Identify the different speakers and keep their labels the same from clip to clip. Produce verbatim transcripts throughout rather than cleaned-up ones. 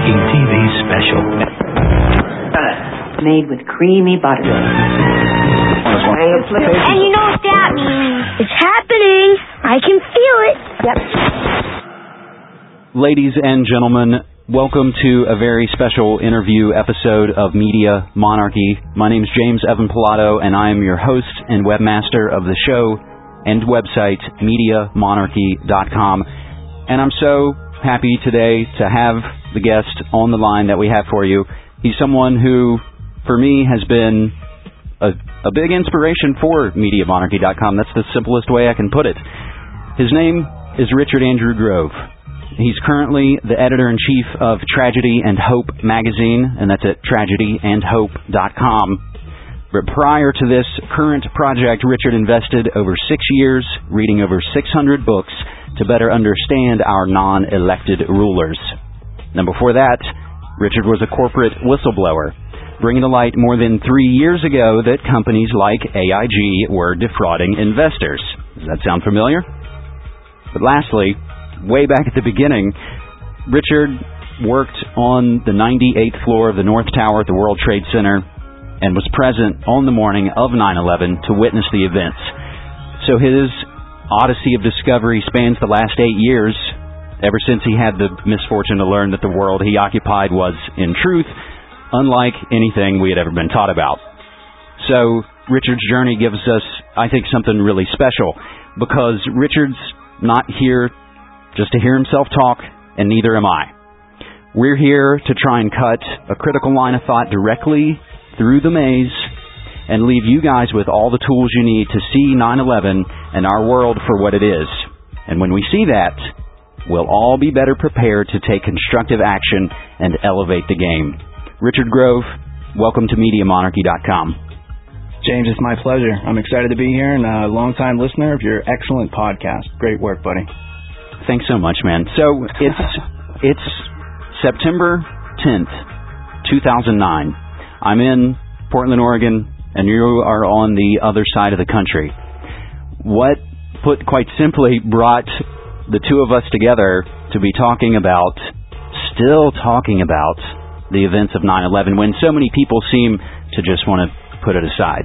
Speaker 1: Making T V special.
Speaker 2: Made with creamy butter.
Speaker 3: And you know what that means. It's happening. I can feel it. Yep.
Speaker 4: Ladies and gentlemen, welcome to a very special interview episode of Media Monarchy. My name is James Evan Pilato, and I am your host and webmaster of the show and website, media monarchy dot com. And I'm so happy today to have the guest on the line that we have for you. He's someone who, for me, has been a, a big inspiration for media monarchy dot com. That's the simplest way I can put it. His name is Richard Andrew Grove. He's currently the editor-in-chief of Tragedy and Hope magazine, and that's at tragedy and hope dot com. But prior to this current project, Richard invested over six years reading over six hundred books to better understand our non-elected rulers. Now, before that, Richard was a corporate whistleblower, bringing to light more than three years ago that companies like A I G were defrauding investors. Does that sound familiar? But lastly, way back at the beginning, Richard worked on the ninety-eighth floor of the North Tower at the World Trade Center and was present on the morning of nine eleven to witness the events. So his odyssey of discovery spans the last eight years, ever since he had the misfortune to learn that the world he occupied was, in truth, unlike anything we had ever been taught about. So Richard's journey gives us, I think, something really special, because Richard's not here just to hear himself talk, and neither am I. We're here to try and cut a critical line of thought directly through the maze and leave you guys with all the tools you need to see nine eleven and our world for what it is. And when we see that, we'll all be better prepared to take constructive action and elevate the game. Richard Grove, welcome to media monarchy dot com.
Speaker 5: James, it's my pleasure. I'm excited to be here and a longtime listener of your excellent podcast. Great work, buddy.
Speaker 4: Thanks so much, man. So it's it's September tenth, two thousand nine. I'm in Portland, Oregon, and you are on the other side of the country. What, put quite simply, brought the two of us together to be talking about, still talking about, the events of nine eleven when so many people seem to just want to put it aside?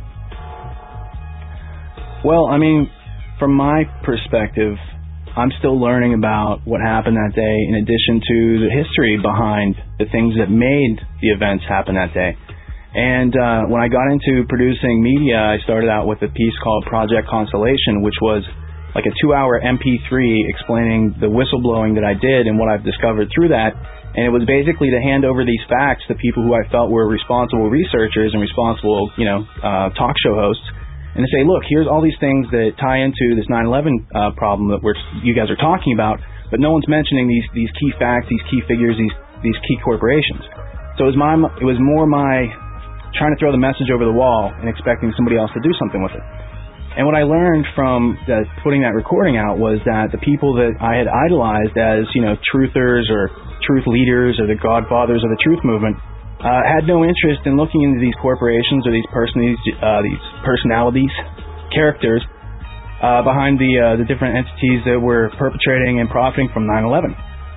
Speaker 5: Well, I mean, from my perspective, I'm still learning about what happened that day, in addition to the history behind the things that made the events happen that day. And uh, when I got into producing media, I started out with a piece called Project Constellation, which was like a two-hour M P three explaining the whistleblowing that I did and what I've discovered through that. And it was basically to hand over these facts to people who I felt were responsible researchers and responsible, you know, uh, talk show hosts, and to say, look, here's all these things that tie into this nine eleven uh, problem that we're, you guys are talking about, but no one's mentioning these these key facts, these key figures, these these key corporations. So it was my it was more my trying to throw the message over the wall and expecting somebody else to do something with it. And what I learned from the, putting that recording out was that the people that I had idolized as, you know, truthers or truth leaders or the godfathers of the truth movement uh, had no interest in looking into these corporations or these personalities, uh, these personalities, characters uh, behind the uh, the different entities that were perpetrating and profiting from nine eleven.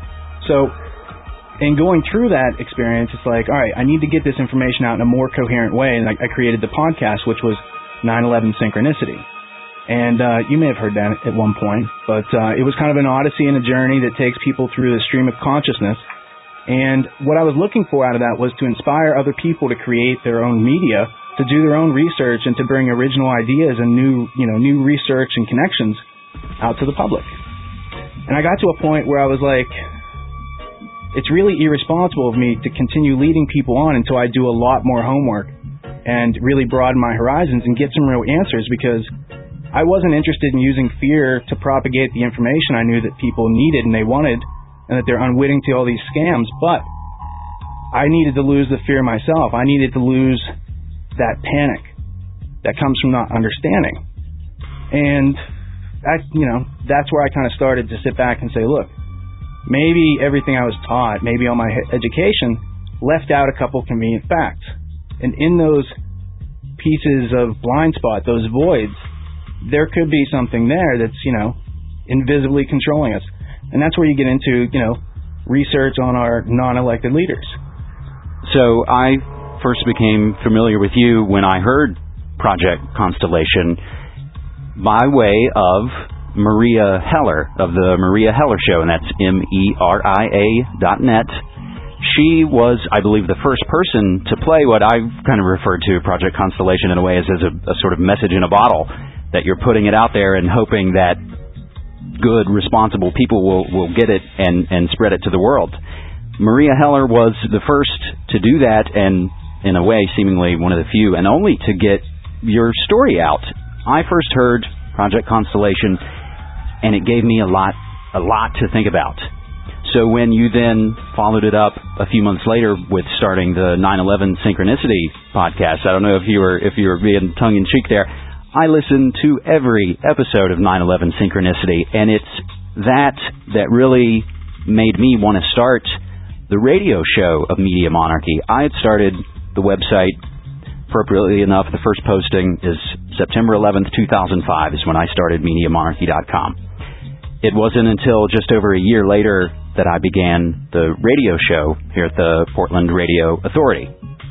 Speaker 5: So in going through that experience, it's like, all right, I need to get this information out in a more coherent way, and I, I created the podcast, which was nine eleven Synchronicity. And uh, you may have heard that at one point, but uh, it was kind of an odyssey and a journey that takes people through the stream of consciousness. And what I was looking for out of that was to inspire other people to create their own media, to do their own research, and to bring original ideas and new, you know, new research and connections out to the public. And I got to a point where I was like, it's really irresponsible of me to continue leading people on until I do a lot more homework and really broaden my horizons and get some real answers, because I wasn't interested in using fear to propagate the information I knew that people needed and they wanted, and that they're unwitting to all these scams. But I needed to lose the fear myself. I needed to lose that panic that comes from not understanding. And that, you know, that's where I kind of started to sit back and say, look, maybe everything I was taught, maybe all my education, left out a couple convenient facts. And in those pieces of blind spot, those voids, there could be something there that's, you know, invisibly controlling us. And that's where you get into, you know, research on our non-elected leaders.
Speaker 4: So I first became familiar with you when I heard Project Constellation by way of Maria Heller of the Maria Heller Show, and that's M E R I A dot net. She was, I believe, the first person to play what I kind of referred to Project Constellation in a way as, as a, a sort of message in a bottle, that you're putting it out there and hoping that good, responsible people will, will get it and, and spread it to the world. Maria Heller was the first to do that, and in a way, seemingly one of the few, and only to get your story out. I first heard Project Constellation, and it gave me a lot, a lot to think about. So when you then followed it up a few months later with starting the nine eleven Synchronicity podcast, I don't know if you were if you were being tongue-in-cheek there, I listened to every episode of nine eleven Synchronicity, and it's that that really made me want to start the radio show of Media Monarchy. I had started the website, appropriately enough, the first posting is September eleventh, two thousand five is when I started media monarchy dot com. It wasn't until just over a year later that I began the radio show here at the Portland Radio Authority.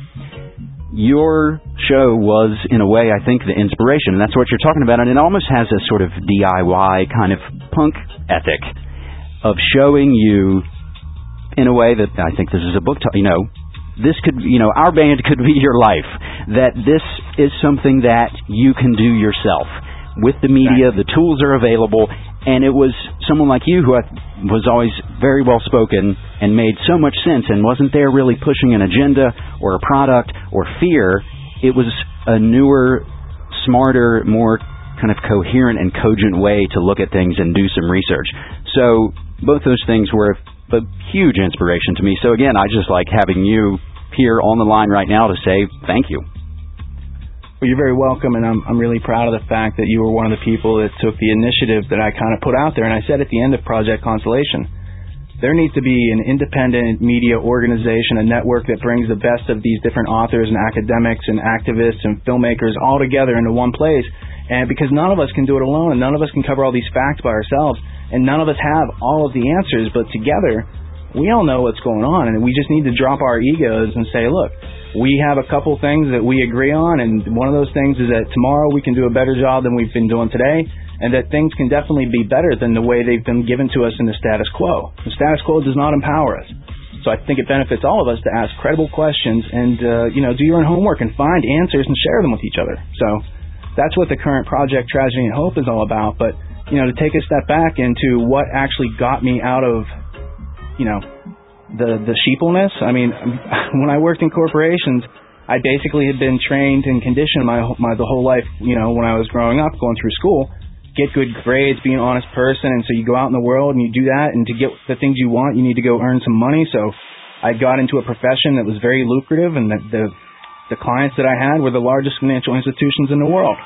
Speaker 4: Your show was, in a way, I think, the inspiration, and that's what you're talking about, and it almost has a sort of D I Y kind of punk ethic of showing you, in a way that I think this is a book, t- you know, this could, you know, our band could be your life, that this is something that you can do yourself. With the media, the tools are available, and it was someone like you who I was always very well spoken and made so much sense and wasn't there really pushing an agenda or a product or fear. It was a newer, smarter, more kind of coherent and cogent way to look at things and do some research. So both those things were a huge inspiration to me. So again, I just like having you here on the line right now to say thank you.
Speaker 5: Well, you're very welcome, and I'm I'm really proud of the fact that you were one of the people that took the initiative that I kind of put out there. And I said at the end of Project Constellation, there needs to be an independent media organization, a network that brings the best of these different authors and academics and activists and filmmakers all together into one place. And because none of us can do it alone, and none of us can cover all these facts by ourselves, and none of us have all of the answers, but together, we all know what's going on, and we just need to drop our egos and say, look, we have a couple things that we agree on, and one of those things is that tomorrow we can do a better job than we've been doing today, and that things can definitely be better than the way they've been given to us in the status quo. The status quo does not empower us. So I think it benefits all of us to ask credible questions and, uh, you know, do your own homework and find answers and share them with each other. So that's what the current Project Tragedy and Hope is all about. But, you know, to take a step back into what actually got me out of, you know, the the sheepleness. I mean, when I worked in corporations, I basically had been trained and conditioned my my the whole life, you know, when I was growing up, going through school, get good grades, be an honest person, and so you go out in the world and you do that, and to get the things you want, you need to go earn some money. So I got into a profession that was very lucrative, and the the, the clients that I had were the largest financial institutions in the world.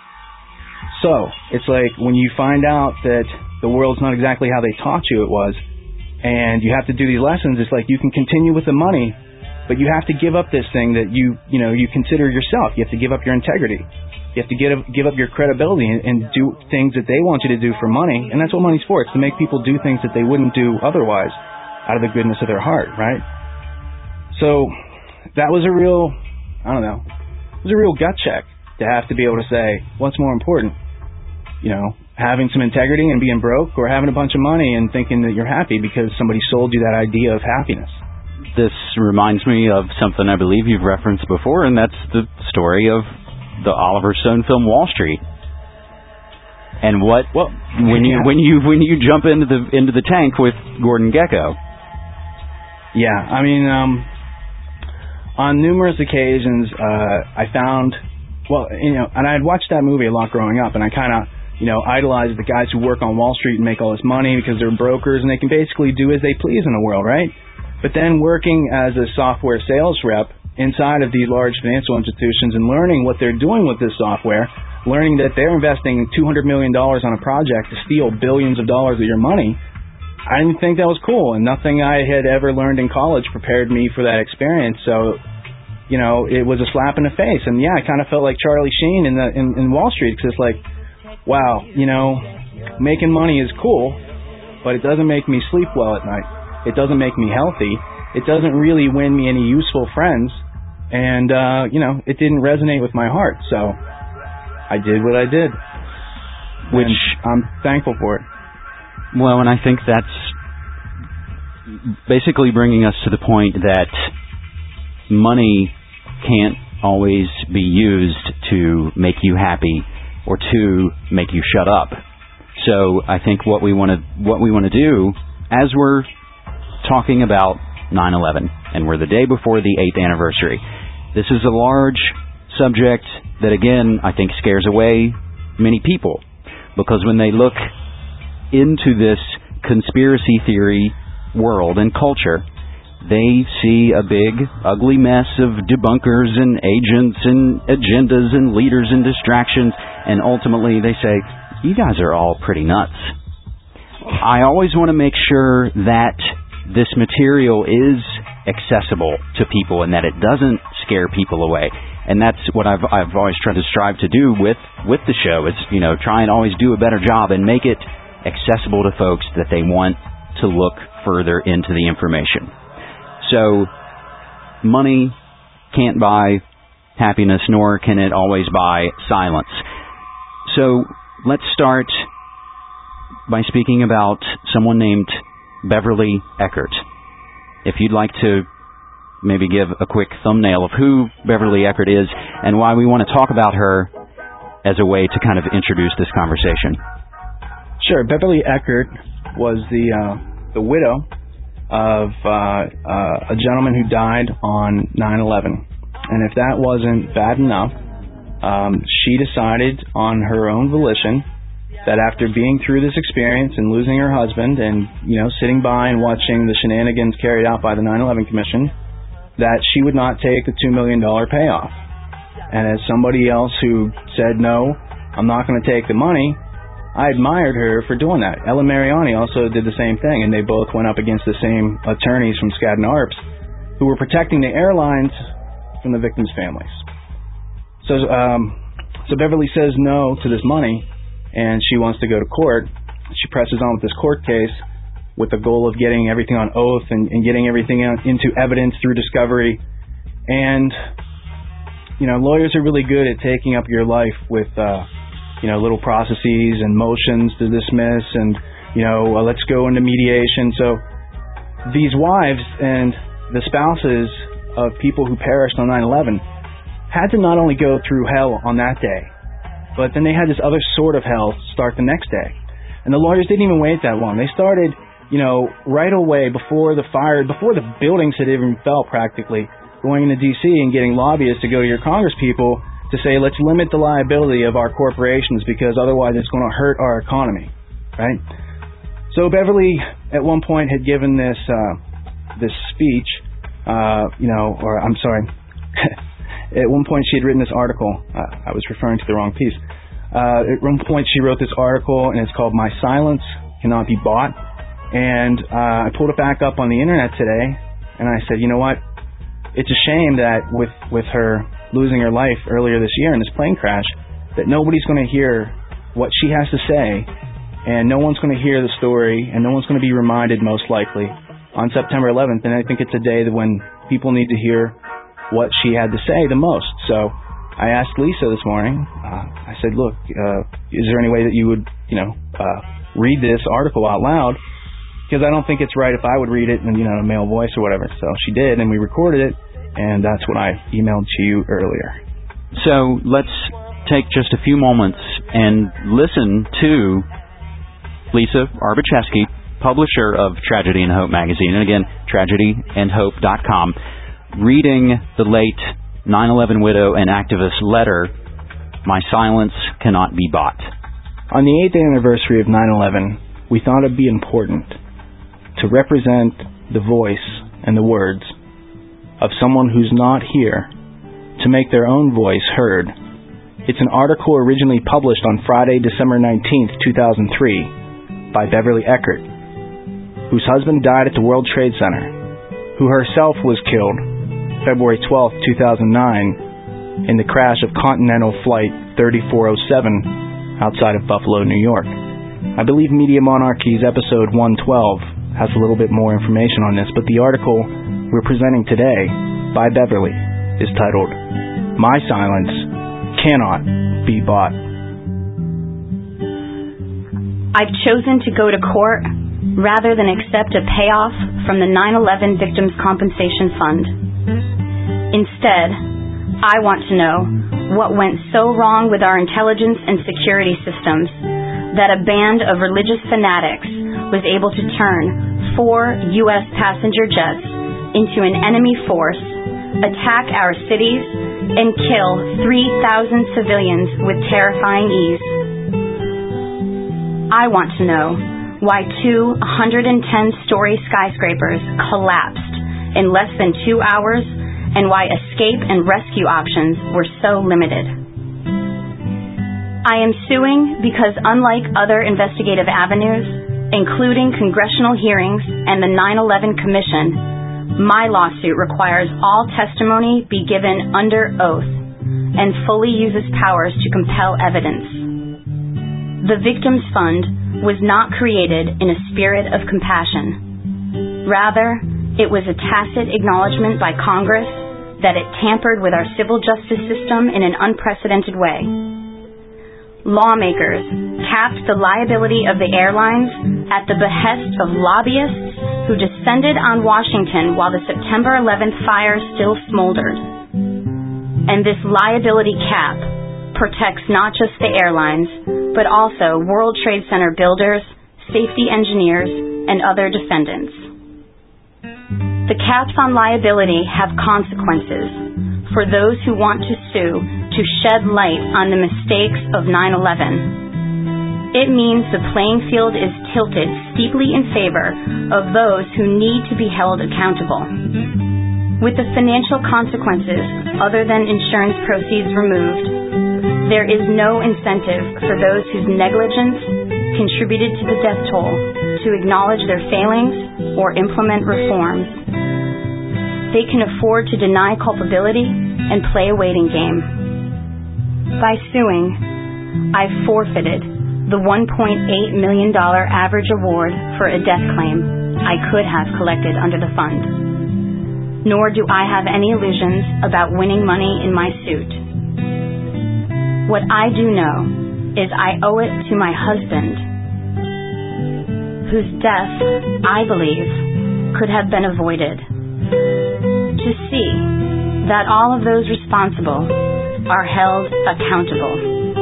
Speaker 5: So it's like when you find out that the world's not exactly how they taught you it was, and you have to do these lessons, it's like you can continue with the money, but you have to give up this thing that you, you know, you consider yourself. You have to give up your integrity. You have to get, give up your credibility and, and do things that they want you to do for money. And that's what money's for. It's to make people do things that they wouldn't do otherwise out of the goodness of their heart, right? So that was a real, I don't know, it was a real gut check to have to be able to say, what's more important? You know, having some integrity and being broke, or having a bunch of money and thinking that you're happy because somebody sold you that idea of happiness.
Speaker 4: This reminds me of something I believe you've referenced before, and that's the story of the Oliver Stone film Wall Street. And what
Speaker 5: well,
Speaker 4: when you
Speaker 5: yeah.
Speaker 4: when you when you jump into the into the tank with Gordon Gekko.
Speaker 5: Yeah, I mean, um, on numerous occasions, uh, I found, well, you know, and I had watched that movie a lot growing up, and I kind of, you know, idolize the guys who work on Wall Street and make all this money because they're brokers and they can basically do as they please in the world, right? But then working as a software sales rep inside of these large financial institutions and learning what they're doing with this software, learning that they're investing two hundred million dollars on a project to steal billions of dollars of your money, I didn't think that was cool, and nothing I had ever learned in college prepared me for that experience. So, you know, it was a slap in the face. And yeah, I kind of felt like Charlie Sheen in the in, in Wall Street, because it's like, wow, you know, making money is cool, but it doesn't make me sleep well at night. It doesn't make me healthy. It doesn't really win me any useful friends. And, uh, you know, it didn't resonate with my heart. So I did what I did. Which and I'm thankful for it.
Speaker 4: Well, and I think that's basically bringing us to the point that money can't always be used to make you happy or to make you shut up. So I think what we want to what we want to do, as we're talking about nine eleven, and we're the day before the eighth anniversary, this is a large subject that, again, I think scares away many people, because when they look into this conspiracy theory world and culture, they see a big, ugly mess of debunkers and agents and agendas and leaders and distractions, and ultimately they say, you guys are all pretty nuts. I always want to make sure that this material is accessible to people and that it doesn't scare people away. And that's what I've I've always tried to strive to do with, with the show. It's, you know, try and always do a better job and make it accessible to folks that they want to look further into the information. So, money can't buy happiness, nor can it always buy silence. So, let's start by speaking about someone named Beverly Eckert. If you'd like to maybe give a quick thumbnail of who Beverly Eckert is and why we want to talk about her as a way to kind of introduce this conversation.
Speaker 5: Sure. Beverly Eckert was the uh, the widow of uh, uh, a gentleman who died on nine eleven. And if that wasn't bad enough, um, she decided on her own volition that after being through this experience and losing her husband and, you know, sitting by and watching the shenanigans carried out by the nine eleven Commission, that she would not take the two million dollars payoff. And as somebody else who said, no, I'm not going to take the money, I admired her for doing that. Ella Mariani also did the same thing, and they both went up against the same attorneys from Skadden Arps who were protecting the airlines from the victims' families. So, um, so Beverly says no to this money, and she wants to go to court. She presses on with this court case with the goal of getting everything on oath and, and getting everything into evidence through discovery. And, you know, lawyers are really good at taking up your life with, uh, you know, little processes and motions to dismiss and, you know, uh, let's go into mediation. So these wives and the spouses of people who perished on nine eleven had to not only go through hell on that day, but then they had this other sort of hell start the next day. And the lawyers didn't even wait that long. They started, you know, right away before the fire, before the buildings had even fell practically, going into D C and getting lobbyists to go to your congresspeople to say, let's limit the liability of our corporations because otherwise it's going to hurt our economy, right? So Beverly, at one point, had given this uh, this speech, uh, you know, or I'm sorry, at one point she had written this article. Uh, I was referring to the wrong piece. Uh, at one point she wrote this article, and it's called My Silence Cannot Be Bought. And uh, I pulled it back up on the internet today, and I said, you know what? It's a shame that with, with her losing her life earlier this year in this plane crash, that nobody's going to hear what she has to say, and no one's going to hear the story, and no one's going to be reminded, most likely, on September eleventh. And I think it's a day that when people need to hear what she had to say the most. So I asked Lisa this morning, uh, I said, look, uh, is there any way that you would, you know, uh, read this article out loud? Because I don't think it's right if I would read it in, you know, a male voice or whatever. So she did, and we recorded it, and that's what I emailed to you earlier.
Speaker 4: So let's take just a few moments and listen to Lisa Arbuchevsky, publisher of Tragedy and Hope magazine, and again, tragedy and hope dot com, reading the late nine eleven widow and activist letter, My Silence Cannot Be Bought.
Speaker 5: On the eighth anniversary of nine eleven, we thought it'd be important to represent the voice and the words of someone who's not here to make their own voice heard. It's an article originally published on Friday, December nineteenth, two thousand three, by Beverly Eckert, whose husband died at the World Trade Center, who herself was killed February twelfth, two thousand nine, in the crash of Continental Flight thirty-four oh seven outside of Buffalo, New York. I believe Media Monarchy's episode one twelve has a little bit more information on this, but the article we're presenting today by Beverly is titled, "My Silence Cannot Be Bought."
Speaker 1: I've chosen to go to court rather than accept a payoff from the nine eleven Victims' Compensation Fund. Instead, I want to know what went so wrong with our intelligence and security systems that a band of religious fanatics was able to turn four U S passenger jets into an enemy force, attack our cities, and kill three thousand civilians with terrifying ease. I want to know why two one hundred ten story skyscrapers collapsed in less than two hours and why escape and rescue options were so limited. I am suing because, unlike other investigative avenues, including congressional hearings and the nine eleven Commission, my lawsuit requires all testimony be given under oath and fully uses powers to compel evidence. The Victims Fund was not created in a spirit of compassion. Rather, it was a tacit acknowledgement by Congress that it tampered with our civil justice system in an unprecedented way. Lawmakers capped the liability of the airlines at the behest of lobbyists who descended on Washington while the September eleventh fires still smoldered. And this liability cap protects not just the airlines, but also World Trade Center builders, safety engineers, and other defendants. The caps on liability have consequences for those who want to sue to shed light on the mistakes of nine eleven. It means the playing field is tilted steeply in favor of those who need to be held accountable. With the financial consequences other than insurance proceeds removed, there is no incentive for those whose negligence contributed to the death toll to acknowledge their failings or implement reforms. They can afford to deny culpability and play a waiting game. By suing, I've forfeited the one point eight million dollars average award for a death claim I could have collected under the fund. Nor do I have any illusions about winning money in my suit. What I do know is I owe it to my husband, whose death, I believe, could have been avoided, to see that all of those responsible are held accountable.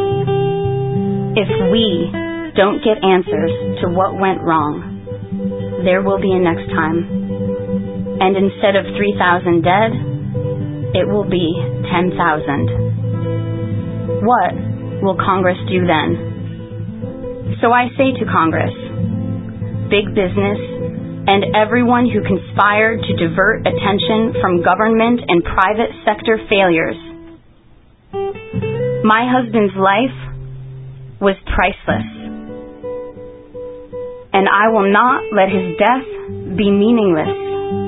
Speaker 1: If we don't get answers to what went wrong, there will be a next time. And instead of three thousand dead, it will be ten thousand. What will Congress do then? So I say to Congress, big business, and everyone who conspired to divert attention from government and private sector failures, my husband's life was priceless, and I will not let his death be meaningless.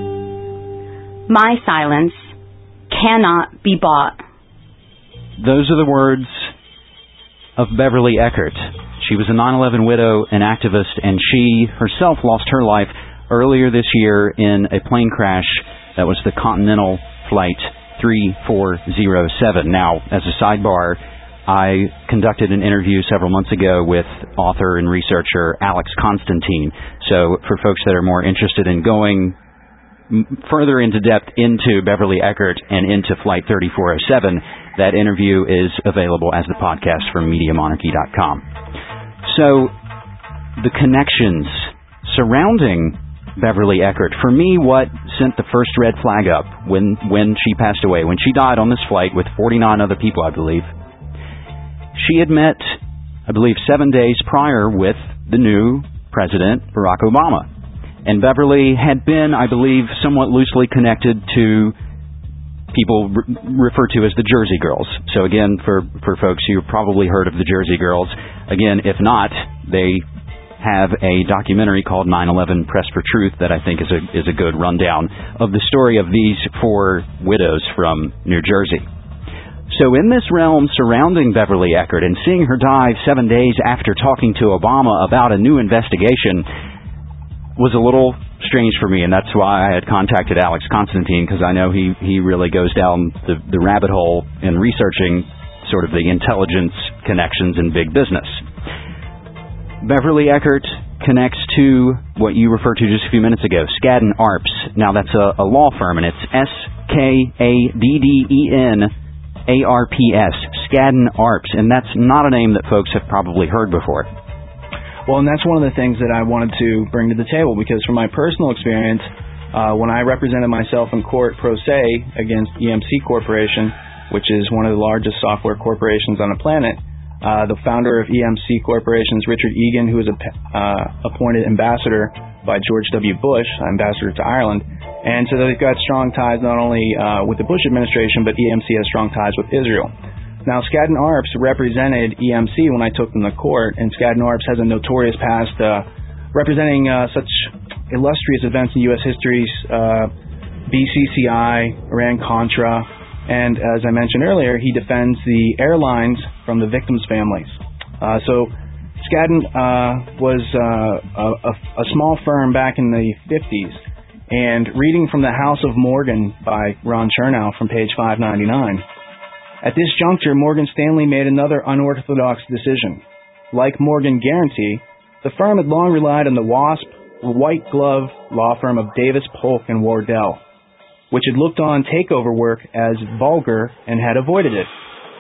Speaker 1: My silence cannot be bought.
Speaker 4: Those are the words of Beverly Eckert. She was a nine eleven widow, an activist, and she herself lost her life earlier this year in a plane crash that was the Continental Flight three four zero seven. Now, as a sidebar, I conducted an interview several months ago with author and researcher Alex Constantine. So for folks that are more interested in going further into depth into Beverly Eckert and into Flight thirty-four oh seven, that interview is available as the podcast from media monarchy dot com. So the connections surrounding Beverly Eckert, for me, what sent the first red flag up when, when she passed away, when she died on this flight with forty-nine other people, I believe, she had met, I believe, seven days prior with the new President, Barack Obama. And Beverly had been, I believe, somewhat loosely connected to people re- referred to as the Jersey Girls. So again, for, for folks, you've probably heard of the Jersey Girls. Again, if not, they have a documentary called nine eleven Press for Truth that I think is a, is a good rundown of the story of these four widows from New Jersey. So in this realm surrounding Beverly Eckert and seeing her die seven days after talking to Obama about a new investigation, was a little strange for me, and that's why I had contacted Alex Constantine, because I know he, he really goes down the, the rabbit hole in researching sort of the intelligence connections in big business. Beverly Eckert connects to what you referred to just a few minutes ago, Skadden Arps. Now, that's a, a law firm, and it's S K A D D E N A R P S, Skadden Arps, and that's not a name that folks have probably heard before.
Speaker 5: Well, and that's one of the things that I wanted to bring to the table, because from my personal experience, uh, when I represented myself in court pro se against E M C Corporation, which is one of the largest software corporations on the planet, uh, the founder of E M C Corporation is Richard Egan, who was a, uh, appointed ambassador by George W. Bush, ambassador to Ireland. And so they've got strong ties not only uh, with the Bush administration, but E M C has strong ties with Israel. Now, Skadden Arps represented E M C when I took them to court, and Skadden Arps has a notorious past uh, representing uh, such illustrious events in U S history, uh, B C C I, Iran-Contra, and as I mentioned earlier, he defends the airlines from the victims' families. Uh, so Skadden uh, was uh, a, a small firm back in the fifties, and reading from The House of Morgan by Ron Chernow from page five ninety-nine, at this juncture, Morgan Stanley made another unorthodox decision. Like Morgan Guaranty, the firm had long relied on the WASP, white-glove law firm of Davis, Polk, and Wardell, which had looked on takeover work as vulgar and had avoided it.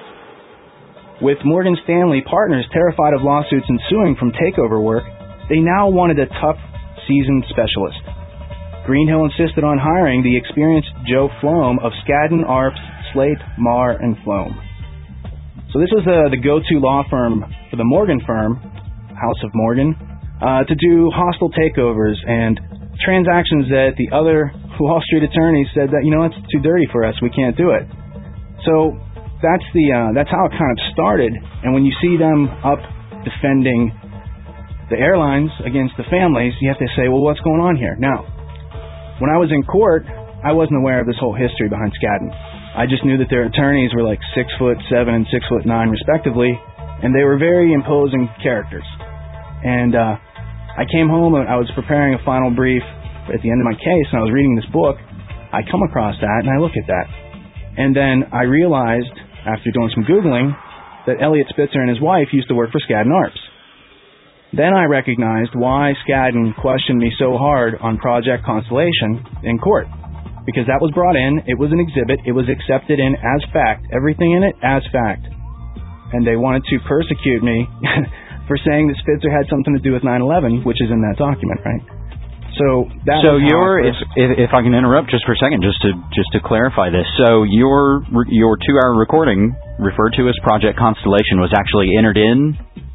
Speaker 5: With Morgan Stanley partners terrified of lawsuits ensuing from takeover work, they now wanted a tough, seasoned specialist. Greenhill insisted on hiring the experienced Joe Floam of Skadden Arps, Slate, Marr, and Floam. So this was uh, the go-to law firm for the Morgan firm, House of Morgan, uh, to do hostile takeovers and transactions that the other Wall Street attorneys said that, you know, it's too dirty for us, we can't do it. So that's the uh, that's how it kind of started. And when you see them up defending the airlines against the families, you have to say, well, what's going on here? Now, when I was in court, I wasn't aware of this whole history behind Skadden. I just knew that their attorneys were like six foot seven and six foot nine, respectively, and they were very imposing characters. And uh, I came home and I was preparing a final brief at the end of my case, and I was reading this book. I come across that, and I look at that. And then I realized, after doing some Googling, that Elliot Spitzer and his wife used to work for Skadden Arps. Then I recognized why Skadden questioned me so hard on Project Constellation in court. Because that was brought in, it was an exhibit, it was accepted in as fact, everything in it as fact. And they wanted to persecute me for saying that Spitzer had something to do with nine eleven, which is in that document, right? So that
Speaker 4: so
Speaker 5: was
Speaker 4: your if, if if I can interrupt just for a second, just to just to clarify this. So your your two-hour recording, referred to as Project Constellation, was actually entered in?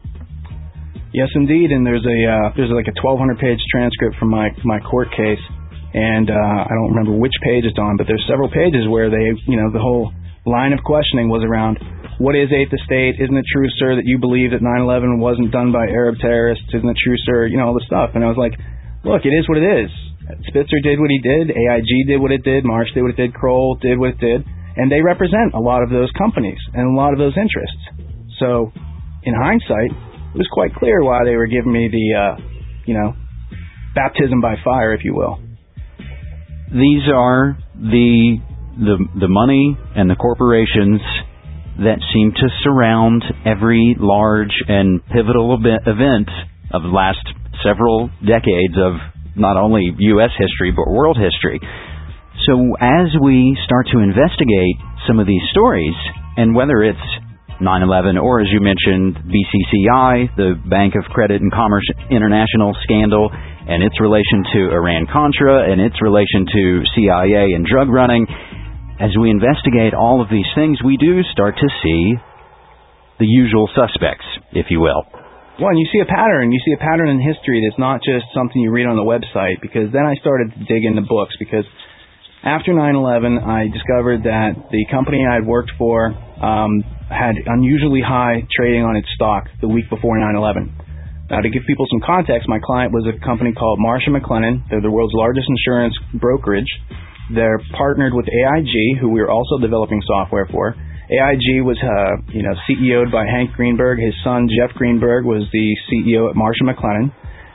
Speaker 5: Yes, indeed. And there's a uh, there's like a twelve hundred page transcript from my my court case. And uh, I don't remember which page it's on, but there's several pages where they, you know, the whole line of questioning was around, what is Eighth Estate? Isn't it true, sir, that you believe that nine eleven wasn't done by Arab terrorists? Isn't it true, sir? You know, all this stuff. And I was like, look, it is what it is. Spitzer did what he did. A I G did what it did. Marsh did what it did. Kroll did what it did. And they represent a lot of those companies and a lot of those interests. So, in hindsight, it was quite clear why they were giving me the, uh, you know, baptism by fire, if you will.
Speaker 4: These are the, the the money and the corporations that seem to surround every large and pivotal event of the last several decades of not only U S history but world history. So as we start to investigate some of these stories, and whether it's nine eleven or, as you mentioned, B C C I, the Bank of Credit and Commerce International scandal, and its relation to Iran-Contra, and its relation to C I A and drug running, as we investigate all of these things, we do start to see the usual suspects, if you will.
Speaker 5: Well, and you see a pattern. You see a pattern in history that's not just something you read on the website, because then I started to dig into books, because after nine eleven, I discovered that the company I had worked for um, had unusually high trading on its stock the week before nine eleven. Now, to give people some context, my client was a company called Marsh and McLennan. They're the world's largest insurance brokerage. They're partnered with A I G, who we were also developing software for. A I G was, uh, you know, C E O'd by Hank Greenberg. His son, Jeff Greenberg, was the C E O at Marsh and McLennan.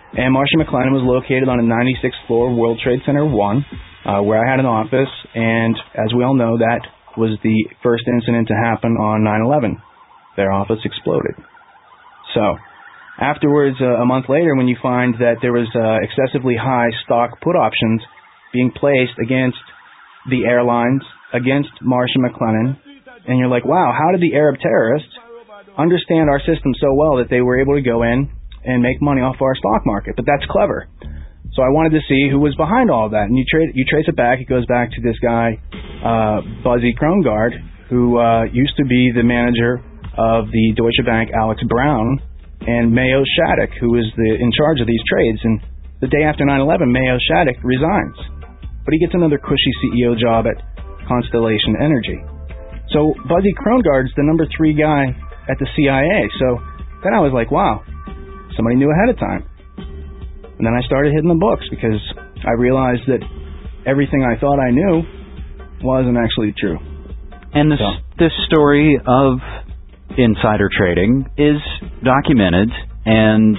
Speaker 5: And Marcia McLennan was located on the ninety-sixth floor of World Trade Center one, uh, where I had an office, and as we all know, that was the first incident to happen on nine eleven. Their office exploded. So, afterwards, uh, a month later, when you find that there was uh, excessively high stock put options being placed against the airlines, against Marcia McLennan, and you're like, wow, how did the Arab terrorists understand our system so well that they were able to go in and make money off our stock market? But that's clever. So I wanted to see who was behind all of that. And you, tra- you trace it back. It goes back to this guy, uh, Buzzy Krongard, who uh, used to be the manager of the Deutsche Bank, Alex Brown, and Mayo Shattuck, who is the, in charge of these trades. And the day after nine eleven, Mayo Shattuck resigns. But he gets another cushy C E O job at Constellation Energy. So Buzzy Krongard's the number three guy at the C I A. So then I was like, wow, somebody knew ahead of time. And then I started hitting the books because I realized that everything I thought I knew wasn't actually true.
Speaker 4: And this, so. this story of insider trading is documented, and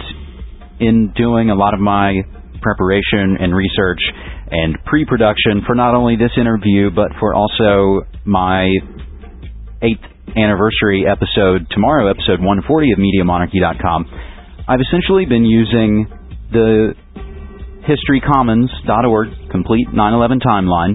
Speaker 4: in doing a lot of my preparation and research and pre-production for not only this interview, but for also my eighth anniversary episode, tomorrow, episode one forty of Media Monarchy dot com, I've essentially been using the history commons dot org complete nine eleven timeline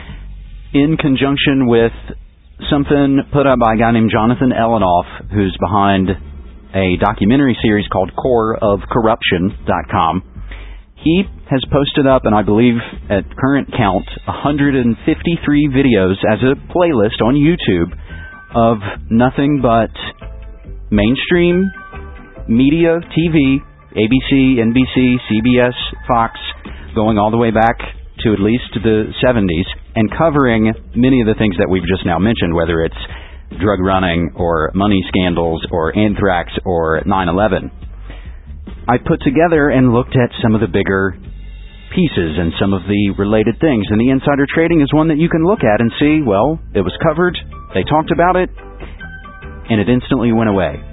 Speaker 4: in conjunction with something put up by a guy named Jonathan Elenoff, who's behind a documentary series called core of corruption dot com. He has posted up, and I believe at current count, one hundred fifty-three videos as a playlist on YouTube of nothing but mainstream media, T V, A B C, N B C, C B S, Fox, going all the way back to at least the seventies, and covering many of the things that we've just now mentioned, whether it's drug running or money scandals or anthrax or nine eleven. I put together and looked at some of the bigger pieces and some of the related things, and the insider trading is one that you can look at and see, well, it was covered, they talked about it, and it instantly went away.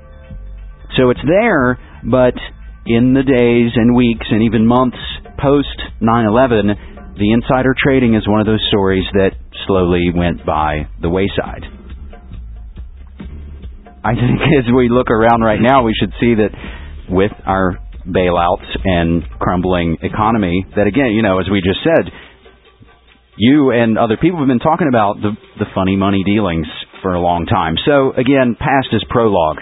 Speaker 4: So it's there, but in the days and weeks and even months post nine eleven, the insider trading is one of those stories that slowly went by the wayside. I think as we look around right now, we should see that with our bailouts and crumbling economy, that again, you know, as we just said, you and other people have been talking about the, the funny money dealings for a long time. So again, past is prologue.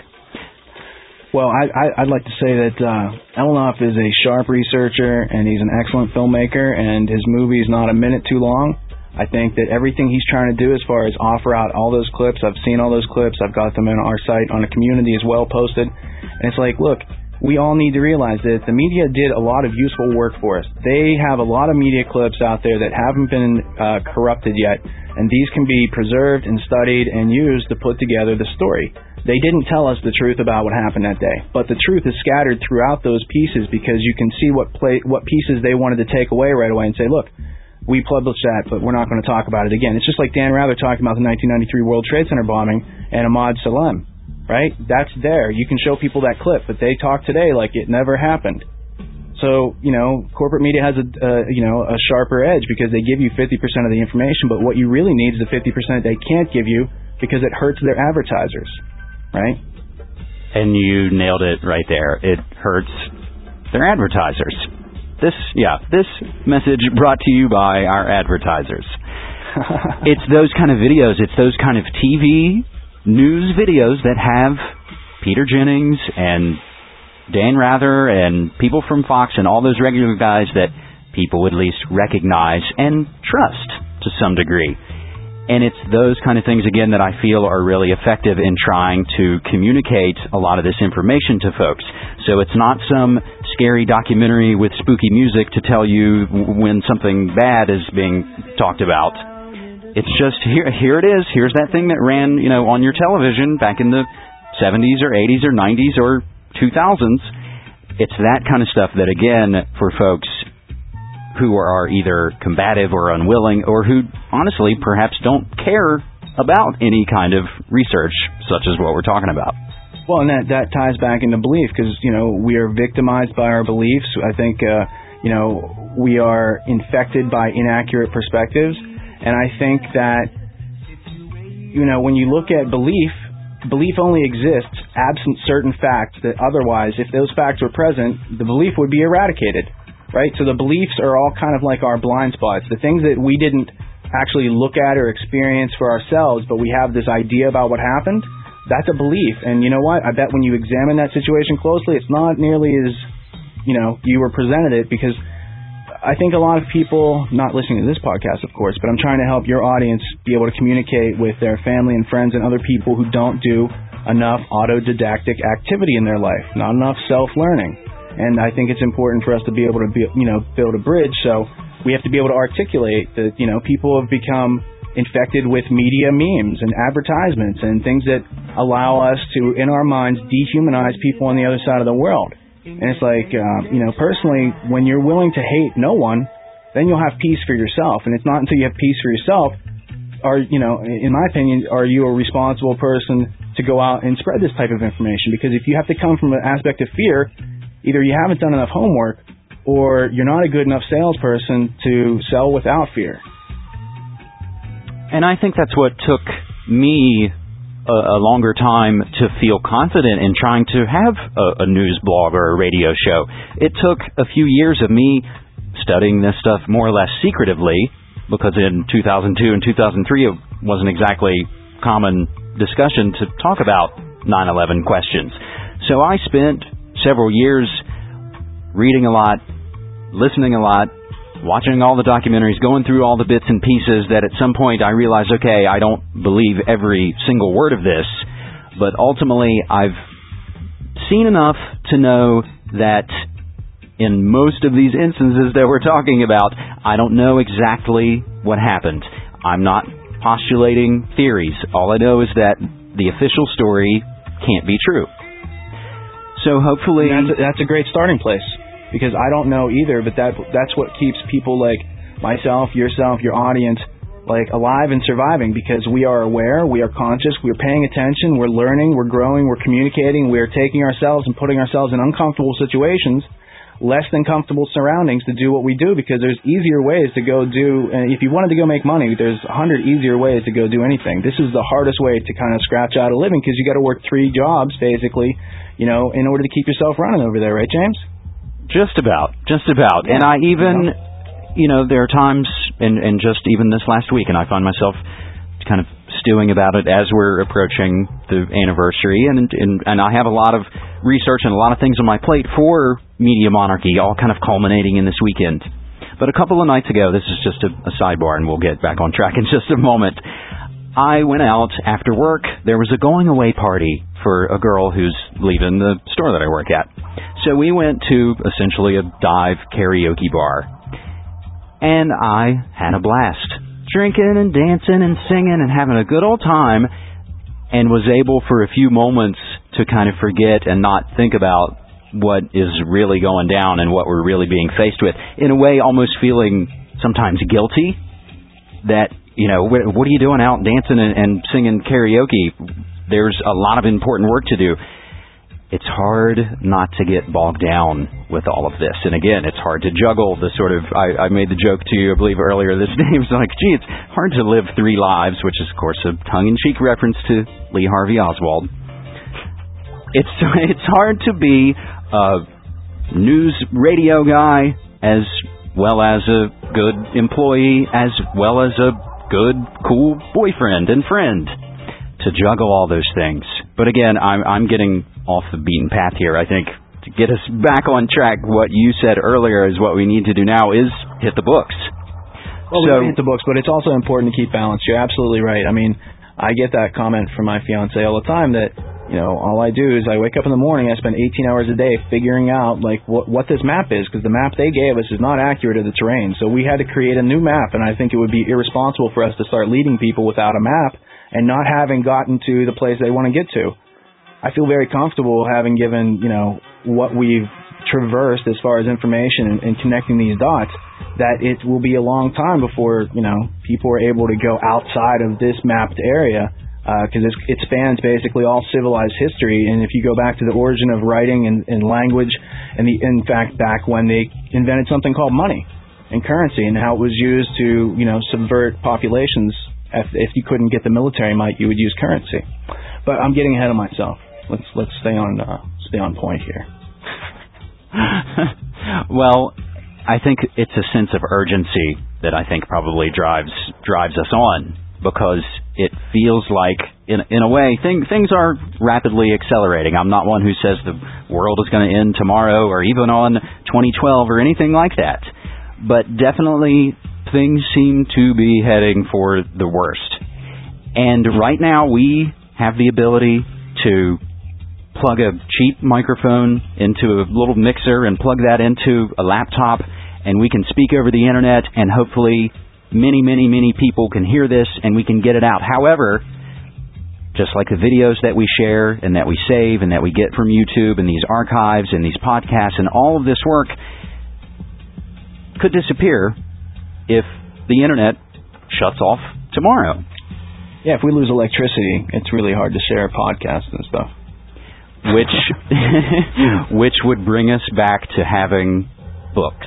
Speaker 5: Well, I, I, I'd like to say that uh, Elenoff is a sharp researcher, and he's an excellent filmmaker, and his movie is not a minute too long. I think that everything he's trying to do as far as offer out all those clips, I've seen all those clips, I've got them in our site on the community as well posted, and it's like, look, we all need to realize that the media did a lot of useful work for us. They have a lot of media clips out there that haven't been uh, corrupted yet, and these can be preserved and studied and used to put together the story. They didn't tell us the truth about what happened that day, but the truth is scattered throughout those pieces because you can see what play, what pieces they wanted to take away right away and say, look, we published that, but we're not going to talk about it again. It's just like Dan Rather talking about the nineteen ninety-three World Trade Center bombing and Ahmad Salem, right? That's there. You can show people that clip, but they talk today like it never happened. So, you know, corporate media has a, uh, you know, a sharper edge because they give you fifty percent of the information, but what you really need is the fifty percent they can't give you because it hurts their advertisers. Right?
Speaker 4: And you nailed it right there. It hurts their advertisers. This, yeah, this message brought to you by our advertisers. It's those kind of videos, it's those kind of T V news videos that have Peter Jennings and Dan Rather and people from Fox and all those regular guys that people would at least recognize and trust to some degree. And it's those kind of things, again, that I feel are really effective in trying to communicate a lot of this information to folks. So it's not some scary documentary with spooky music to tell you when something bad is being talked about. It's just, here here it is. Here's that thing that ran, you know, on your television back in the seventies or eighties or nineties or two thousands. It's that kind of stuff that, again, for folks who are either combative or unwilling, or who, honestly, perhaps don't care about any kind of research, such as what we're talking about.
Speaker 5: Well, and that, that ties back into belief because, you know, we are victimized by our beliefs. I think, uh, you know, we are infected by inaccurate perspectives. And I think that, you know, when you look at belief, belief only exists absent certain facts that otherwise, if those facts were present, the belief would be eradicated, right? So the beliefs are all kind of like our blind spots, the things that we didn't actually look at or experience for ourselves, but we have this idea about what happened. That's a belief. And you know what? I bet when you examine that situation closely, it's not nearly as, you know, you were presented it, because I think a lot of people, not listening to this podcast, of course, but I'm trying to help your audience be able to communicate with their family and friends and other people who don't do enough autodidactic activity in their life, not enough self-learning. And I think it's important for us to be able to, be, you know, build a bridge. So we have to be able to articulate that, you know, people have become infected with media memes and advertisements and things that allow us to, in our minds, dehumanize people on the other side of the world. And it's like, uh, you know, personally, when you're willing to hate no one, then you'll have peace for yourself. And it's not until you have peace for yourself, are, you know, in my opinion, are you a responsible person to go out and spread this type of information? Because if you have to come from an aspect of fear, either you haven't done enough homework or you're not a good enough salesperson to sell without fear.
Speaker 4: And I think that's what took me a, a longer time to feel confident in trying to have a, a news blog or a radio show. It took a few years of me studying this stuff more or less secretively, because in two thousand two and two thousand three it wasn't exactly common discussion to talk about nine eleven questions. So I spent several years reading a lot, listening a lot, watching all the documentaries, going through all the bits and pieces that at some point I realized, okay, I don't believe every single word of this, but ultimately I've seen enough to know that in most of these instances that we're talking about, I don't know exactly what happened. I'm not postulating theories. All I know is that the official story can't be true. So hopefully...
Speaker 5: That's a, that's a great starting place, because I don't know either, but that that's what keeps people like myself, yourself, your audience, like alive and surviving, because we are aware, we are conscious, we're paying attention, we're learning, we're growing, we're communicating, we're taking ourselves and putting ourselves in uncomfortable situations, less than comfortable surroundings to do what we do, because there's easier ways to go do, and if you wanted to go make money, there's a hundred easier ways to go do anything. This is the hardest way to kind of scratch out a living, because you got to work three jobs, basically, you know, in order to keep yourself running over there, right, James?
Speaker 4: Just about, just about. Yeah. And I even, you know, there are times, and, and just even this last week, and I find myself kind of stewing about it as we're approaching the anniversary, and, and and I have a lot of research and a lot of things on my plate for Media Monarchy, all kind of culminating in this weekend. But a couple of nights ago, this is just a, a sidebar, and we'll get back on track in just a moment, I went out after work. There was a going-away party for a girl who's leaving the store that I work at. So we went to essentially a dive karaoke bar, and I had a blast, drinking and dancing and singing and having a good old time, and was able for a few moments to kind of forget and not think about what is really going down and what we're really being faced with. In a way, almost feeling sometimes guilty that, you know, what are you doing out dancing and, and singing karaoke? There's a lot of important work to do. It's hard not to get bogged down with all of this. And again, it's hard to juggle the sort of, I, I made the joke to you, I believe, earlier this day. It was like, gee, it's hard to live three lives, which is, of course, a tongue-in-cheek reference to Lee Harvey Oswald. It's it's hard to be a news radio guy as well as a good employee, as well as a good, cool boyfriend and friend, to juggle all those things. But again, I'm, I'm getting off the beaten path here. I think to get us back on track, what you said earlier is what we need to do now is hit the books.
Speaker 5: Well,
Speaker 4: so,
Speaker 5: we hit the books, but it's also important to keep balance. You're absolutely right. I mean, I get that comment from my fiance all the time that, you know, all I do is I wake up in the morning, I spend eighteen hours a day figuring out, like, what, what this map is, because the map they gave us is not accurate of the terrain. So we had to create a new map, and I think it would be irresponsible for us to start leading people without a map and not having gotten to the place they want to get to. I feel very comfortable having given, you know, what we've traversed as far as information and, and connecting these dots, that it will be a long time before, you know, people are able to go outside of this mapped area because uh, it spans basically all civilized history. And if you go back to the origin of writing and, and language, and the, in fact back when they invented something called money and currency, and how it was used to, you know, subvert populations. If, if you couldn't get the military might, you would use currency. But I'm getting ahead of myself. Let's let's stay on uh, stay on point here.
Speaker 4: Well, I think it's a sense of urgency that I think probably drives drives us on, because it feels like, in in a way, thing, things are rapidly accelerating. I'm not one who says the world is going to end tomorrow or even on twenty twelve or anything like that. But definitely things seem to be heading for the worst. And right now we have the ability to plug a cheap microphone into a little mixer and plug that into a laptop, and we can speak over the internet, and hopefully many, many, many people can hear this and we can get it out. However, just like the videos that we share and that we save and that we get from YouTube and these archives and these podcasts and all of this work could disappear if the internet shuts off tomorrow.
Speaker 5: Yeah, if we lose electricity, it's really hard to share podcasts and stuff.
Speaker 4: Which which would bring us back to having books.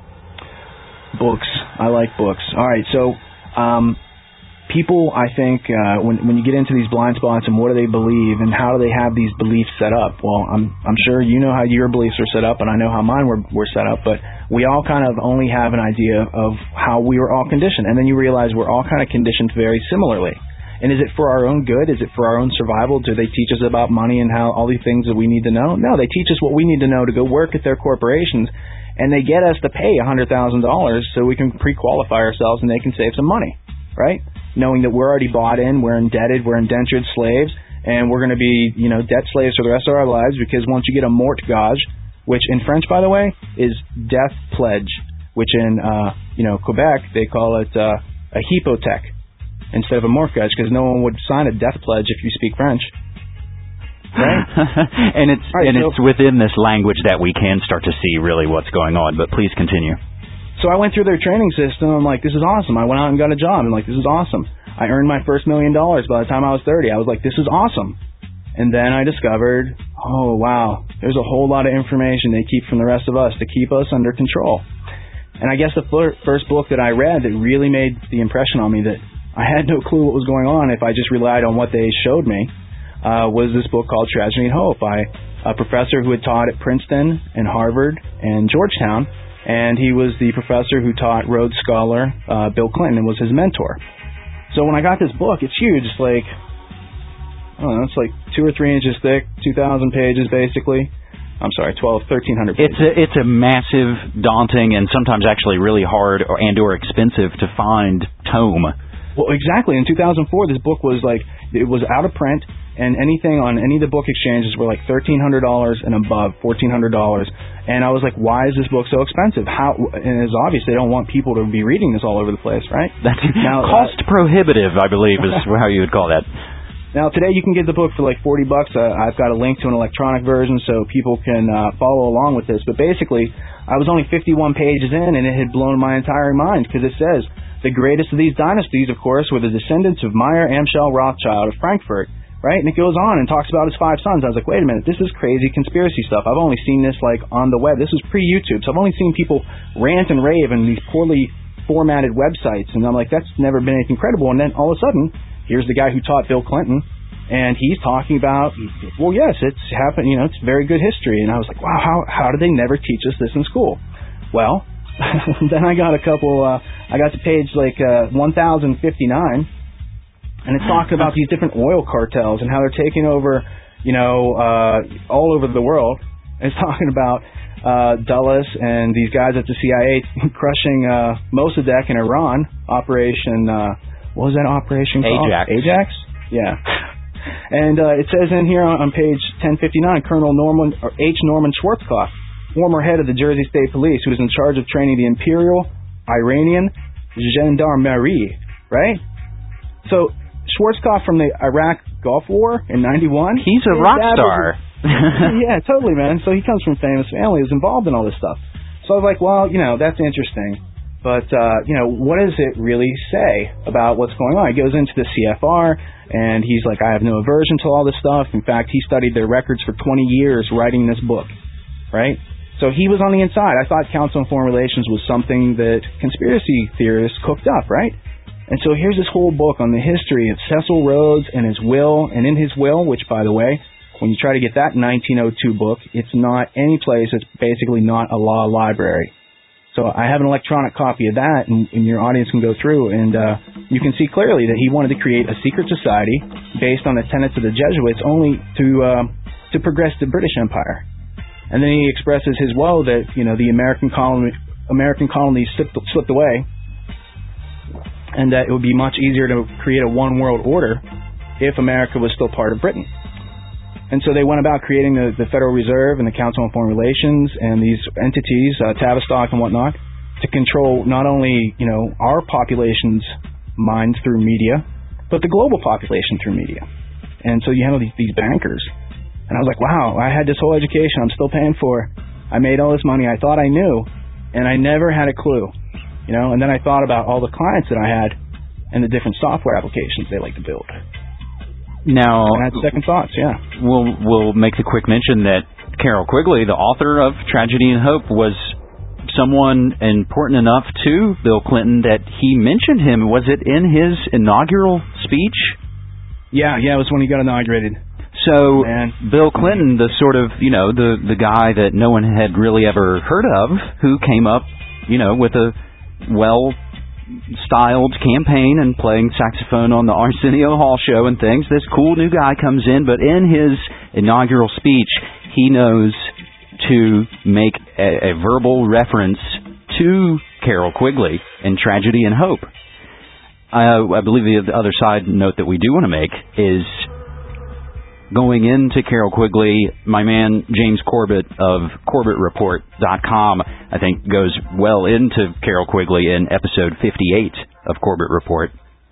Speaker 5: Books. I like books. All right, so um, people, I think, uh, when when you get into these blind spots and what do they believe and how do they have these beliefs set up? Well, I'm I'm sure you know how your beliefs are set up, and I know how mine were, were set up, but we all kind of only have an idea of how we were all conditioned, and then you realize we're all kind of conditioned very similarly. And is it for our own good? Is it for our own survival? Do they teach us about money and how all these things that we need to know? No, they teach us what we need to know to go work at their corporations, and they get us to pay one hundred thousand dollars so we can pre-qualify ourselves and they can save some money, right? Knowing that we're already bought in, we're indebted, we're indentured slaves, and we're going to be, you know, debt slaves for the rest of our lives, because once you get a mortgage, which in French, by the way, is death pledge, which in, uh, you know, Quebec, they call it uh, a hypothèque instead of a mortgage, because no one would sign a death pledge if you speak French. Right?
Speaker 4: and it's right, and so, it's within this language that we can start to see really what's going on, but please continue.
Speaker 5: So I went through their training system. I'm like, this is awesome. I went out and got a job. I'm like, this is awesome. I earned my first million dollars by the time I was thirty. I was like, this is awesome. And then I discovered, oh, wow, there's a whole lot of information they keep from the rest of us to keep us under control. And I guess the first book that I read that really made the impression on me that I had no clue what was going on if I just relied on what they showed me, uh, was this book called Tragedy and Hope by a professor who had taught at Princeton and Harvard and Georgetown, and he was the professor who taught Rhodes Scholar uh, Bill Clinton and was his mentor. So when I got this book, it's huge. It's like, I don't know, it's like two or three inches thick, two thousand pages basically. I'm sorry, twelve, thirteen hundred pages.
Speaker 4: It's a, it's a massive, daunting, and sometimes actually really hard or, and or expensive to find tome.
Speaker 5: Well, exactly. In two thousand four, this book was like, it was out of print, and anything on any of the book exchanges were like thirteen hundred dollars and above, fourteen hundred dollars. And I was like, why is this book so expensive? How? And it's obvious they don't want people to be reading this all over the place, right?
Speaker 4: That's
Speaker 5: now,
Speaker 4: cost uh, prohibitive, I believe, is how you would call that.
Speaker 5: Now, today you can get the book for like forty bucks. Uh, I've got a link to an electronic version so people can uh, follow along with this. But basically, I was only fifty-one pages in, and it had blown my entire mind, because it says, the greatest of these dynasties, of course, were the descendants of Meyer Amschel Rothschild of Frankfurt, right? And it goes on and talks about his five sons. I was like, wait a minute, this is crazy conspiracy stuff. I've only seen this like on the web. This was pre-YouTube, so I've only seen people rant and rave in these poorly formatted websites. And I'm like, that's never been anything credible. And then all of a sudden, here's the guy who taught Bill Clinton, and he's talking about, well, yes, it's happened, you know, it's very good history. And I was like, wow, how how did they never teach us this in school? Well, then I got a couple, uh, I got to page like uh, one thousand fifty-nine, and it's talking about these different oil cartels and how they're taking over, you know, uh, all over the world. And it's talking about uh, Dulles and these guys at the C I A crushing uh, Mossadegh in Iran, Operation, uh, what was that operation called?
Speaker 4: Ajax.
Speaker 5: Ajax? Yeah. And uh, it says in here on, on page ten fifty-nine, Colonel Norman, or H. Norman Schwarzkopf, former head of the Jersey State Police, who was in charge of training the Imperial Iranian Gendarmerie, right? So Schwarzkopf from the Iraq Gulf War in ninety-one.
Speaker 4: He's a rock star.
Speaker 5: Yeah, totally, man. So he comes from a famous family, is involved in all this stuff. So I was like, well, you know, that's interesting. But, uh, you know, what does it really say about what's going on? He goes into the C F R, and he's like, I have no aversion to all this stuff. In fact, he studied their records for twenty years writing this book, right? So he was on the inside. I thought Council on Foreign Relations was something that conspiracy theorists cooked up, right? And so here's this whole book on the history of Cecil Rhodes and his will, and in his will, which, by the way, when you try to get that nineteen oh two book, it's not any place. It's basically not a law library. So I have an electronic copy of that, and, and your audience can go through, and uh, you can see clearly that he wanted to create a secret society based on the tenets of the Jesuits only to uh, to progress the British Empire. And then he expresses his woe that, you know, the American colony, American colonies slipped, slipped away, and that it would be much easier to create a one-world order if America was still part of Britain. And so they went about creating the, the Federal Reserve and the Council on Foreign Relations and these entities, uh, Tavistock and whatnot, to control not only, you know, our population's minds through media, but the global population through media. And so you have these, these bankers. And I was like, wow, I had this whole education I'm still paying for. I made all this money. I thought I knew, and I never had a clue. You know, and then I thought about all the clients that I had and the different software applications they like to build.
Speaker 4: Now,
Speaker 5: I had second thoughts, yeah.
Speaker 4: We'll, we'll make the quick mention that Carroll Quigley, the author of Tragedy and Hope, was someone important enough to Bill Clinton that he mentioned him. Was it in his inaugural speech?
Speaker 5: Yeah, yeah, it was when he got inaugurated.
Speaker 4: So
Speaker 5: Man.
Speaker 4: Bill Clinton, the sort of, you know, the, the guy that no one had really ever heard of, who came up, you know, with a well styled campaign and playing saxophone on the Arsenio Hall show and things. This cool new guy comes in, but in his inaugural speech, he knows to make a, a verbal reference to Carroll Quigley in Tragedy and Hope. Uh, I believe the other side note that we do want to make is going into Carroll Quigley, my man James Corbett of Corbett Report dot com, I think, goes well into Carroll Quigley in episode fifty-eight of Corbett Report.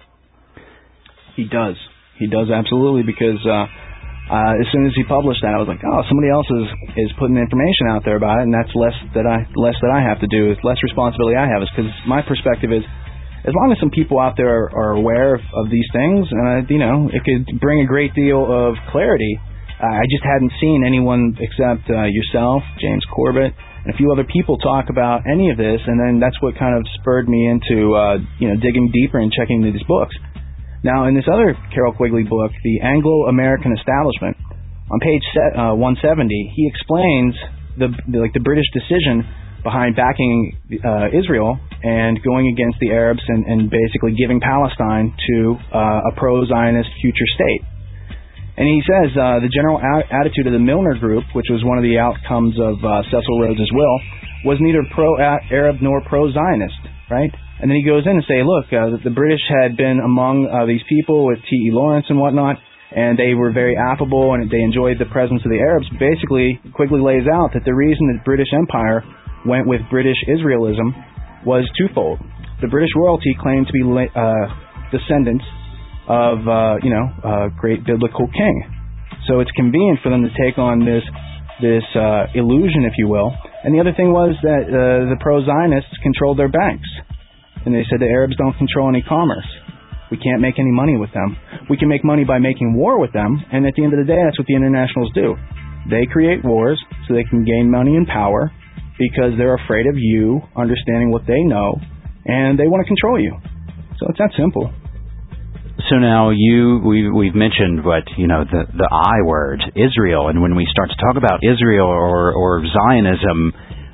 Speaker 5: He does. He does, absolutely, because uh, uh, as soon as he published that, I was like, oh, somebody else is, is putting information out there about it, and that's less that I less that I have to do, less responsibility I have, is because my perspective is, as long as some people out there are, are aware of, of these things, and uh, you know, it could bring a great deal of clarity. Uh, I just hadn't seen anyone except uh, yourself, James Corbett, and a few other people talk about any of this, and then that's what kind of spurred me into uh, you know, digging deeper and checking into these books. Now, in this other Carroll Quigley book, The Anglo-American Establishment, on page set, uh, one seventy, he explains the, the like the British decision behind backing uh, Israel and going against the Arabs and, and basically giving Palestine to uh, a pro-Zionist future state. And he says uh, the general a- attitude of the Milner Group, which was one of the outcomes of uh, Cecil Rhodes' will, was neither pro-Arab nor pro-Zionist, right? And then he goes in and say, look, uh, the British had been among uh, these people with T E Lawrence and whatnot, and they were very affable and they enjoyed the presence of the Arabs. Basically, Quigley lays out that the reason that British Empire went with British Israelism was twofold. The British royalty claimed to be uh, descendants of, uh, you know, a great biblical king. So it's convenient for them to take on this this uh, illusion, if you will. And the other thing was that uh, the pro-Zionists controlled their banks. And they said the Arabs don't control any commerce. We can't make any money with them. We can make money by making war with them, and at the end of the day, that's what the internationals do. They create wars so they can gain money and power, because they're afraid of you understanding what they know, and they want to control you. So it's that simple.
Speaker 4: So now you, we, we've mentioned what, you know, the, the I word, Israel, and when we start to talk about Israel or, or Zionism,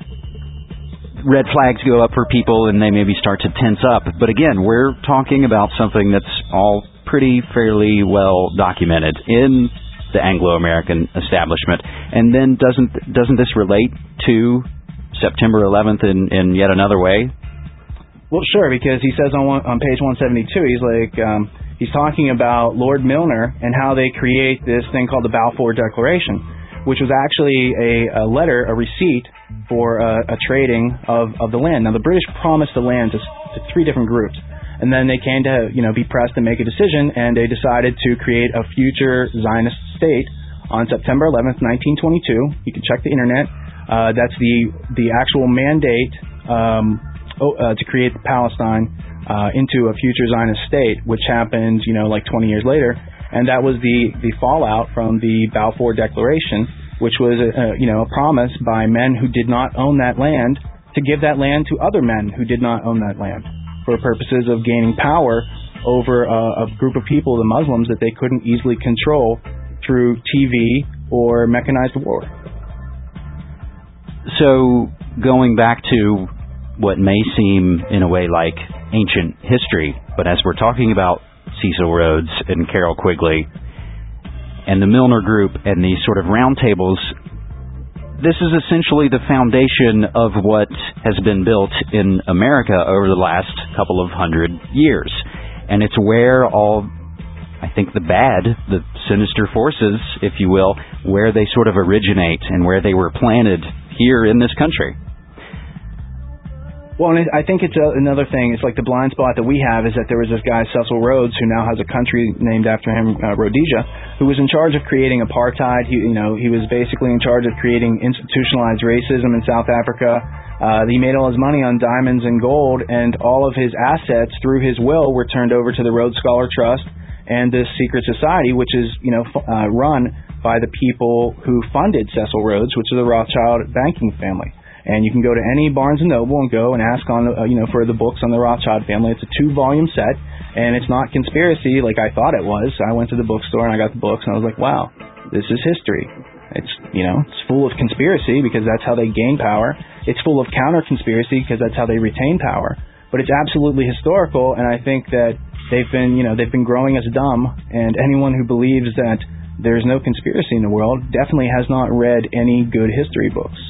Speaker 4: red flags go up for people and they maybe start to tense up. But again, we're talking about something that's all pretty fairly well documented in the Anglo-American establishment. And then doesn't doesn't this relate to September eleventh in, in yet another way?
Speaker 5: Well, sure, because he says on one, on page one seventy-two, he's like, um, he's talking about Lord Milner and how they create this thing called the Balfour Declaration, which was actually a, a letter, a receipt for a, a trading of, of the land. Now, the British promised the land to, to three different groups, and then they came to, you know, be pressed and make a decision, and they decided to create a future Zionist state on September eleventh, nineteen twenty-two. You can check the internet. Uh, that's the the actual mandate um, uh, to create Palestine uh, into a future Zionist state, which happened, you know, like twenty years later. And that was the, the fallout from the Balfour Declaration, which was, a, a, you know, a promise by men who did not own that land to give that land to other men who did not own that land for purposes of gaining power over a, a group of people, the Muslims, that they couldn't easily control through T V or mechanized war.
Speaker 4: So going back to what may seem in a way like ancient history, but as we're talking about Cecil Rhodes and Carroll Quigley and the Milner Group and these sort of roundtables, this is essentially the foundation of what has been built in America over the last couple of hundred years. And it's where all, I think, the bad, the sinister forces, if you will, where they sort of originate and where they were planted here in this country.
Speaker 5: Well, and I think it's a, another thing. It's like the blind spot that we have is that there was this guy, Cecil Rhodes, who now has a country named after him, uh, Rhodesia, who was in charge of creating apartheid. He, you know, he was basically in charge of creating institutionalized racism in South Africa. Uh, he made all his money on diamonds and gold, and all of his assets through his will were turned over to the Rhodes Scholar Trust and this secret society, which is, you know, f- uh, run by the people who funded Cecil Rhodes, which is the Rothschild banking family. And you can go to any Barnes and Noble and go and ask on, uh, you know, for the books on the Rothschild family. It's a two-volume set, and it's not conspiracy like I thought it was. I went to the bookstore and I got the books, and I was like, wow, this is history. It's, you know, it's full of conspiracy because that's how they gain power. It's full of counter-conspiracy because that's how they retain power. But it's absolutely historical, and I think that they've been, you know, they've been growing us dumb, and anyone who believes that there's no conspiracy in the world definitely has not read any good history books.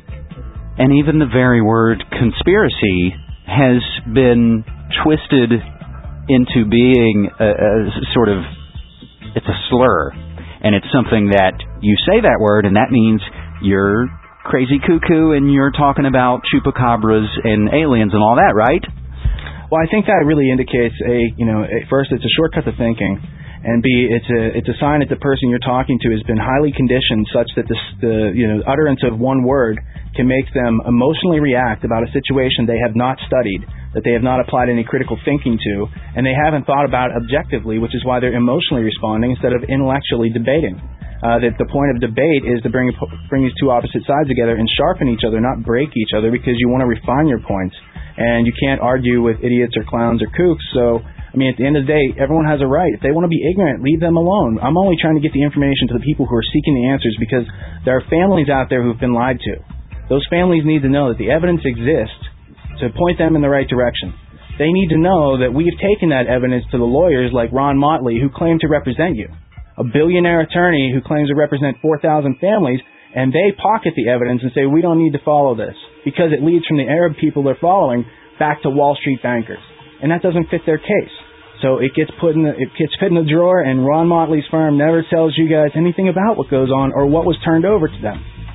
Speaker 4: And even the very word conspiracy has been twisted into being a, a sort of, it's a slur. And it's something that you say that word and that means you're crazy cuckoo and you're talking about chupacabras and aliens and all that, right?
Speaker 5: Well, I think that really indicates a, you know, a, first, it's a shortcut to thinking. And B, it's a it's a sign that the person you're talking to has been highly conditioned such that the, the you know utterance of one word can make them emotionally react about a situation they have not studied, that they have not applied any critical thinking to, and they haven't thought about objectively, which is why they're emotionally responding instead of intellectually debating. Uh, that the point of debate is to bring bring these two opposite sides together and sharpen each other, not break each other, because you want to refine your points. And you can't argue with idiots or clowns or kooks, so I mean, at the end of the day, everyone has a right. If they want to be ignorant, leave them alone. I'm only trying to get the information to the people who are seeking the answers because there are families out there who've been lied to. Those families need to know that the evidence exists to point them in the right direction. They need to know that we've taken that evidence to the lawyers like Ron Motley, who claim to represent you, a billionaire attorney who claims to represent four thousand families, and they pocket the evidence and say, we don't need to follow this because it leads from the Arab people they're following back to Wall Street bankers. And that doesn't fit their case. So it gets put in the, it gets put in the drawer, and Ron Motley's firm never tells you guys anything about what goes on or what was turned over to them.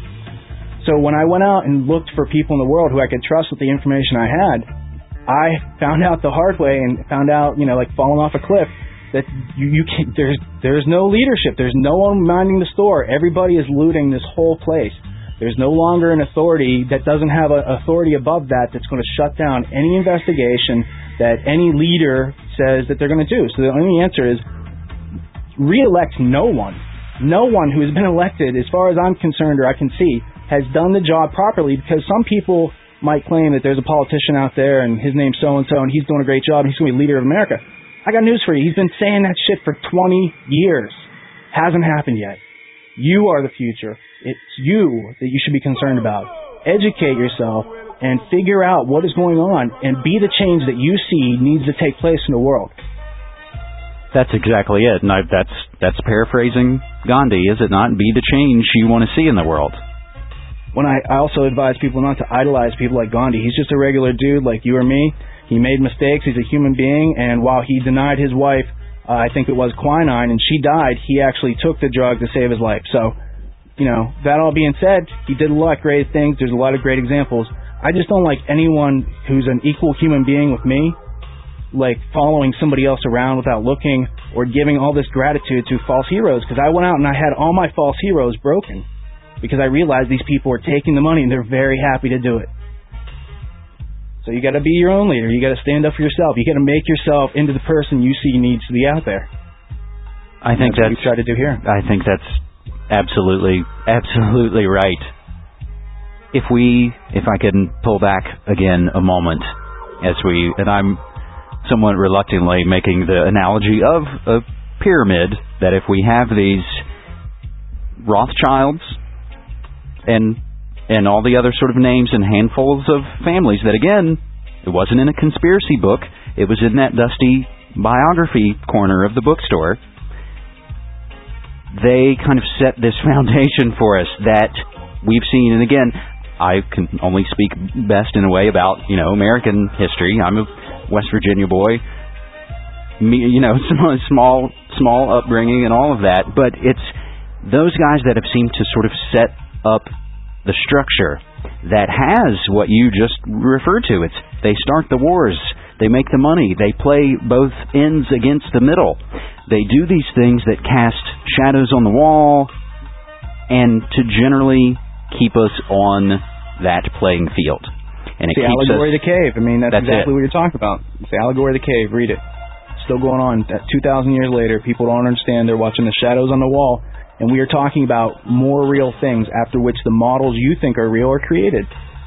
Speaker 5: So when I went out and looked for people in the world who I could trust with the information I had, I found out the hard way and found out, you know, like falling off a cliff, that you, you can, there's there's no leadership. There's no one minding the store. Everybody is looting this whole place. There's no longer an authority that doesn't have an authority above that that's going to shut down any investigation that any leader says that they're going to do. So the only answer is re-elect no one. No one who has been elected, as far as I'm concerned or I can see, has done the job properly, because some people might claim that there's a politician out there and his name's so-and-so and he's doing a great job and he's going to be leader of America. I got news for you. He's been saying that shit for twenty years. Hasn't happened yet. You are the future. It's you that you should be concerned about. Educate yourself and figure out what is going on and be the change that you see needs to take place in the world.
Speaker 4: That's exactly it. And I, that's that's paraphrasing Gandhi, is it not? Be the change you want to see in the world.
Speaker 5: When I, I also advise people not to idolize people like Gandhi. He's just a regular dude like you or me. He made mistakes. He's a human being. And while he denied his wife, uh, I think it was quinine, and she died, he actually took the drug to save his life. So, you know, that all being said, he did a lot of great things. There's a lot of great examples. I just don't like anyone who's an equal human being with me, like following somebody else around without looking or giving all this gratitude to false heroes. Because I went out and I had all my false heroes broken because I realized these people are taking the money and they're very happy to do it. So you got to be your own leader. You got to stand up for yourself. You got to make yourself into the person you see needs to be out there.
Speaker 4: I think
Speaker 5: that's,
Speaker 4: that's
Speaker 5: what we try to do here.
Speaker 4: I think that's absolutely, absolutely right. If we, if I can pull back again a moment, as we, and I'm somewhat reluctantly making the analogy of a pyramid, that if we have these Rothschilds and and all the other sort of names and handfuls of families that, again, it wasn't in a conspiracy book, it was in that dusty biography corner of the bookstore, they kind of set this foundation for us that we've seen. And again, I can only speak best in a way about, you know, American history. I'm a West Virginia boy, me, you know, small, small upbringing and all of that, but it's those guys that have seemed to sort of set up the structure that has what you just referred to. It's they start the wars, they make the money, they play both ends against the middle. They do these things that cast shadows on the wall and to generally keep us on that playing field. And it
Speaker 5: it's the
Speaker 4: keeps
Speaker 5: allegory
Speaker 4: us,
Speaker 5: of the cave. I mean, that's,
Speaker 4: that's
Speaker 5: exactly
Speaker 4: it.
Speaker 5: what you're talking about. It's the allegory of the cave. Read it. Still going on. That two thousand years later, people don't understand. They're watching the shadows on the wall. And we are talking about more real things after which the models you think are real are created.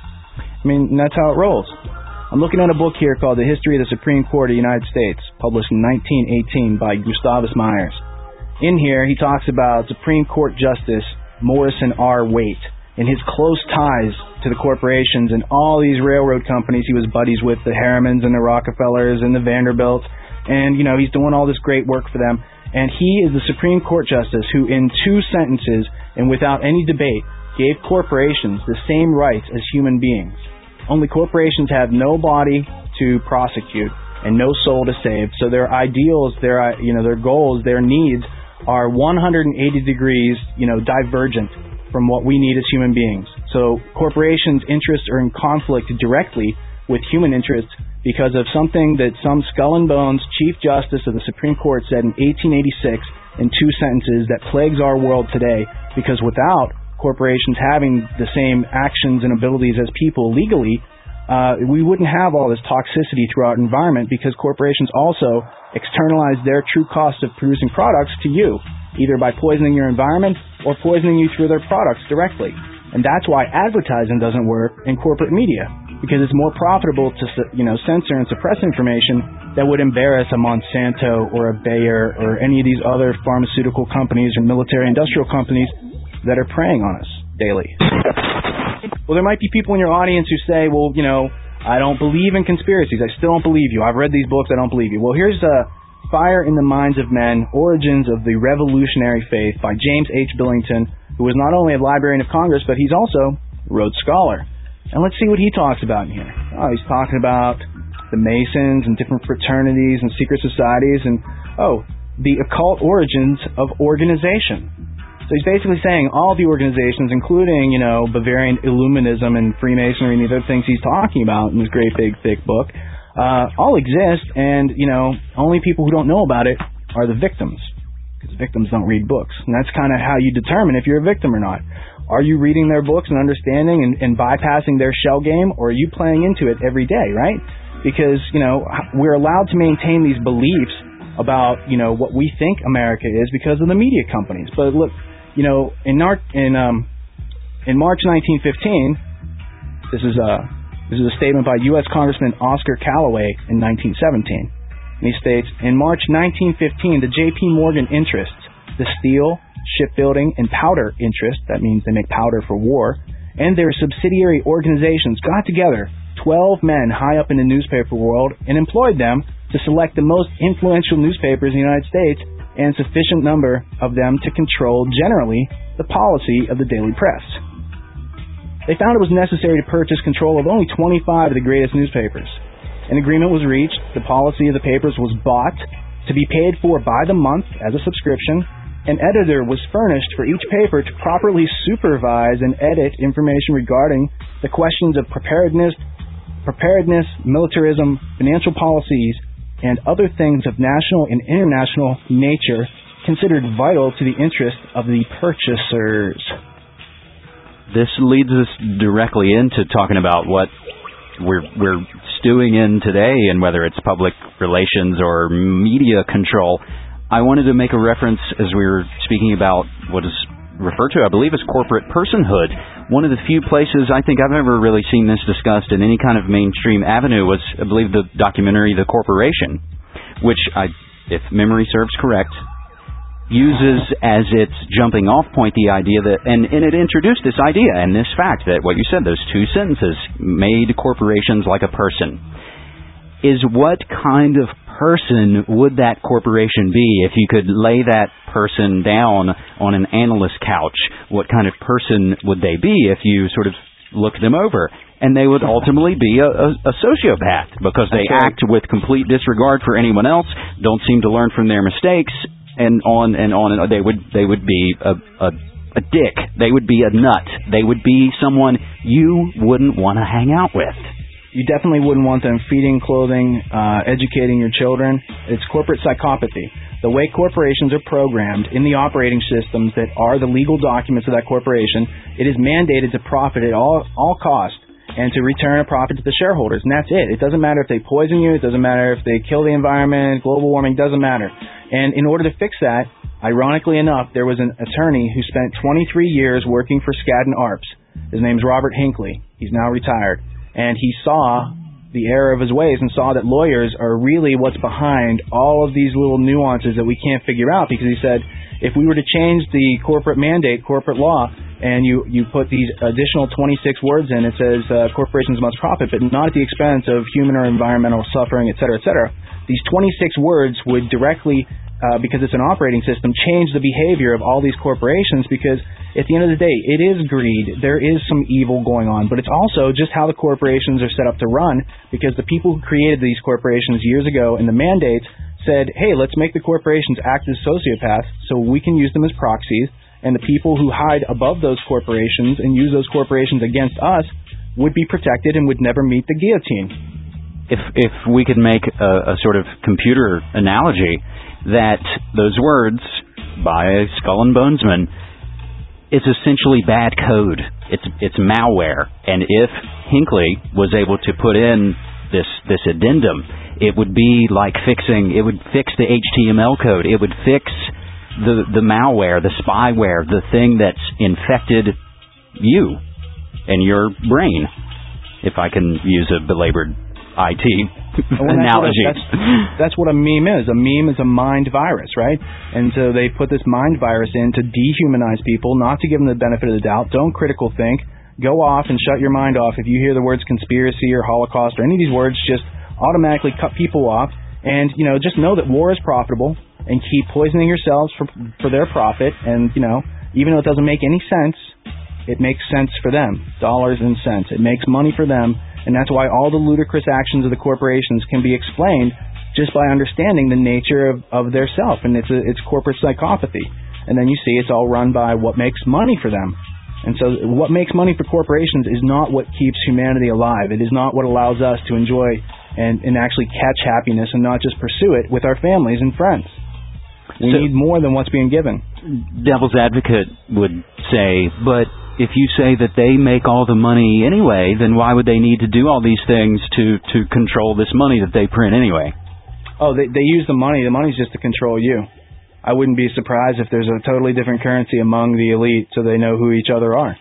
Speaker 5: I mean, and that's how it rolls. I'm looking at a book here called The History of the Supreme Court of the United States, published in nineteen eighteen by Gustavus Myers. In here, he talks about Supreme Court Justice Morrison R. Waite and his close ties to the corporations and all these railroad companies. He was buddies with the Harrimans and the Rockefellers and the Vanderbilts. And, you know, he's doing all this great work for them. And he is the Supreme Court Justice who, in two sentences and without any debate, gave corporations the same rights as human beings. Only corporations have no body to prosecute and no soul to save. So their ideals, their you know, their goals, their needs are one hundred eighty degrees, you know, divergent from what we need as human beings. So corporations' interests are in conflict directly with human interests because of something that some skull and bones Chief Justice of the Supreme Court said in eighteen eighty-six in two sentences that plagues our world today, because without corporations having the same actions and abilities as people legally, uh, we wouldn't have all this toxicity throughout our environment, because corporations also externalize their true cost of producing products to you, either by poisoning your environment or poisoning you through their products directly. And that's why advertising doesn't work in corporate media, because it's more profitable to, you know, censor and suppress information that would embarrass a Monsanto or a Bayer or any of these other pharmaceutical companies or military-industrial companies that are preying on us daily. Well, there might be people in your audience who say, well, you know, I don't believe in conspiracies. I still don't believe you. I've read these books. I don't believe you. Well, here's uh, Fire in the Minds of Men, Origins of the Revolutionary Faith by James H. Billington, who was not only a Librarian of Congress, but he's also a Rhodes Scholar. And let's see what he talks about in here. Oh, he's talking about the Masons and different fraternities and secret societies and, oh, the occult origins of organization. So he's basically saying all the organizations, including, you know, Bavarian Illuminism and Freemasonry and the other things he's talking about in this great big thick book, uh, all exist, and, you know, only people who don't know about it are the victims, because victims don't read books. And that's kind of how you determine if you're a victim or not. Are you reading their books and understanding and, and bypassing their shell game, or are you playing into it every day, right? Because, you know, we're allowed to maintain these beliefs about, you know, what we think America is because of the media companies. But look, you know, in Nar- in um, in March nineteen fifteen, this is a this is a statement by U S Congressman Oscar Callaway in nineteen seventeen. And he states, in March nineteen fifteen, the J P Morgan interests, the steel, shipbuilding, and powder interest, that means they make powder for war, and their subsidiary organizations got together twelve men high up in the newspaper world and employed them to select the most influential newspapers in the United States and sufficient number of them to control, generally, the policy of the daily press. They found it was necessary to purchase control of only twenty-five of the greatest newspapers. An agreement was reached. The policy of the papers was bought to be paid for by the month as a subscription. An editor was furnished for each paper to properly supervise and edit information regarding the questions of preparedness, preparedness, militarism, financial policies, and other things of national and international nature considered vital to the interest of the purchasers.
Speaker 4: This leads us directly into talking about what we're we're stewing in today, and whether it's public relations or media control. I wanted to make a reference as we were speaking about what is referred to, I believe, as corporate personhood. One of the few places I think I've ever really seen this discussed in any kind of mainstream avenue was, I believe, the documentary The Corporation, which, I, if memory serves correct, uses as its jumping off point the idea that, and, and it introduced this idea and this fact that what you said, those two sentences, made corporations like a person, is what kind of person would that corporation be if you could lay that person down on an analyst couch? What kind of person would they be if you sort of looked them over? And they would ultimately be a, a, a sociopath because they
Speaker 5: That's right.
Speaker 4: act with complete disregard for anyone else, don't seem to learn from their mistakes, and on and on. And they would they would be a, a, a dick. They would be a nut. They would be someone you wouldn't want to hang out with.
Speaker 5: You definitely wouldn't want them feeding, clothing, uh, educating your children. It's corporate psychopathy. The way corporations are programmed in the operating systems that are the legal documents of that corporation, it is mandated to profit at all all costs and to return a profit to the shareholders. And that's it. It doesn't matter if they poison you. It doesn't matter if they kill the environment, global warming, doesn't matter. And in order to fix that, ironically enough, there was an attorney who spent twenty-three years working for Skadden Arps. His name's Robert Hinckley. He's now retired. And he saw the error of his ways and saw that lawyers are really what's behind all of these little nuances that we can't figure out, because he said if we were to change the corporate mandate, corporate law, and you, you put these additional twenty-six words in, it says uh, corporations must profit, but not at the expense of human or environmental suffering, et cetera, et cetera. These twenty-six words would directly, uh, because it's an operating system, change the behavior of all these corporations, because at the end of the day, it is greed. There is some evil going on, but it's also just how the corporations are set up to run, because the people who created these corporations years ago in the mandates said, hey, let's make the corporations act as sociopaths so we can use them as proxies, and the people who hide above those corporations and use those corporations against us would be protected and would never meet the guillotine.
Speaker 4: If if we could make a, a sort of computer analogy, that those words by a Skull and Bonesman, it's essentially bad code. It's it's malware. And if Hinckley was able to put in this this addendum, it would be like fixing, it would fix the H T M L code. It would fix the, the malware, the spyware, the thing that's infected you and your brain, if I can use a belabored I T
Speaker 5: well,
Speaker 4: analogy.
Speaker 5: That's what, a, that's, that's what a meme is. A meme is a mind virus, right? And so they put this mind virus in to dehumanize people, not to give them the benefit of the doubt. Don't critical think. Go off and shut your mind off. If you hear the words conspiracy or Holocaust or any of these words, just automatically cut people off. And, you know, just know that war is profitable, and keep poisoning yourselves for for their profit. And, you know, even though it doesn't make any sense, it makes sense for them. Dollars and cents. It makes money for them. And that's why all the ludicrous actions of the corporations can be explained just by understanding the nature of, of their self. And it's a, it's corporate psychopathy. And then you see it's all run by what makes money for them. And so what makes money for corporations is not what keeps humanity alive. It is not what allows us to enjoy and, and actually catch happiness and not just pursue it with our families and friends. We so, need more than what's being given.
Speaker 4: Devil's advocate would say, but if you say that they make all the money anyway, then why would they need to do all these things to, to control this money that they print anyway?
Speaker 5: Oh, they, they use the money. The money's just to control you. I wouldn't be surprised if there's a totally different currency among the elite so they know who each other are.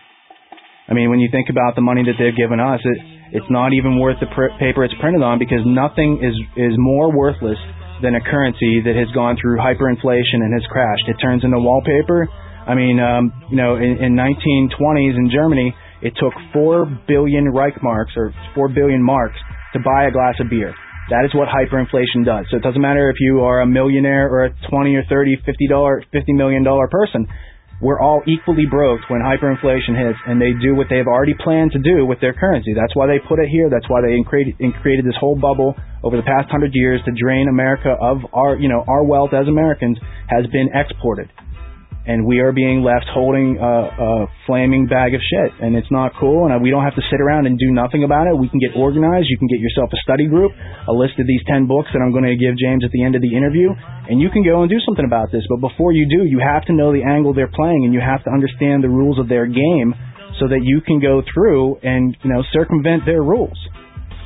Speaker 5: I mean, when you think about the money that they've given us, it, it's not even worth the pr- paper it's printed on, because nothing is, is more worthless than a currency that has gone through hyperinflation and has crashed. It turns into wallpaper. I mean, um, you know, in, in nineteen twenties in Germany, it took four billion Reichmarks or four billion marks to buy a glass of beer. That is what hyperinflation does. So it doesn't matter if you are a millionaire or a twenty or thirty, fifty dollar, fifty million dollar person. We're all equally broke when hyperinflation hits, and they do what they've already planned to do with their currency. That's why they put it here. That's why they created, created this whole bubble over the past hundred years to drain America of our, you know, our wealth as Americans has been exported. And we are being left holding a, a flaming bag of shit. And it's not cool. And we don't have to sit around and do nothing about it. We can get organized. You can get yourself a study group, a list of these ten books that I'm going to give James at the end of the interview. And you can go and do something about this. But before you do, you have to know the angle they're playing. And you have to understand the rules of their game so that you can go through and, you know, circumvent their rules.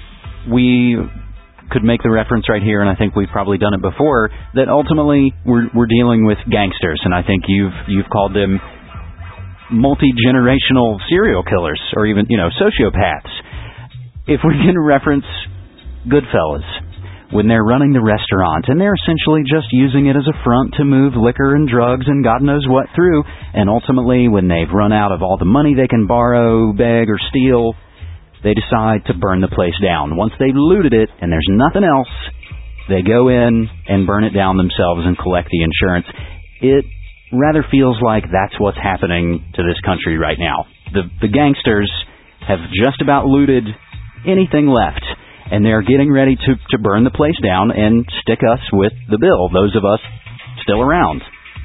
Speaker 4: we could make the reference right here, and I think we've probably done it before, that ultimately we're we're dealing with gangsters, and I think you've you've called them multi-generational serial killers, or even, you know, sociopaths. If we can reference Goodfellas, when they're running the restaurant, and they're essentially just using it as a front to move liquor and drugs and God knows what through, and ultimately when they've run out of all the money they can borrow, beg, or steal, they decide to burn the place down. Once they've looted it and there's nothing else, they go in and burn it down themselves and collect the insurance. It rather feels like that's what's happening to this country right now. The, the gangsters have just about looted anything left, and they're getting ready to, to burn the place down and stick us with the bill, those of us still around.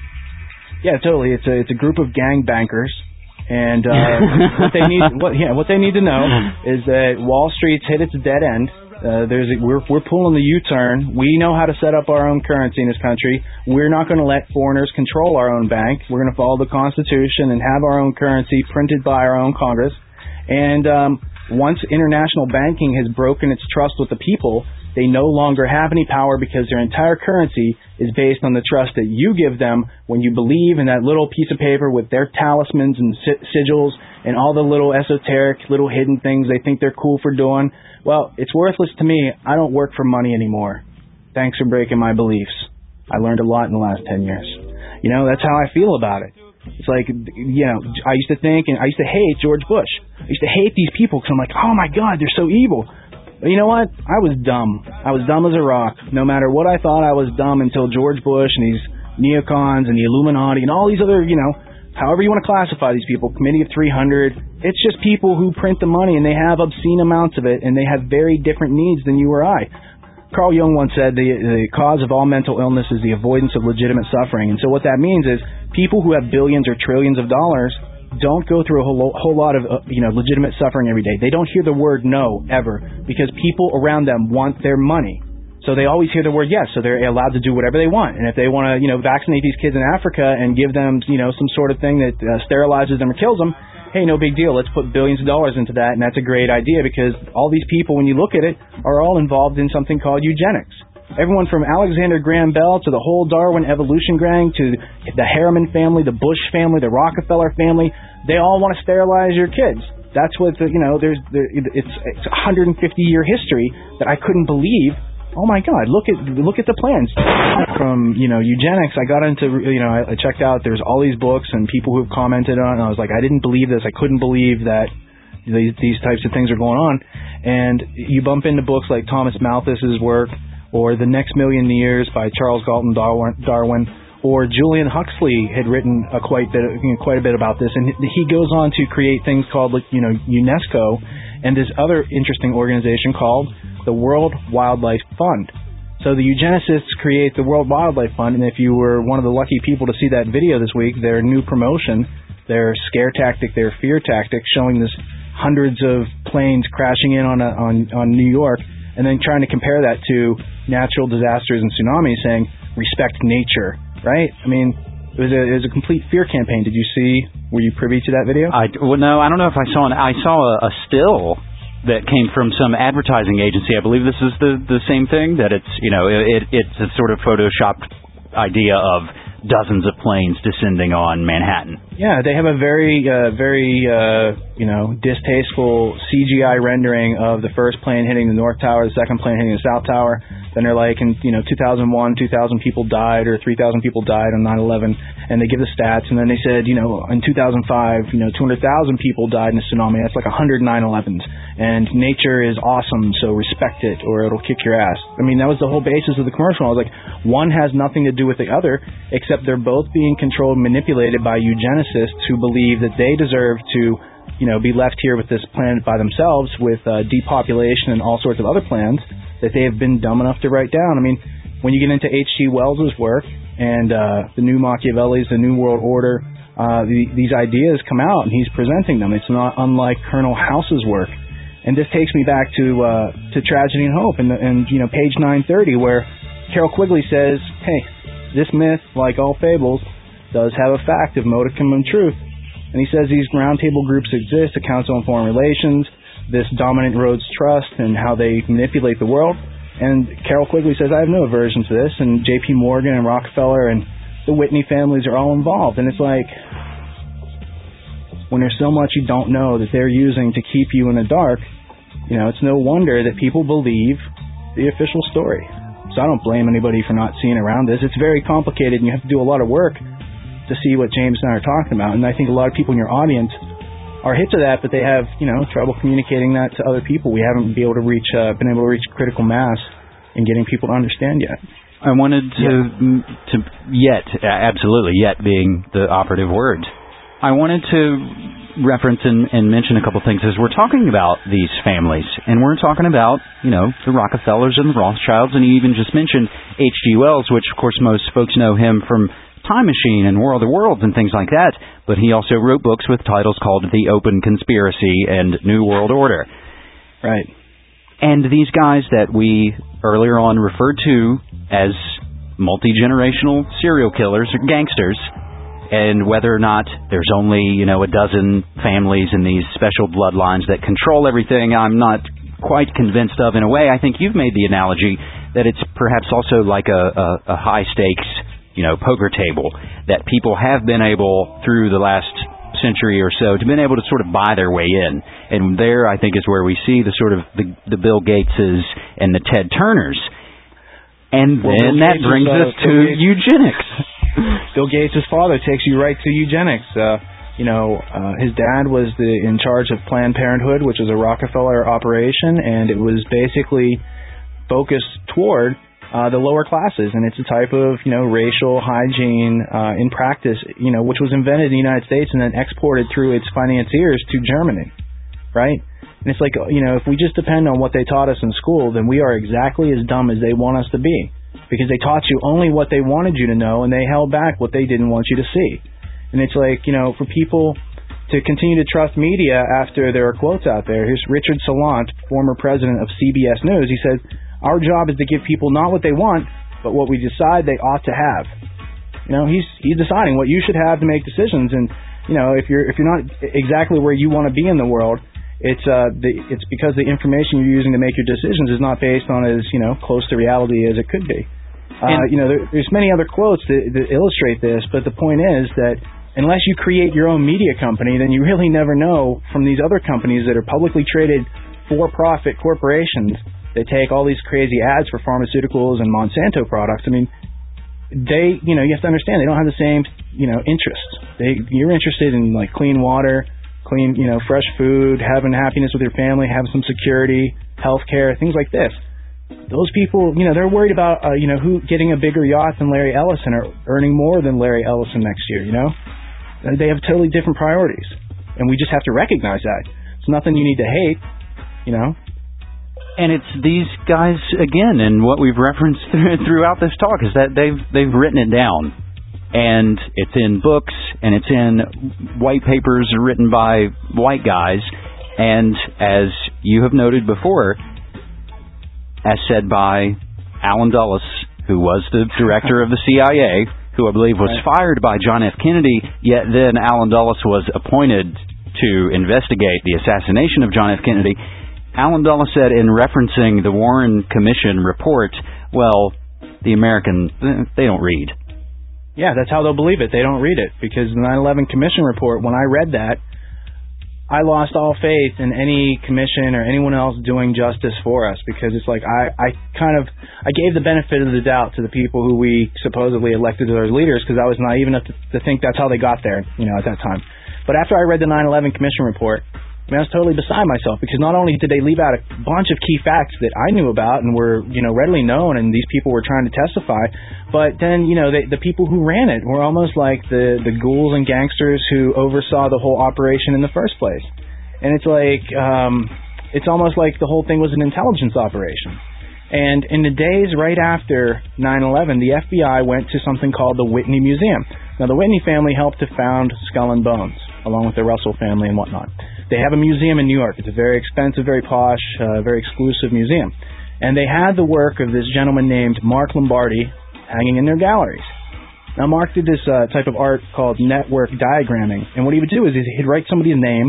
Speaker 5: Yeah, totally. It's a, it's a group of gang bankers. And uh, what they need, what, yeah, what they need to know is that Wall Street's hit its dead end. Uh, there's a, we're we're pulling the U-turn. We know how to set up our own currency in this country. We're not going to let foreigners control our own bank. We're going to follow the Constitution and have our own currency printed by our own Congress. And um, once international banking has broken its trust with the people, they no longer have any power because their entire currency is based on the trust that you give them when you believe in that little piece of paper with their talismans and sigils and all the little esoteric, little hidden things they think they're cool for doing. Well, it's worthless to me. I don't work for money anymore. Thanks for breaking my beliefs. I learned a lot in the last ten years. You know, that's how I feel about it. It's like, you know, I used to think, and I used to hate George Bush. I used to hate these people because I'm like, oh my God, they're so evil. But you know what? I was dumb. I was dumb as a rock. No matter what I thought, I was dumb until George Bush and these neocons and the Illuminati and all these other, you know, however you want to classify these people, Committee of three hundred, it's just people who print the money and they have obscene amounts of it and they have very different needs than you or I. Carl Jung once said the, the cause of all mental illness is the avoidance of legitimate suffering. And so what that means is people who have billions or trillions of dollars don't go through a whole, whole lot of uh, you know legitimate suffering every day. They don't hear the word no ever because people around them want their money. So they always hear the word yes, so they're allowed to do whatever they want. And if they want to, you know, vaccinate these kids in Africa and give them, you know, some sort of thing that uh, sterilizes them or kills them, hey, no big deal. Let's put billions of dollars into that, and that's a great idea because all these people, when you look at it, are all involved in something called eugenics. Everyone from Alexander Graham Bell to the whole Darwin evolution gang to the Harriman family, the Bush family, the Rockefeller family, they all want to sterilize your kids. That's what, the, you know, there's the, it's, it's a one hundred fifty year history that I couldn't believe. Oh my God! Look at look at the plans from you know eugenics. I got into you know I, I checked out. There's all these books and people who've commented on it. And I was like, I didn't believe this. I couldn't believe that these, these types of things are going on. And you bump into books like Thomas Malthus's work, or The Next Million Years by Charles Galton Darwin, or Julian Huxley had written a quite bit you know, quite a bit about this. And he goes on to create things called you know UNESCO and this other interesting organization called the World Wildlife Fund. So the eugenicists create the World Wildlife Fund, and if you were one of the lucky people to see that video this week, their new promotion, their scare tactic, their fear tactic, showing this hundreds of planes crashing in on a, on on New York, and then trying to compare that to natural disasters and tsunamis, saying respect nature, right? I mean, it was a it was a complete fear campaign. Did you see? Were you privy to that video?
Speaker 4: I well, no, I don't know if I saw an I saw a, a still that came from some advertising agency. I believe this is the, the same thing, that it's, you know, it, it's a sort of photoshopped idea of dozens of planes descending on Manhattan.
Speaker 5: Yeah, they have a very, uh, very, uh, you know, distasteful C G I rendering of the first plane hitting the North Tower, the second plane hitting the South Tower. Then they're like, in, you know, two thousand one, two thousand people died, or three thousand people died on nine eleven, and they give the stats, and then they said, you know, in two thousand five, you know, two hundred thousand people died in a tsunami. That's like one hundred nine elevens. And nature is awesome, so respect it, or it'll kick your ass. I mean, that was the whole basis of the commercial. I was like, one has nothing to do with the other, except they're both being controlled and manipulated by eugenicists who believe that they deserve to, you know, be left here with this planet by themselves with uh, depopulation and all sorts of other plans that they have been dumb enough to write down. I mean, when you get into H G Wells's work and uh, the new Machiavellis, the New World Order, uh, the, these ideas come out and he's presenting them. It's not unlike Colonel House's work. And this takes me back to uh, to Tragedy and Hope and, and you know page nine thirty, where Carroll Quigley says, hey, this myth, like all fables, does have a fact of modicum of truth. And he says these roundtable groups exist, a council on foreign relations, this dominant Rhodes Trust and how they manipulate the world. And Carroll Quigley says, I have no aversion to this. And J P Morgan and Rockefeller and the Whitney families are all involved. And it's like, when there's so much you don't know that they're using to keep you in the dark, you know, it's no wonder that people believe the official story. So I don't blame anybody for not seeing around this. It's very complicated, and you have to do a lot of work to see what James and I are talking about. And I think a lot of people in your audience are hit to that, but they have, you know, trouble communicating that to other people. We haven't been able to reach, uh, been able to reach critical mass in getting people to understand yet.
Speaker 4: I wanted to, yeah. to yet, absolutely, yet being the operative word. I wanted to reference and, and mention a couple things as we're talking about these families. And we're talking about, you know, the Rockefellers and the Rothschilds, and you even just mentioned H G Wells, which, of course, most folks know him from Time Machine and War of the Worlds and things like that. But he also wrote books with titles called The Open Conspiracy and New World Order.
Speaker 5: Right.
Speaker 4: And these guys that we earlier on referred to as multi-generational serial killers or gangsters, and whether or not there's only, you know, a dozen families in these special bloodlines that control everything, I'm not quite convinced of in a way. I think you've made the analogy that it's perhaps also like a, a, a high-stakes, you know, poker table, that people have been able, through the last century or so, to been able to sort of buy their way in. And there, I think, is where we see the sort of the, the Bill Gateses and the Ted Turners. And well, then Bill that Gates brings is, uh, us to Gates. eugenics.
Speaker 5: Bill Gates' father takes you right to eugenics. Uh, you know, uh, his dad was the, in charge of Planned Parenthood, which was a Rockefeller operation, and it was basically focused toward uh, the lower classes. And it's a type of, you know, racial hygiene uh, in practice, you know, which was invented in the United States and then exported through its financiers to Germany, right? And it's like, you know, if we just depend on what they taught us in school, then we are exactly as dumb as they want us to be. Because they taught you only what they wanted you to know, and they held back what they didn't want you to see. And it's like, you know, for people to continue to trust media after there are quotes out there. Here's Richard Salant, former president of C B S News. He said, our job is to give people not what they want, but what we decide they ought to have. You know, he's he's deciding what you should have to make decisions. And, you know, if you're if you're not exactly where you want to be in the world, It's uh, the, it's because the information you're using to make your decisions is not based on as, you know, close to reality as it could be. Uh, you know, there, there's many other quotes that, that illustrate this, but the point is that unless you create your own media company, then you really never know from these other companies that are publicly traded for-profit corporations that take all these crazy ads for pharmaceuticals and Monsanto products. I mean, they, you know, you have to understand they don't have the same, you know, interests. They, you're interested in like clean water, clean, you know, fresh food, having happiness with your family, having some security, health care, things like this. Those people, you know, they're worried about, uh, you know, who getting a bigger yacht than Larry Ellison or earning more than Larry Ellison next year, you know? They have totally different priorities. And we just have to recognize that. It's nothing you need to hate, you know?
Speaker 4: And it's these guys, again, and what we've referenced throughout this talk is that they've they've written it down. And it's in books, and it's in white papers written by white guys. And as you have noted before, as said by Alan Dulles, who was the director of the C I A, who I believe was right. fired by John F. Kennedy, yet then Alan Dulles was appointed to investigate the assassination of John F. Kennedy. Alan Dulles said in referencing the Warren Commission report, well, the Americans, they don't read.
Speaker 5: Yeah, that's how they'll believe it. They don't read it. Because the nine eleven Commission report, when I read that, I lost all faith in any commission or anyone else doing justice for us, because it's like I, I kind of I gave the benefit of the doubt to the people who we supposedly elected as our leaders, because I was naive enough to, to think that's how they got there, you know, at that time. But after I read the nine eleven Commission report, I mean, I was totally beside myself, because not only did they leave out a bunch of key facts that I knew about and were, you know, readily known, and these people were trying to testify, but then, you know, they, the people who ran it were almost like the, the ghouls and gangsters who oversaw the whole operation in the first place. And it's like, um, it's almost like the whole thing was an intelligence operation. And in the days right after nine eleven, the F B I went to something called the Whitney Museum. Now, the Whitney family helped to found Skull and Bones, along with the Russell family and whatnot. They have a museum in New York. It's a very expensive, very posh, uh, very exclusive museum. And they had the work of this gentleman named Mark Lombardi hanging in their galleries. Now, Mark did this uh, type of art called network diagramming. And what he would do is he'd write somebody's name,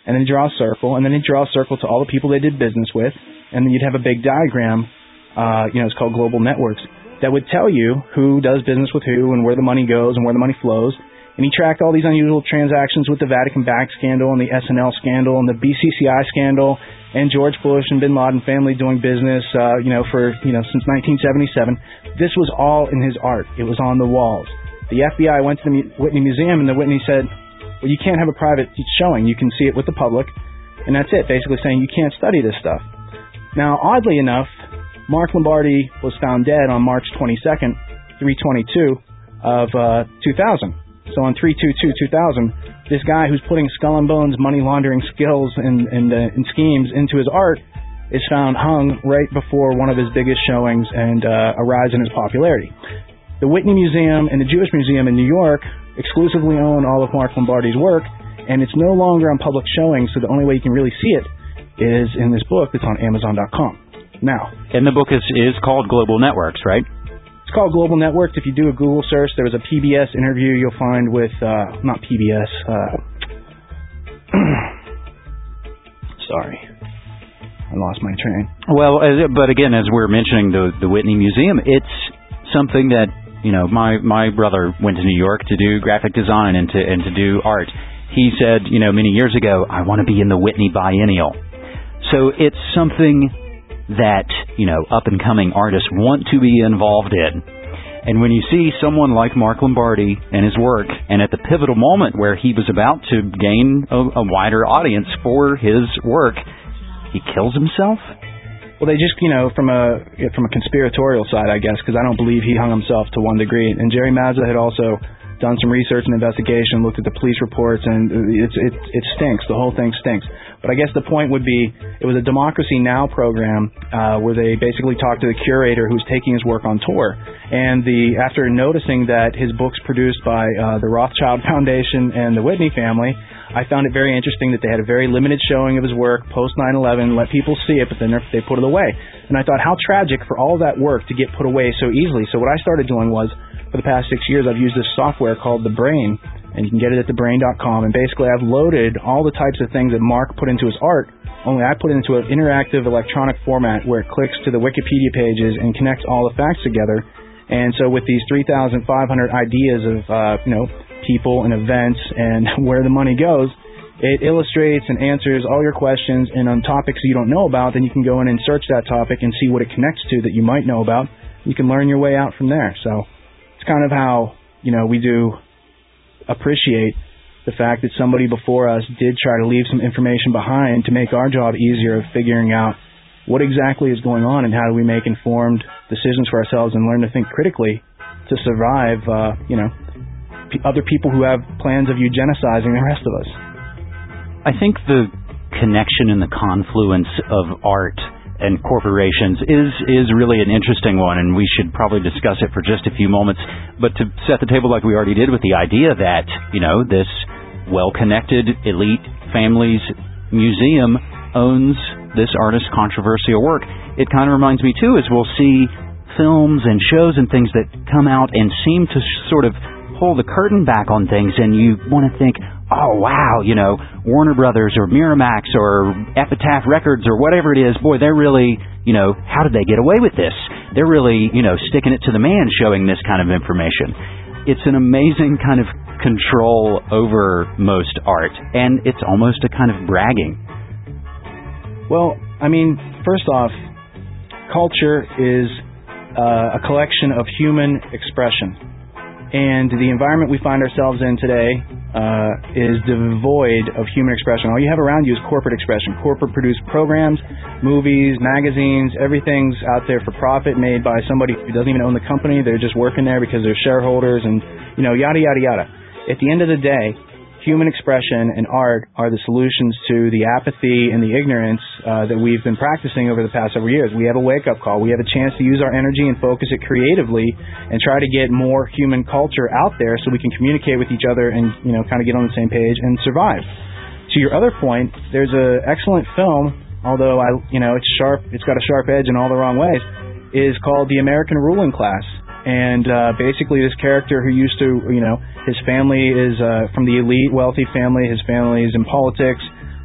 Speaker 5: and then draw a circle, and then he'd draw a circle to all the people they did business with, and then you'd have a big diagram, uh, you know, it's called Global Networks, that would tell you who does business with who and where the money goes and where the money flows. And he tracked all these unusual transactions with the Vatican back scandal and the S N L scandal and the B C C I scandal and George Bush and Bin Laden family doing business, uh, you know, for, you know, since nineteen seventy-seven. This was all in his art. It was on the walls. The F B I went to the Whitney Museum, and the Whitney said, well, you can't have a private showing. You can see it with the public, and that's it, basically saying you can't study this stuff. Now, oddly enough, Mark Lombardi was found dead on March twenty-second, three twenty-two of uh, two thousand. So on three twenty-two two thousand, this guy who's putting skull and bones money laundering skills and, and, uh, and schemes into his art is found hung right before one of his biggest showings and uh, a rise in his popularity. The Whitney Museum and the Jewish Museum in New York exclusively own all of Mark Lombardi's work, and it's no longer on public showing, so the only way you can really see it is in this book that's on Amazon dot com. Now,
Speaker 4: and the book is, is called Global Networks, right?
Speaker 5: It's called Global Networks. If you do a Google search, there was a P B S interview you'll find with, uh, not P B S, uh, sorry, I lost my train.
Speaker 4: Well, but again, as we're mentioning the, the Whitney Museum, it's something that, you know, my, my brother went to New York to do graphic design and to, and to do art. He said, you know, many years ago, I want to be in the Whitney Biennial. So it's something that, you know, up-and-coming artists want to be involved in. And when you see someone like Mark Lombardi and his work, and at the pivotal moment where he was about to gain a, a wider audience for his work, he kills himself?
Speaker 5: Well, they just, you know, from a from a conspiratorial side, I guess, because I don't believe he hung himself to one degree. And Jerry Mazza had also done some research and investigation, looked at the police reports, and it's, it, it stinks. The whole thing stinks. But I guess the point would be, it was a Democracy Now! Program uh, where they basically talked to the curator who's taking his work on tour. And the after noticing that his book's produced by uh, the Rothschild Foundation and the Whitney family, I found it very interesting that they had a very limited showing of his work post nine eleven, let people see it, but then they put it away. And I thought, how tragic for all that work to get put away so easily. So what I started doing was, for the past six years, I've used this software called The Brain, and you can get it at the brain dot com. And basically, I've loaded all the types of things that Mark put into his art, only I put it into an interactive electronic format where it clicks to the Wikipedia pages and connects all the facts together. And so with these three thousand five hundred ideas of, uh, you know, people and events and where the money goes, it illustrates and answers all your questions. And on topics you don't know about, then you can go in and search that topic and see what it connects to that you might know about. You can learn your way out from there. So it's kind of how, you know, we do appreciate the fact that somebody before us did try to leave some information behind to make our job easier of figuring out what exactly is going on and how do we make informed decisions for ourselves and learn to think critically to survive, uh, you know, p- other people who have plans of eugenicizing the rest of us.
Speaker 4: I think the connection and the confluence of art and corporations is is really an interesting one, and we should probably discuss it for just a few moments. But to set the table like we already did with the idea that, you know, this well-connected elite family's museum owns this artist's controversial work, it kind of reminds me, too, is we'll see films and shows and things that come out and seem to sort of pull the curtain back on things, and you want to think, oh, wow, you know, Warner Brothers or Miramax or Epitaph Records or whatever it is, boy, they're really, you know, how did they get away with this? They're really, you know, sticking it to the man showing this kind of information. It's an amazing kind of control over most art, and it's almost a kind of bragging.
Speaker 5: Well, I mean, first off, culture is uh, a collection of human expression. And the environment we find ourselves in today uh, is devoid of human expression. All you have around you is corporate expression. Corporate-produced programs, movies, magazines, everything's out there for profit, made by somebody who doesn't even own the company. They're just working there because they're shareholders and, you know, yada, yada, yada. At the end of the day, human expression and art are the solutions to the apathy and the ignorance uh, that we've been practicing over the past several years. We have a wake-up call. We have a chance to use our energy and focus it creatively and try to get more human culture out there so we can communicate with each other and, you know, kind of get on the same page and survive. To your other point, there's an excellent film, although, I, you know, it's sharp, it's got a sharp edge in all the wrong ways, is called The American Ruling Class. And uh, basically this character who used to, you know, his family is uh, from the elite, wealthy family. His family is in politics.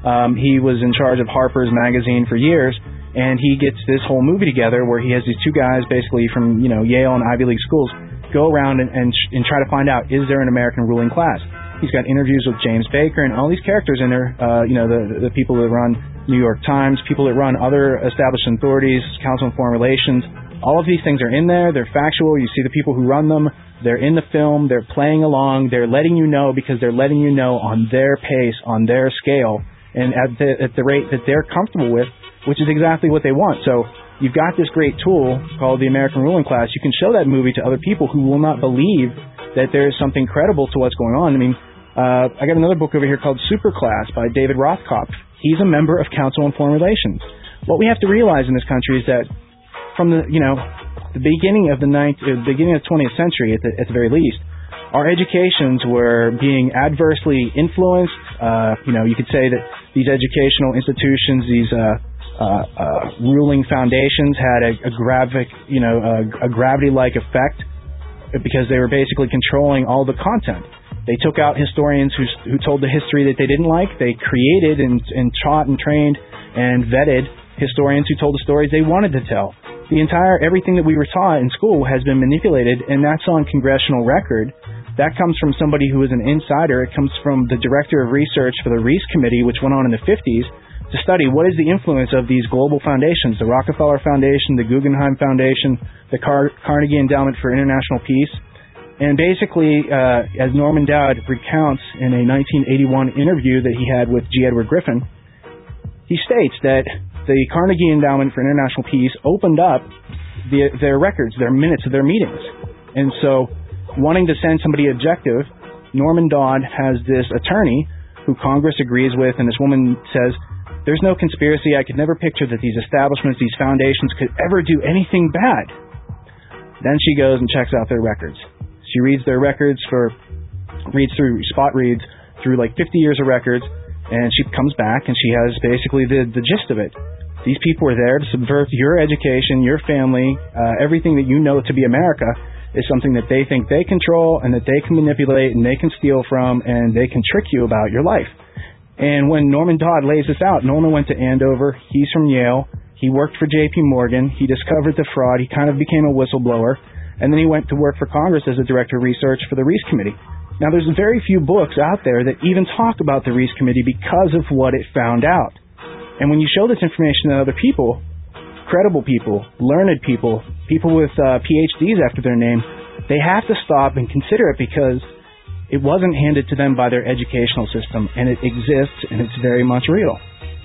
Speaker 5: Um, he was in charge of Harper's Magazine for years, and he gets this whole movie together where he has these two guys basically from, you know, Yale and Ivy League schools go around and, and, and try to find out, is there an American ruling class? He's got interviews with James Baker and all these characters in there, uh, you know, the, the people that run New York Times, people that run other established authorities, Council on Foreign Relations. All of these things are in there. They're factual. You see the people who run them. They're in the film. They're playing along. They're letting you know because they're letting you know on their pace, on their scale, and at the, at the rate that they're comfortable with, which is exactly what they want. So you've got this great tool called the American ruling class. You can show that movie to other people who will not believe that there is something credible to what's going on. I mean, uh, I got another book over here called Superclass by David Rothkopf. He's a member of Council on Foreign Relations. What we have to realize in this country is that from the, you know, the beginning of the ninth, uh, beginning of the twentieth century, at the, at the very least, our educations were being adversely influenced. Uh, you know, you could say that these educational institutions, these uh, uh, uh, ruling foundations, had a, a gravic, you know, a, a gravity-like effect because they were basically controlling all the content. They took out historians who who told the history that they didn't like. They created and, and taught and trained and vetted historians who told the stories they wanted to tell. The entire, everything that we were taught in school has been manipulated, and that's on congressional record. That comes from somebody who is an insider. It comes from the director of research for the Reece Committee, which went on in the fifties, to study what is the influence of these global foundations, the Rockefeller Foundation, the Guggenheim Foundation, the Car- Carnegie Endowment for International Peace. And basically, uh, as Norman Dowd recounts in a nineteen eighty-one interview that he had with G. Edward Griffin, he states that the Carnegie Endowment for International Peace opened up the, their records, their minutes of their meetings. And so, wanting to send somebody objective, Norman Dowd has this attorney who Congress agrees with, and this woman says, there's no conspiracy. I could never picture that these establishments, these foundations could ever do anything bad. Then she goes and checks out their records. She reads their records for, reads through, spot reads through like fifty years of records, and she comes back and she has basically the, the gist of it. These people are there to subvert your education, your family, uh, everything that you know to be America is something that they think they control and that they can manipulate and they can steal from and they can trick you about your life. And when Norman Dowd lays this out, Norman went to Andover. He's from Yale. He worked for J P Morgan. He discovered the fraud. He kind of became a whistleblower. And then he went to work for Congress as a director of research for the Reece Committee. Now, there's very few books out there that even talk about the Reece Committee because of what it found out. And when you show this information to other people, credible people, learned people, people with uh, P H Ds after their name, they have to stop and consider it because it wasn't handed to them by their educational system, and it exists, and it's very much real.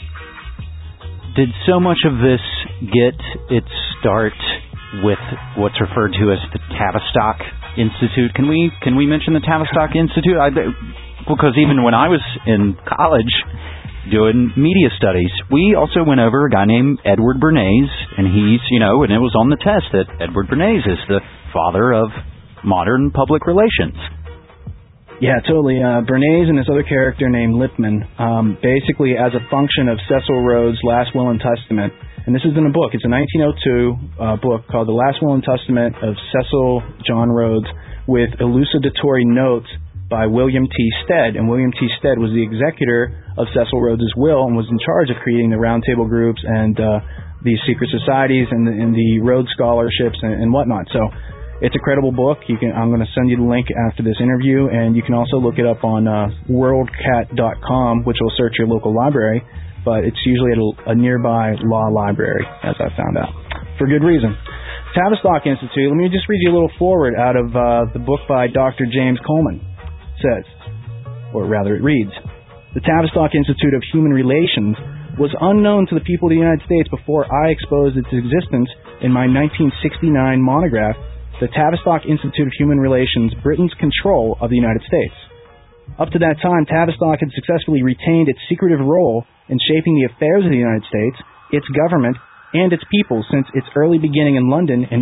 Speaker 4: Did so much of this get its start with what's referred to as the Tavistock Institute? Can we can we mention the Tavistock Institute? I, because even when I was in college doing media studies, we also went over a guy named Edward Bernays, and he's, you know, and it was on the test that Edward Bernays is the father of modern public relations.
Speaker 5: Yeah, totally. Uh, Bernays and this other character named Lippmann, um, basically as a function of Cecil Rhodes' Last Will and Testament, and this is in a book. It's a nineteen oh two uh, book called The Last Will and Testament of Cecil John Rhodes with elucidatory notes by William T. Stead. And William T. Stead was the executor of Cecil Rhodes' will and was in charge of creating the roundtable groups and uh, these secret societies and the, and the Rhodes scholarships and, and whatnot. So it's a credible book. You can. I'm going to send you the link after this interview, and you can also look it up on uh, worldcat dot com, which will search your local library, but it's usually at a, a nearby law library, as I found out, for good reason. Tavistock Institute, let me just read you a little foreword out of uh, the book by Doctor James Coleman. It says, or rather it reads, the Tavistock Institute of Human Relations was unknown to the people of the United States before I exposed its existence in my nineteen sixty-nine monograph, The Tavistock Institute of Human Relations, Britain's Control of the United States. Up to that time, Tavistock had successfully retained its secretive role in shaping the affairs of the United States, its government, and its people since its early beginning in London in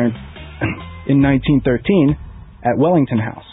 Speaker 5: nineteen thirteen at Wellington House.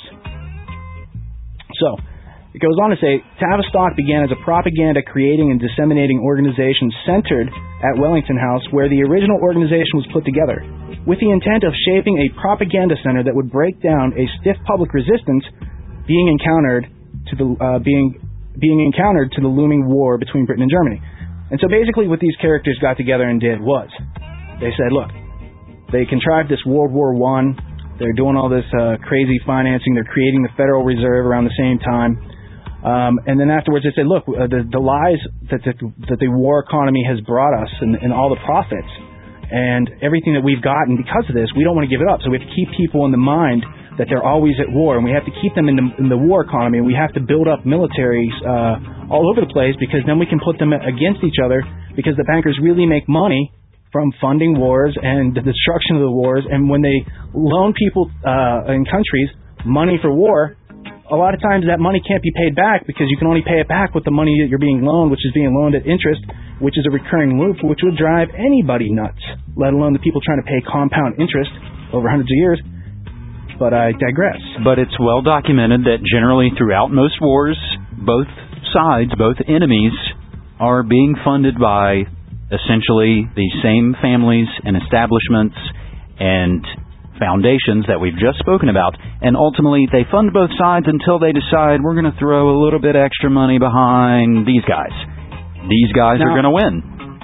Speaker 5: So, it goes on to say, Tavistock began as a propaganda creating and disseminating organization centered at Wellington House, where the original organization was put together, with the intent of shaping a propaganda center that would break down a stiff public resistance being encountered to the uh, being being encountered to the looming war between Britain and Germany. And so basically what these characters got together and did was, they said, look, they contrived this World War One. They're doing all this uh, crazy financing. They're creating the Federal Reserve around the same time. Um, and then afterwards they said, look, uh, the, the lies that the, that the war economy has brought us and, and all the profits and everything that we've gotten because of this, we don't want to give it up. So we have to keep people in the mind that they're always at war, and we have to keep them in the, in the war economy, and we have to build up militaries uh, all over the place, because then we can put them against each other, because the bankers really make money from funding wars and the destruction of the wars. And when they loan people uh, in countries money for war, a lot of times that money can't be paid back, because you can only pay it back with the money that you're being loaned, which is being loaned at interest, which is a recurring loop, which would drive anybody nuts, let alone the people trying to pay compound interest over hundreds of years. But I digress.
Speaker 4: But it's well documented that generally throughout most wars, both sides, both enemies, are being funded by essentially the same families and establishments and foundations that we've just spoken about. And ultimately, they fund both sides until they decide, we're going to throw a little bit extra money behind these guys. These guys now, are going to win.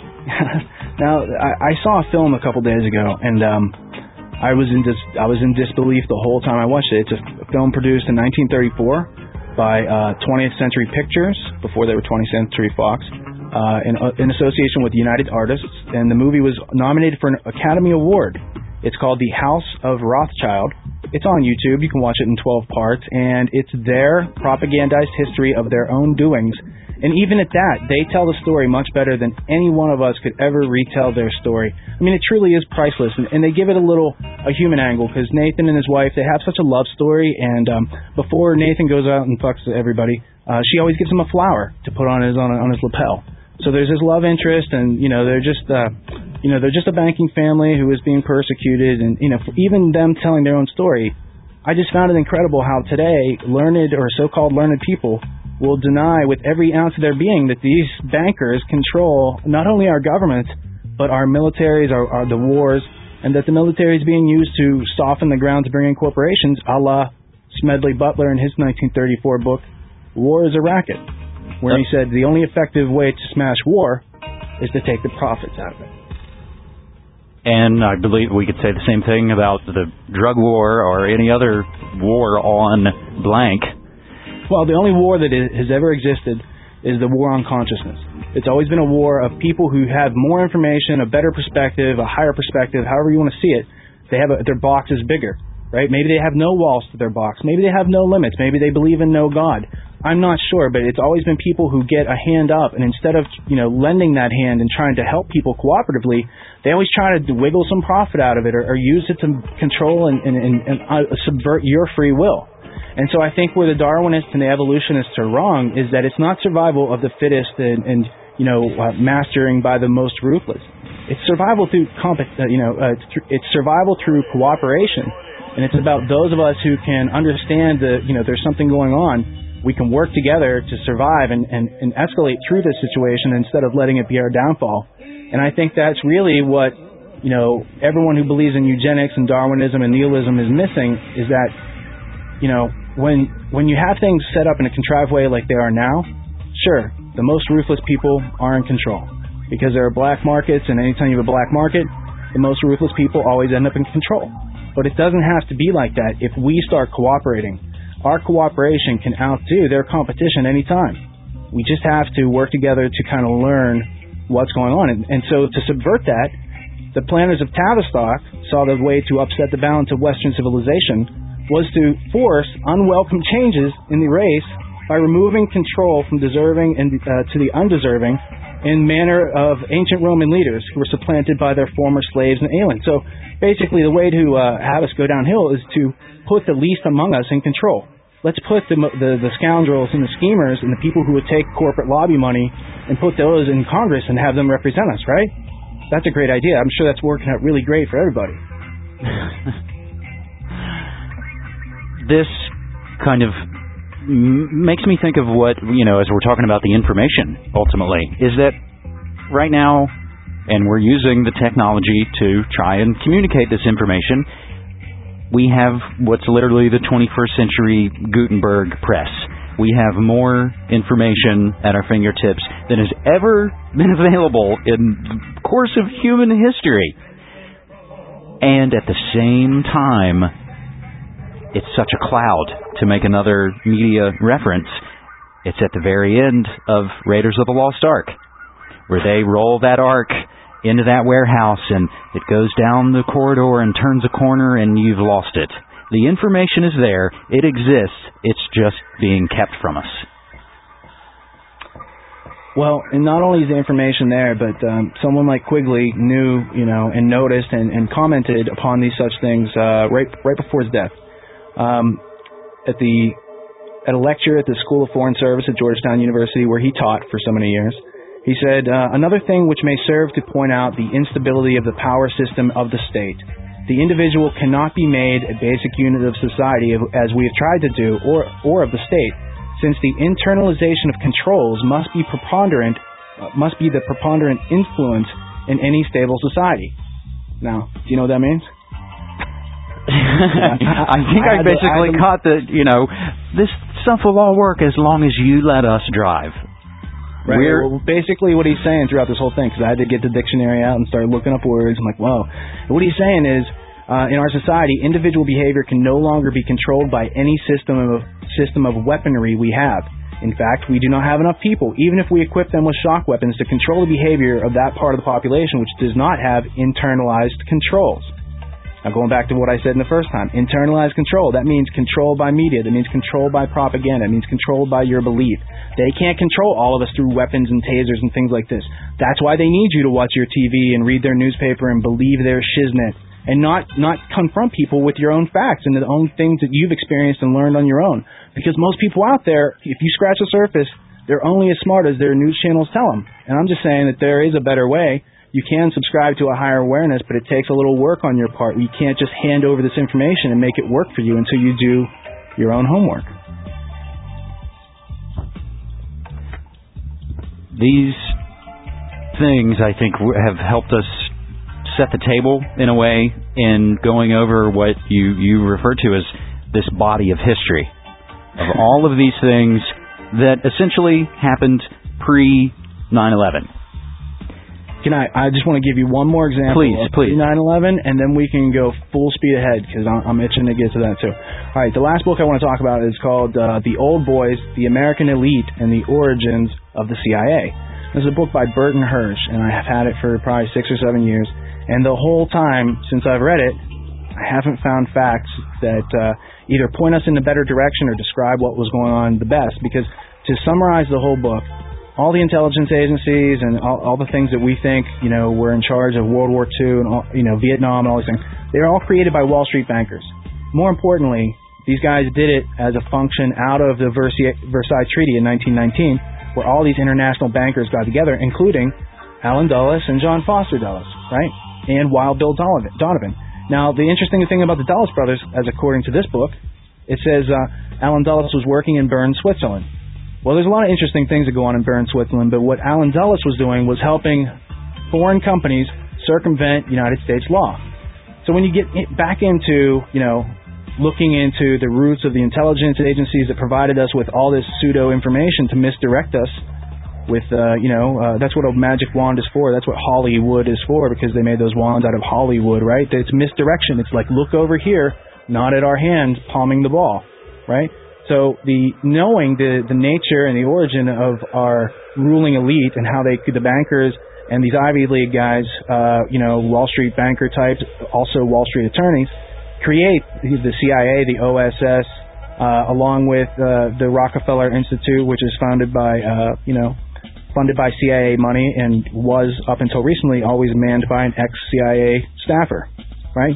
Speaker 5: Now, I, I saw a film a couple days ago, and um, I was in dis- I was in disbelief the whole time I watched it. It's a film produced in nineteen thirty-four by uh, twentieth Century Pictures, before they were twentieth Century Fox, uh, in, uh, in association with United Artists, and the movie was nominated for an Academy Award. It's called The House of Rothschild. It's on YouTube. You can watch it in twelve parts, and it's their propagandized history of their own doings. And even at that, they tell the story much better than any one of us could ever retell their story. I mean, it truly is priceless, and, and they give it a little a human angle, because Nathan and his wife, they have such a love story, and um, before Nathan goes out and fucks everybody, uh, she always gives him a flower to put on his on, on his lapel. So there's his love interest, and you know they're just uh, you know they're just a banking family who is being persecuted, and you know even them telling their own story, I just found it incredible how today learned or so-called learned people will deny with every ounce of their being that these bankers control not only our government, but our militaries, our, our the wars, and that the military is being used to soften the ground to bring in corporations, a la Smedley Butler in his nineteen thirty-four book, War is a Racket, where he said the only effective way to smash war is to take the profits out of it.
Speaker 4: And I believe we could say the same thing about the drug war or any other war on blank.
Speaker 5: Well, the only war that has ever existed is the war on consciousness. It's always been a war of people who have more information, a better perspective, a higher perspective, however you want to see it. They have a, their box is bigger, right? Maybe they have no walls to their box. Maybe they have no limits. Maybe they believe in no God. I'm not sure, but it's always been people who get a hand up, and instead of, you know, lending that hand and trying to help people cooperatively, they always try to wiggle some profit out of it, or, or use it to control and, and, and, and uh, subvert your free will. And so I think where the Darwinists and the evolutionists are wrong is that it's not survival of the fittest and, and you know, uh, mastering by the most ruthless. It's survival through, comp- uh, you know, uh, it's, th- it's survival through cooperation. And it's about those of us who can understand that, you know, there's something going on. We can work together to survive and, and, and escalate through this situation instead of letting it be our downfall. And I think that's really what, you know, everyone who believes in eugenics and Darwinism and nihilism is missing, is that, you know, when when you have things set up in a contrived way like they are now, sure, the most ruthless people are in control, because there are black markets, and anytime you have a black market, the most ruthless people always end up in control. But it doesn't have to be like that if we start cooperating. Our cooperation can outdo their competition anytime. We just have to work together to kind of learn what's going on. And, and so to subvert that, the planners of Tavistock saw the way to upset the balance of Western civilization was to force unwelcome changes in the race by removing control from deserving and uh, to the undeserving in manner of ancient Roman leaders who were supplanted by their former slaves and aliens. So basically the way to uh, have us go downhill is to put the least among us in control. Let's put the, the, the scoundrels and the schemers and the people who would take corporate lobby money and put those in Congress and have them represent us, right? That's a great idea. I'm sure that's working out really great for everybody.
Speaker 4: This kind of m- makes me think of what, you know, as we're talking about the information, ultimately, is that right now, and we're using the technology to try and communicate this information, we have what's literally the twenty-first century Gutenberg press. we have more information at our fingertips than has ever been available in the course of human history. And at the same time, it's such a cloud, to make another media reference. It's at the very end of Raiders of the Lost Ark, where they roll that Ark into that warehouse and it goes down the corridor and turns a corner and you've lost it. The information is there. It exists. It's just being kept from us.
Speaker 5: Well, and not only is the information there, but um, someone like Quigley knew, you know, and noticed and, and commented upon these such things uh, right right before his death. Um, at the at a lecture at the School of Foreign Service at Georgetown University, where he taught for so many years, he said, uh, another thing which may serve to point out the instability of the power system of the state. The individual cannot be made a basic unit of society as we have tried to do, or or of the state, since the internalization of controls must be preponderant, uh, must be the preponderant influence in any stable society. Now, do you know what that means?
Speaker 4: I think I, I basically to, I caught that, you know, this stuff will all work as long as you let us drive.
Speaker 5: Right. We're, well, basically what he's saying throughout this whole thing, because I had to get the dictionary out and start looking up words. I'm like, whoa. And what he's saying is, uh, in our society, individual behavior can no longer be controlled by any system of system of weaponry we have. In fact, we do not have enough people, even if we equip them with shock weapons, to control the behavior of that part of the population which does not have internalized controls. Now, going back to what I said in the first time, internalized control, that means control by media, that means control by propaganda, it means control by your belief. They can't control all of us through weapons and tasers and things like this. That's why they need you to watch your T V and read their newspaper and believe their shiznit, and not, not confront people with your own facts and the own things that you've experienced and learned on your own. Because most people out there, if you scratch the surface, they're only as smart as their news channels tell them. And I'm just saying that there is a better way. You can subscribe to a higher awareness, but it takes a little work on your part. You can't just hand over this information and make it work for you until you do your own homework.
Speaker 4: These things, I think, have helped us set the table in a way in going over what you, you refer to as this body of history of all of these things that essentially happened pre nine eleven.
Speaker 5: Can I, I just want to give you one more example
Speaker 4: please,
Speaker 5: of
Speaker 4: please.
Speaker 5: nine eleven, and then we can go full speed ahead, because I'm, I'm itching to get to that, too. All right, the last book I want to talk about is called uh, The Old Boys, The American Elite, and the Origins of the C I A. This is a book by Burton Hirsch, and I have had it for probably six or seven years, and the whole time since I've read it, I haven't found facts that uh, either point us in a better direction or describe what was going on the best, because to summarize the whole book, all the intelligence agencies and all, all the things that we think, you know, were in charge of World War Two and, all, you know, Vietnam and all these things, they were all created by Wall Street bankers. More importantly, these guys did it as a function out of the Versailles Treaty in nineteen nineteen, where all these international bankers got together, including Allen Dulles and John Foster Dulles, right? And Wild Bill Donovan. Now, the interesting thing about the Dulles brothers, as according to this book, it says uh, Allen Dulles was working in Bern, Switzerland. Well, there's a lot of interesting things that go on in Bern, Switzerland, but what Allen Dulles was doing was helping foreign companies circumvent United States law. So when you get back into, you know, looking into the roots of the intelligence agencies that provided us with all this pseudo information to misdirect us with, uh, you know, uh, that's what a magic wand is for. That's what Hollywood is for, because they made those wands out of Hollywood, right? It's misdirection. It's like, look over here, not at our hand, palming the ball, right? So the knowing the, the nature and the origin of our ruling elite and how they the bankers and these Ivy League guys, uh, you know, Wall Street banker types, also Wall Street attorneys, create the C I A, the O S S, uh, along with uh, the Rockefeller Institute, which is founded by, uh, you know, funded by C I A money and was up until recently always manned by an ex-C I A staffer, right?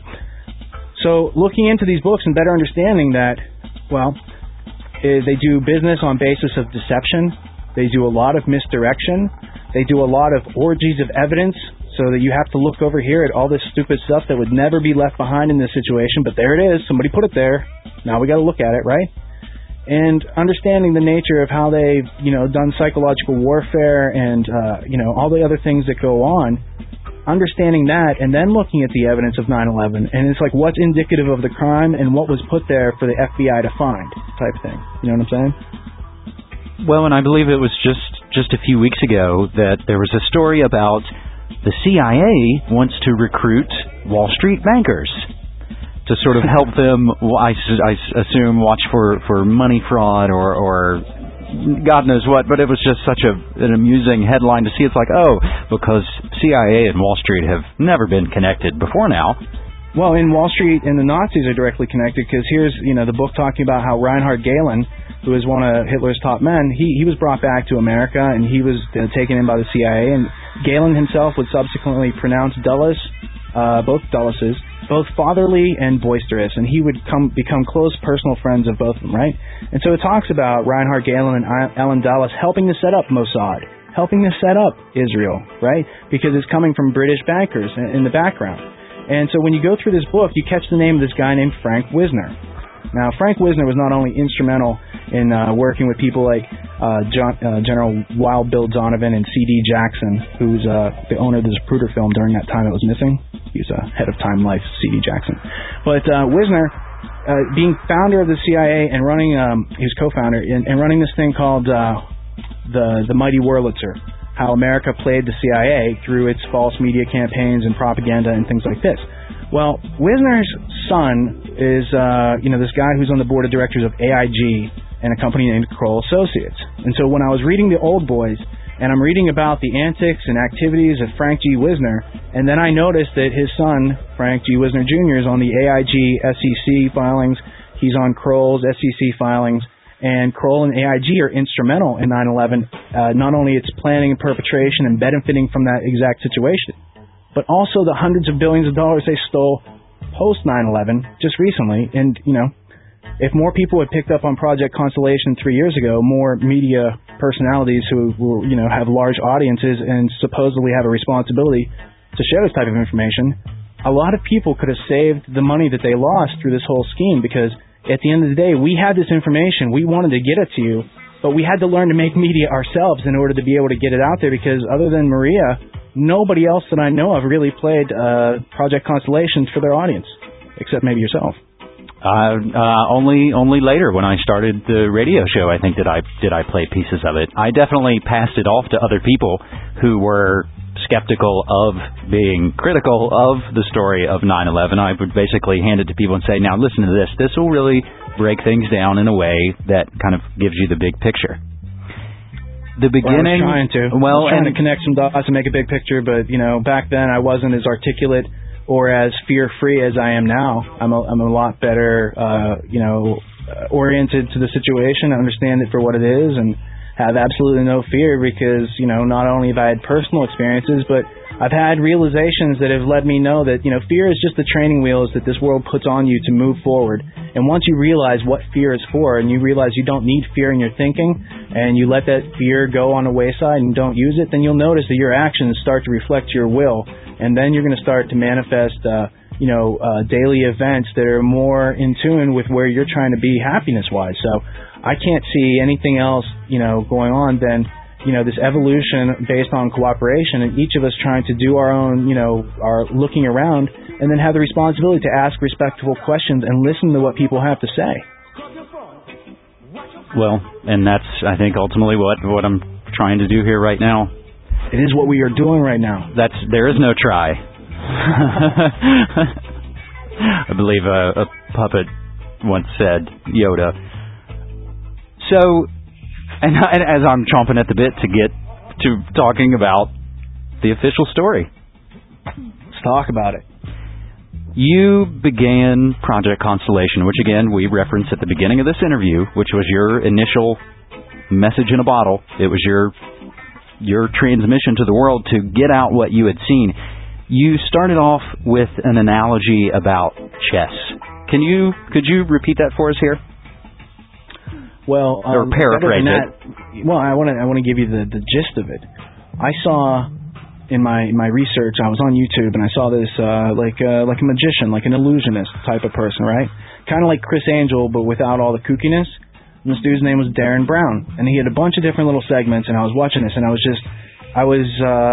Speaker 5: So looking into these books and better understanding that, well, is they do business on basis of deception. They do a lot of misdirection. They do a lot of orgies of evidence, so that you have to look over here at all this stupid stuff that would never be left behind in this situation, but there it is. Somebody put it there. Now we got to look at it, right? And understanding the nature of how they've, you know, done psychological warfare and, uh, you know, all the other things that go on, understanding that and then looking at the evidence of nine eleven, and it's like what's indicative of the crime and what was put there for the F B I to find type thing. You know what I'm saying?
Speaker 4: Well, and I believe it was just, just a few weeks ago that there was a story about the C I A wants to recruit Wall Street bankers to sort of help them, I, I assume, watch for, for money fraud or, or God knows what, but it was just such a, an amusing headline to see. It's like, oh, because C I A and Wall Street have never been connected before now.
Speaker 5: Well, in Wall Street and the Nazis are directly connected because here's, you know, the book talking about how Reinhard Gehlen, who was one of Hitler's top men, he, he was brought back to America and he was uh, taken in by the C I A. And Gehlen himself would subsequently pronounce Dulles, uh, both Dulleses, both fatherly and boisterous, and he would come become close personal friends of both of them, right? And so it talks about Reinhard Gehlen and Alan Dulles helping to set up Mossad, helping to set up Israel, right? Because it's coming from British bankers in, in the background. And so when you go through this book, you catch the name of this guy named Frank Wisner. Now, Frank Wisner was not only instrumental in uh, working with people like uh, John, uh, General Wild Bill Donovan and C D Jackson, who's uh, the owner of the Zapruder film during that time it was missing. He was uh, head of Time Life, C D Jackson. But uh, Wisner, uh, being founder of the C I A and running, um, he was co-founder, and, and running this thing called uh, the, the Mighty Wurlitzer, how America played the C I A through its false media campaigns and propaganda and things like this. Well, Wisner's son is, uh, you know, this guy who's on the board of directors of A I G and a company named Kroll Associates. And so when I was reading The Old Boys, and I'm reading about the antics and activities of Frank G. Wisner, and then I noticed that his son, Frank G. Wisner Junior, is on the A I G S E C filings. He's on Kroll's S E C filings. And Kroll and A I G are instrumental in nine eleven, uh, not only its planning and perpetration and benefiting from that exact situation, but also the hundreds of billions of dollars they stole post nine eleven just recently. And, you know, if more people had picked up on Project Constellation three years ago, more media personalities who, who, you know, have large audiences and supposedly have a responsibility to share this type of information, a lot of people could have saved the money that they lost through this whole scheme, because at the end of the day, we had this information. We wanted to get it to you, but we had to learn to make media ourselves in order to be able to get it out there, because other than Maria, nobody else that I know of really played uh, Project Constellations for their audience, except maybe yourself.
Speaker 4: Uh, uh, only, only later when I started the radio show, I think that I did I play pieces of it. I definitely passed it off to other people who were skeptical of being critical of the story of nine eleven. I would basically hand it to people and say, now listen to this. This will really break things down in a way that kind of gives you the big picture. The beginning...
Speaker 5: Well, I was trying to.
Speaker 4: Well,
Speaker 5: I was trying
Speaker 4: and,
Speaker 5: to connect some dots and make a big picture, but, you know, back then I wasn't as articulate or as fear-free as I am now. I'm a, I'm a lot better, uh, you know, oriented to the situation, understand it for what it is, and have absolutely no fear, because, you know, not only have I had personal experiences, but I've had realizations that have led me know that, you know, fear is just the training wheels that this world puts on you to move forward. And once you realize what fear is for, and you realize you don't need fear in your thinking, and you let that fear go on the wayside and don't use it, then you'll notice that your actions start to reflect your will. And then you're going to start to manifest, uh, you know, uh, daily events that are more in tune with where you're trying to be happiness-wise. So I can't see anything else, you know, going on than, you know, this evolution based on cooperation, and each of us trying to do our own, you know, our looking around, and then have the responsibility to ask respectful questions and listen to what people have to say.
Speaker 4: Well, and that's, I think, ultimately what, what I'm trying to do here right now.
Speaker 5: It is what we are doing right now.
Speaker 4: That's there is no try. I believe a, a puppet once said, Yoda. So, and, and as I'm chomping at the bit to get to talking about the official story.
Speaker 5: Let's talk about it.
Speaker 4: You began Project Constellation, which again we referenced at the beginning of this interview, which was your initial message in a bottle. It was your your transmission to the world to get out what you had seen. You started off with an analogy about chess. Can you could you repeat that for us here?
Speaker 5: Well,
Speaker 4: or
Speaker 5: um,
Speaker 4: paraphrase
Speaker 5: that,
Speaker 4: it.
Speaker 5: Well, I want to I want to give you the, the gist of it. I saw in my in my research, I was on YouTube and I saw this uh, like uh, like a magician, like an illusionist type of person, right? Kind of like Chris Angel, but without all the kookiness. And this dude's name was Darren Brown, and he had a bunch of different little segments, and I was watching this, and I was just, I was, uh,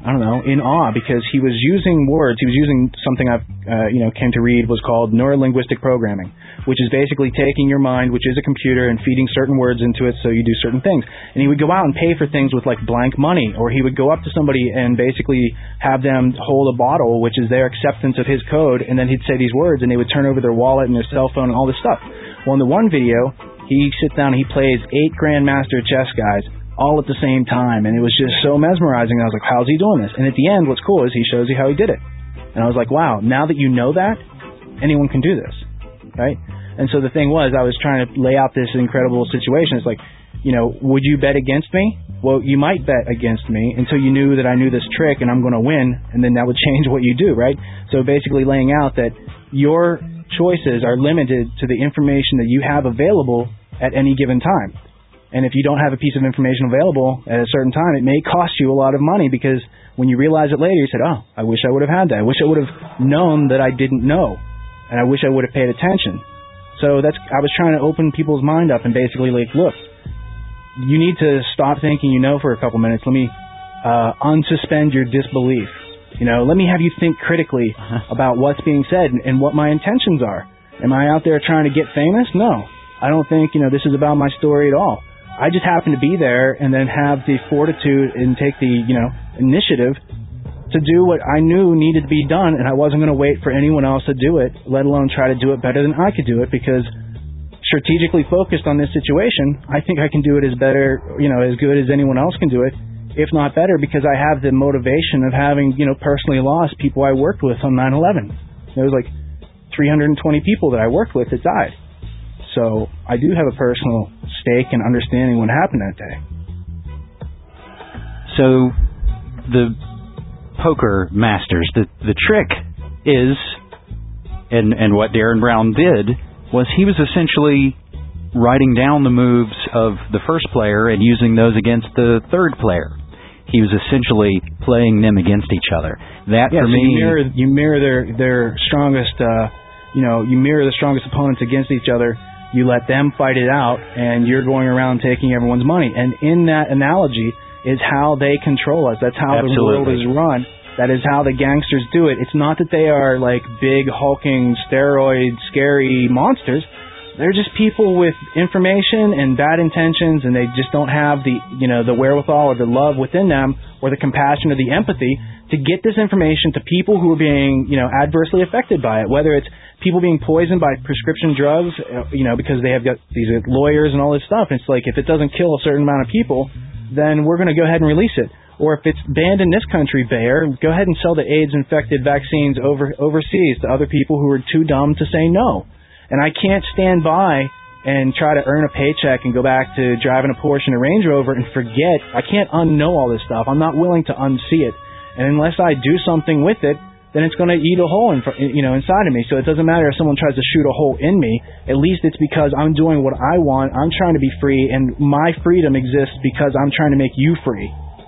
Speaker 5: I don't know, in awe because he was using words. He was using something I've, uh, you know, came to read was called neurolinguistic programming, which is basically taking your mind, which is a computer, and feeding certain words into it so you do certain things. And he would go out and pay for things with like blank money, or he would go up to somebody and basically have them hold a bottle, which is their acceptance of his code, and then he'd say these words, and they would turn over their wallet and their cell phone and all this stuff. Well, in the one video, he sits down and he plays eight Grandmaster chess guys all at the same time, and it was just so mesmerizing. I was like, how's he doing this? And at the end, what's cool is he shows you how he did it. And I was like, wow, now that you know that, anyone can do this, right? And so the thing was, I was trying to lay out this incredible situation. It's like, you know, would you bet against me? Well, you might bet against me until you knew that I knew this trick and I'm going to win, and then that would change what you do, right? So basically laying out that your choices are limited to the information that you have available at any given time. And if you don't have a piece of information available at a certain time, it may cost you a lot of money because when you realize it later, you said, oh, I wish I would have had that. I wish I would have known that I didn't know. And I wish I would have paid attention. So that's I was trying to open people's mind up and basically like, look, you need to stop thinking you know for a couple minutes. Let me uh, unsuspend your disbelief. You know, let me have you think critically about what's being said and, and what my intentions are. Am I out there trying to get famous? No. I don't think, you know, this is about my story at all. I just happen to be there and then have the fortitude and take the, you know, initiative to do what I knew needed to be done, and I wasn't going to wait for anyone else to do it, let alone try to do it better than I could do it, because strategically focused on this situation, I think I can do it as better, you know, as good as anyone else can do it, if not better, because I have the motivation of having, you know, personally lost people I worked with on nine eleven. There was like three hundred twenty people that I worked with that died. So I do have a personal stake in understanding what happened that day.
Speaker 4: So the poker masters, the the trick is, and and what Darren Brown did was he was essentially writing down the moves of the first player and using those against the third player. He was essentially playing them against each other. That
Speaker 5: yeah,
Speaker 4: for
Speaker 5: so
Speaker 4: me,
Speaker 5: you mirror, you mirror their their strongest, uh, you know, you mirror the strongest opponents against each other. You let them fight it out, and you're going around taking everyone's money. And in that analogy is how they control us. That's how
Speaker 4: Absolutely.
Speaker 5: the world is run. That is how the gangsters do it. It's not that they are like big, hulking, steroid, scary monsters. They're just people with information and bad intentions, and they just don't have the, you know, the wherewithal or the love within them or the compassion or the empathy to get this information to people who are being, you know, adversely affected by it, whether it's people being poisoned by prescription drugs, you know, because they have got these lawyers and all this stuff. It's like, if it doesn't kill a certain amount of people, then we're going to go ahead and release it. Or if it's banned in this country, Bayer, go ahead and sell the AIDS-infected vaccines over overseas to other people who are too dumb to say no. And I can't stand by and try to earn a paycheck and go back to driving a Porsche and a Range Rover and forget. I can't unknow all this stuff. I'm not willing to unsee it. And unless I do something with it, then it's going to eat a hole in, you know, inside of me. So it doesn't matter if someone tries to shoot a hole in me. At least it's because I'm doing what I want. I'm trying to be free, and my freedom exists because I'm trying to make you free.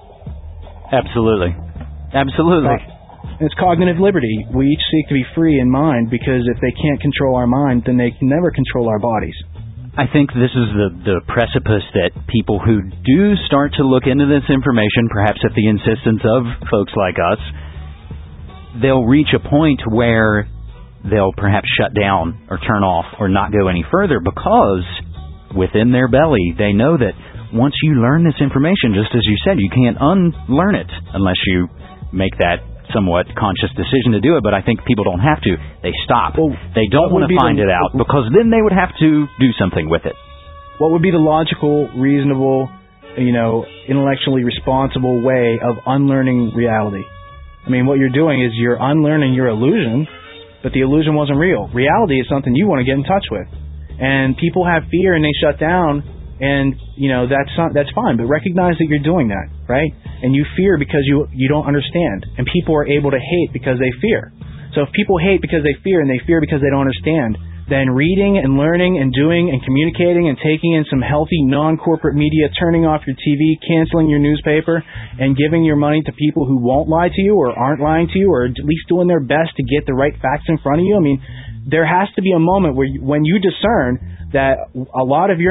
Speaker 4: Absolutely. Absolutely.
Speaker 5: It's cognitive liberty. We each seek to be free in mind, because if they can't control our mind, then they can never control our bodies.
Speaker 4: I think this is the, the precipice that people who do start to look into this information, perhaps at the insistence of folks like us, they'll reach a point where they'll perhaps shut down or turn off or not go any further, because within their belly they know that once you learn this information, just as you said, you can't unlearn it unless you make that somewhat conscious decision to do it. But I think people don't have to. They stop. Well, they don't want to find the, it out, because then they would have to do something with it.
Speaker 5: What would be the logical, reasonable, you know, intellectually responsible way of unlearning reality? I mean, what you're doing is you're unlearning your illusion, but the illusion wasn't real. Reality is something you want to get in touch with. And people have fear and they shut down, and, you know, that's not, that's fine, but recognize that you're doing that, right? And you fear because you you don't understand. And people are able to hate because they fear. So if people hate because they fear and they fear because they don't understand, then reading and learning and doing and communicating and taking in some healthy non-corporate media, turning off your T V, canceling your newspaper, and giving your money to people who won't lie to you or aren't lying to you, or at least doing their best to get the right facts in front of you. I mean, there has to be a moment where you, when you discern that a lot of your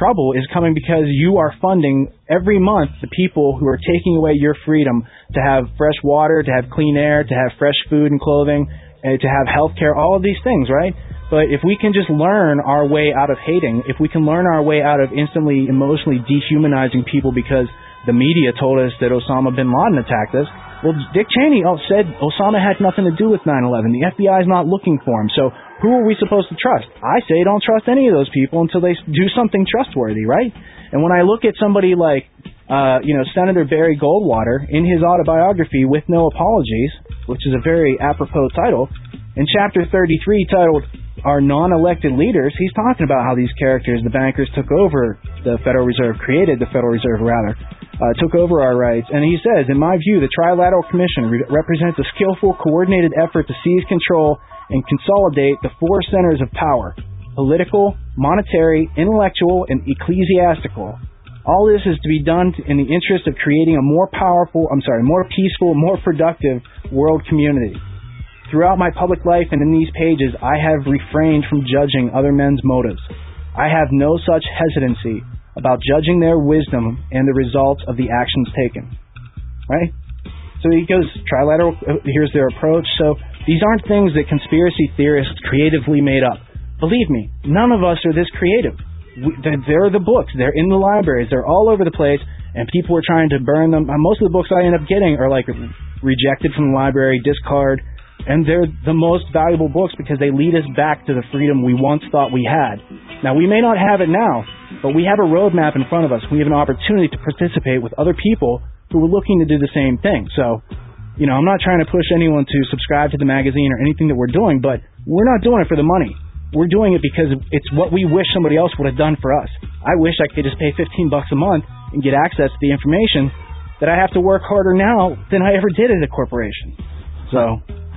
Speaker 5: trouble is coming because you are funding every month the people who are taking away your freedom to have fresh water, to have clean air, to have fresh food and clothing, and to have health care, all of these things, right? But if we can just learn our way out of hating, if we can learn our way out of instantly emotionally dehumanizing people because the media told us that Osama bin Laden attacked us, well, Dick Cheney said Osama had nothing to do with nine eleven. The F B I is not looking for him. So who are we supposed to trust? I say don't trust any of those people until they do something trustworthy, right? And when I look at somebody like, uh, you know, Senator Barry Goldwater in his autobiography, With No Apologies, which is a very apropos title, in chapter thirty-three titled Our Non-Elected Leaders, he's talking about how these characters, the bankers, took over the Federal Reserve, created the Federal Reserve, rather, uh, took over our rights. And he says, in my view, the Trilateral Commission re- represents a skillful, coordinated effort to seize control and consolidate the four centers of power: political, monetary, intellectual, and ecclesiastical. All this is to be done in the interest of creating a more powerful, I'm sorry, more peaceful, more productive world community. Throughout my public life and in these pages, I have refrained from judging other men's motives. I have no such hesitancy about judging their wisdom and the results of the actions taken. Right? So he goes, trilateral, here's their approach. So these aren't things that conspiracy theorists creatively made up. Believe me, none of us are this creative. We, they're the books. They're in the libraries. They're all over the place, and people are trying to burn them. Most of the books I end up getting are like rejected from the library, discard. And they're the most valuable books because they lead us back to the freedom we once thought we had. Now, we may not have it now, but we have a roadmap in front of us. We have an opportunity to participate with other people who are looking to do the same thing. So, you know, I'm not trying to push anyone to subscribe to the magazine or anything that we're doing, but we're not doing it for the money. We're doing it because it's what we wish somebody else would have done for us. I wish I could just pay fifteen bucks a month and get access to the information that I have to work harder now than I ever did at a corporation. So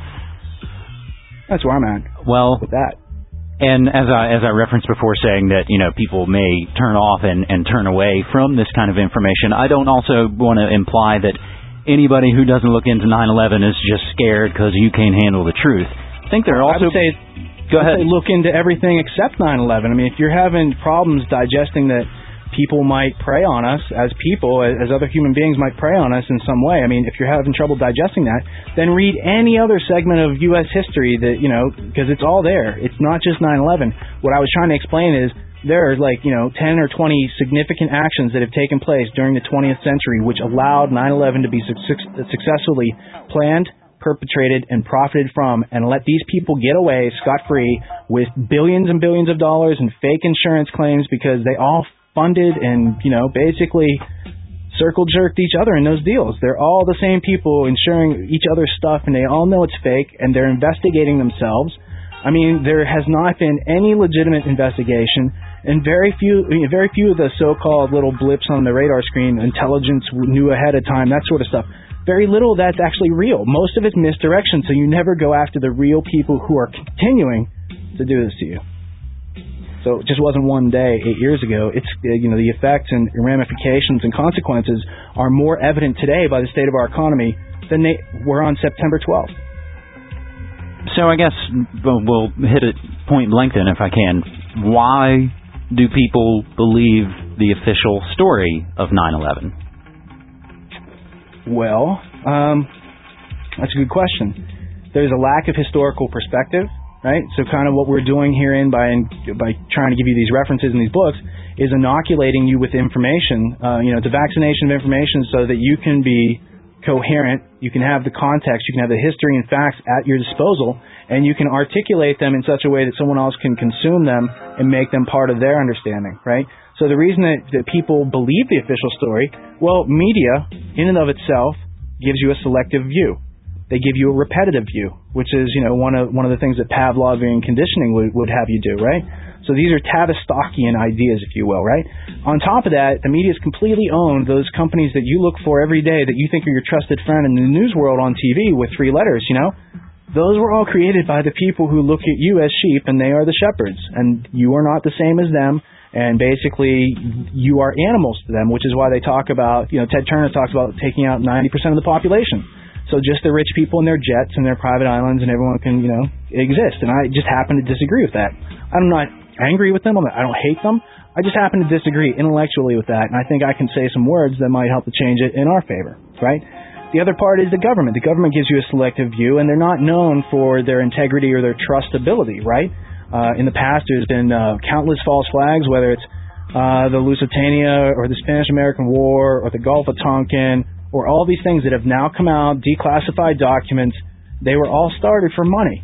Speaker 5: that's where I'm at.
Speaker 4: Well,
Speaker 5: with that.
Speaker 4: And as I as I referenced before, saying that, you know, people may turn off and, and turn away from this kind of information, I don't also want to imply that anybody who doesn't look into nine eleven is just scared because you can't handle the truth. I think there are also...
Speaker 5: I would say,
Speaker 4: go
Speaker 5: I would
Speaker 4: ahead.
Speaker 5: say look into everything except nine eleven. I mean, if you're having problems digesting that people might prey on us as people, as other human beings might prey on us in some way. I mean, if you're having trouble digesting that, then read any other segment of U S history that, you know, because it's all there. It's not just nine eleven. What I was trying to explain is there are like, you know, ten or twenty significant actions that have taken place during the twentieth century which allowed nine eleven to be su- successfully planned, perpetrated, and profited from, and let these people get away scot-free with billions and billions of dollars in fake insurance claims because they all funded and, you know, basically circle-jerked each other in those deals. They're all the same people insuring each other's stuff, and they all know it's fake, and they're investigating themselves. I mean, there has not been any legitimate investigation, and very few very few of the so-called little blips on the radar screen, intelligence knew ahead of time, that sort of stuff. Very little of that's actually real. Most of it's misdirection, so you never go after the real people who are continuing to do this to you. So it just wasn't one day eight years ago. It's, you know, the effects and ramifications and consequences are more evident today by the state of our economy than they were on September twelfth.
Speaker 4: So I guess we'll hit it point blank then, if I can. Why do people believe the official story of nine eleven?
Speaker 5: Well, um, that's a good question. There's a lack of historical perspective. Right? So kind of what we're doing herein by by trying to give you these references in these books is inoculating you with information. Uh, you know, it's a vaccination of information so that you can be coherent, you can have the context, you can have the history and facts at your disposal, and you can articulate them in such a way that someone else can consume them and make them part of their understanding, right? So the reason that, that people believe the official story, well, media in and of itself gives you a selective view. They give you a repetitive view, which is, you know, one of one of the things that Pavlovian conditioning would, would have you do, right? So these are Tavistockian ideas, if you will, right? On top of that, the media has completely owned those companies that you look for every day that you think are your trusted friend in the news world on T V with three letters, you know? Those were all created by the people who look at you as sheep, and they are the shepherds, and you are not the same as them. And basically, you are animals to them, which is why they talk about, you know, Ted Turner talks about taking out ninety percent of the population. So just the rich people and their jets and their private islands and everyone can, you know, exist. And I just happen to disagree with that. I'm not angry with them. I don't hate them. I just happen to disagree intellectually with that, and I think I can say some words that might help to change it in our favor, right? The other part is the government. The government gives you a selective view, and they're not known for their integrity or their trustability, right? Uh, in the past, there's been uh, countless false flags, whether it's uh, the Lusitania or the Spanish-American War or the Gulf of Tonkin or all these things that have now come out, declassified documents. They were all started for money.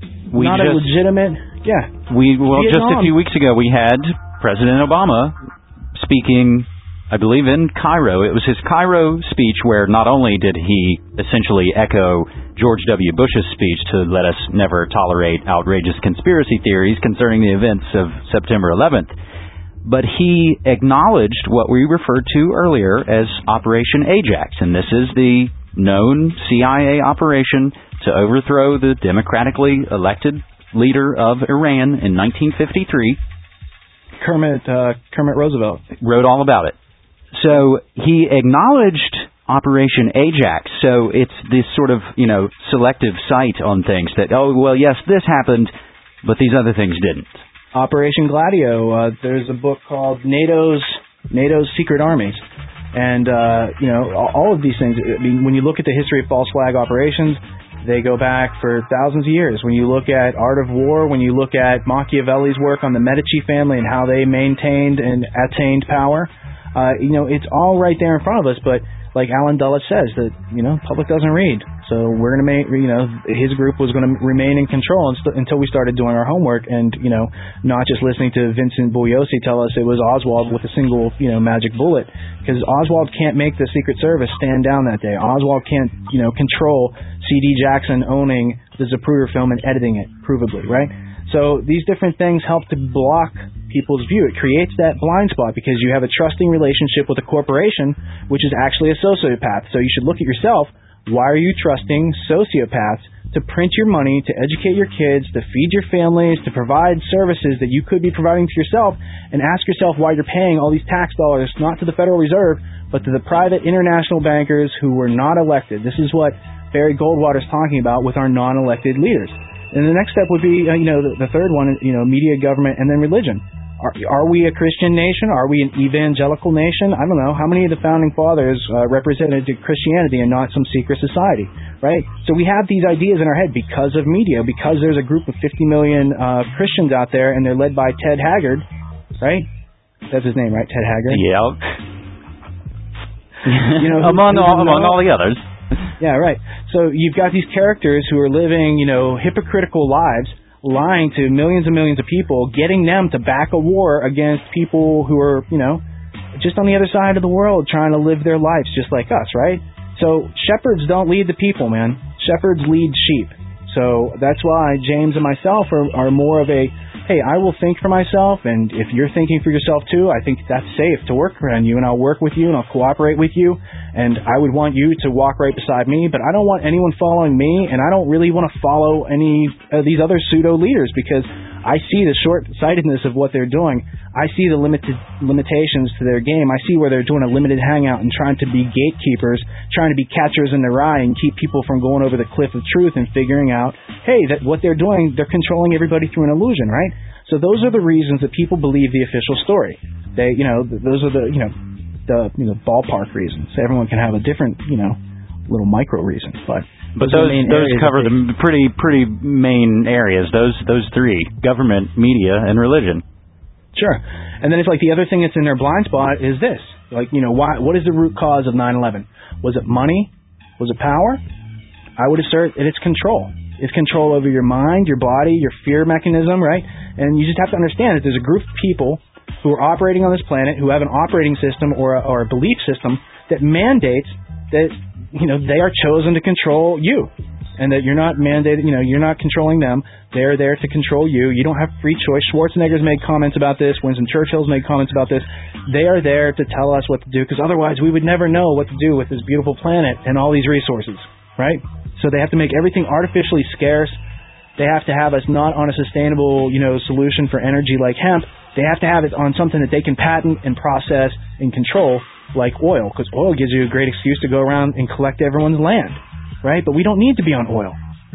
Speaker 4: We
Speaker 5: not
Speaker 4: just,
Speaker 5: a legitimate, yeah.
Speaker 4: We Well,
Speaker 5: Vietnam.
Speaker 4: just a few weeks ago, we had President Obama speaking, I believe, in Cairo. It was his Cairo speech where not only did he essentially echo George W. Bush's speech to let us never tolerate outrageous conspiracy theories concerning the events of September eleventh, but he acknowledged what we referred to earlier as Operation Ajax, and this is the known C I A operation to overthrow the democratically elected leader of Iran in nineteen fifty-three.
Speaker 5: Kermit, uh, Kermit Roosevelt
Speaker 4: wrote all about it. So he acknowledged Operation Ajax. So it's this sort of, you know, selective sight on things that, oh, well, yes, this happened, but these other things didn't.
Speaker 5: Operation Gladio. Uh, there's a book called NATO's NATO's Secret Armies. And, uh, you know, all of these things, I mean, when you look at the history of false flag operations, they go back for thousands of years. When you look at Art of War, when you look at Machiavelli's work on the Medici family and how they maintained and attained power, uh, you know, it's all right there in front of us. But like Alan Dulles says, that, you know, public doesn't read. So we're going to make, you know, his group was going to remain in control unst- until we started doing our homework and, you know, not just listening to Vincent Bugliosi tell us it was Oswald with a single, you know, magic bullet. Because Oswald can't make the Secret Service stand down that day. Oswald can't, you know, control C D Jackson owning the Zapruder film and editing it, provably, right? So these different things help to block people's view. It creates that blind spot because you have a trusting relationship with a corporation, which is actually a sociopath. So you should look at yourself. Why are you trusting sociopaths to print your money, to educate your kids, to feed your families, to provide services that you could be providing to yourself, and ask yourself why you're paying all these tax dollars, not to the Federal Reserve, but to the private international bankers who were not elected. This is what Barry Goldwater's talking about with our non-elected leaders. And the next step would be, uh, you know, the, the third one, you know, media, government, and then religion. Are, are we a Christian nation? Are we an evangelical nation? I don't know. How many of the founding fathers uh, represented Christianity and not some secret society, right? So we have these ideas in our head because of media, because there's a group of fifty million uh, Christians out there, and they're led by Ted Haggard, right? That's his name, right? Ted Haggard?
Speaker 4: Yeah.
Speaker 5: You know,
Speaker 4: among, all, among all the others.
Speaker 5: Yeah, right. So you've got these characters who are living, you know, hypocritical lives, lying to millions and millions of people, getting them to back a war against people who are, you know, just on the other side of the world trying to live their lives just like us, right? So shepherds don't lead the people, man. Shepherds lead sheep. So that's why James and myself are, are more of a, hey, I will think for myself, and if you're thinking for yourself too, I think that's safe to work around you, and I'll work with you, and I'll cooperate with you, and I would want you to walk right beside me, but I don't want anyone following me, and I don't really want to follow any of these other pseudo-leaders, because I see the short-sightedness of what they're doing. I see the limited limitations to their game. I see where they're doing a limited hangout and trying to be gatekeepers, trying to be catchers in the rye and keep people from going over the cliff of truth and figuring out, hey, that what they're doing, they're controlling everybody through an illusion, right? So those are the reasons that people believe the official story. They, you know, those are the, you know, the you know ballpark reasons. Everyone can have a different, you know, little micro reasons, but.
Speaker 4: But those those cover the pretty pretty main areas. Those those three: government, media, and religion.
Speaker 5: Sure. And then it's like the other thing that's in their blind spot is this: like, you know, why? What is the root cause of nine eleven? Was it money? Was it power? I would assert that it's control. It's control over your mind, your body, your fear mechanism, right? And you just have to understand that there's a group of people who are operating on this planet who have an operating system or a, or a belief system that mandates that, you know, they are chosen to control you, and that you're not mandated, you know, you're not controlling them. They're there to control you. You don't have free choice. Schwarzenegger's made comments about this. Winston Churchill's made comments about this. They are there to tell us what to do, because otherwise we would never know what to do with this beautiful planet and all these resources, right? So they have to make everything artificially scarce. They have to have us not on a sustainable, you know, solution for energy like hemp. They have to have it on something that they can patent and process and control, like oil, because oil gives you a great excuse to go around and collect everyone's land, right? But we don't need to be on oil.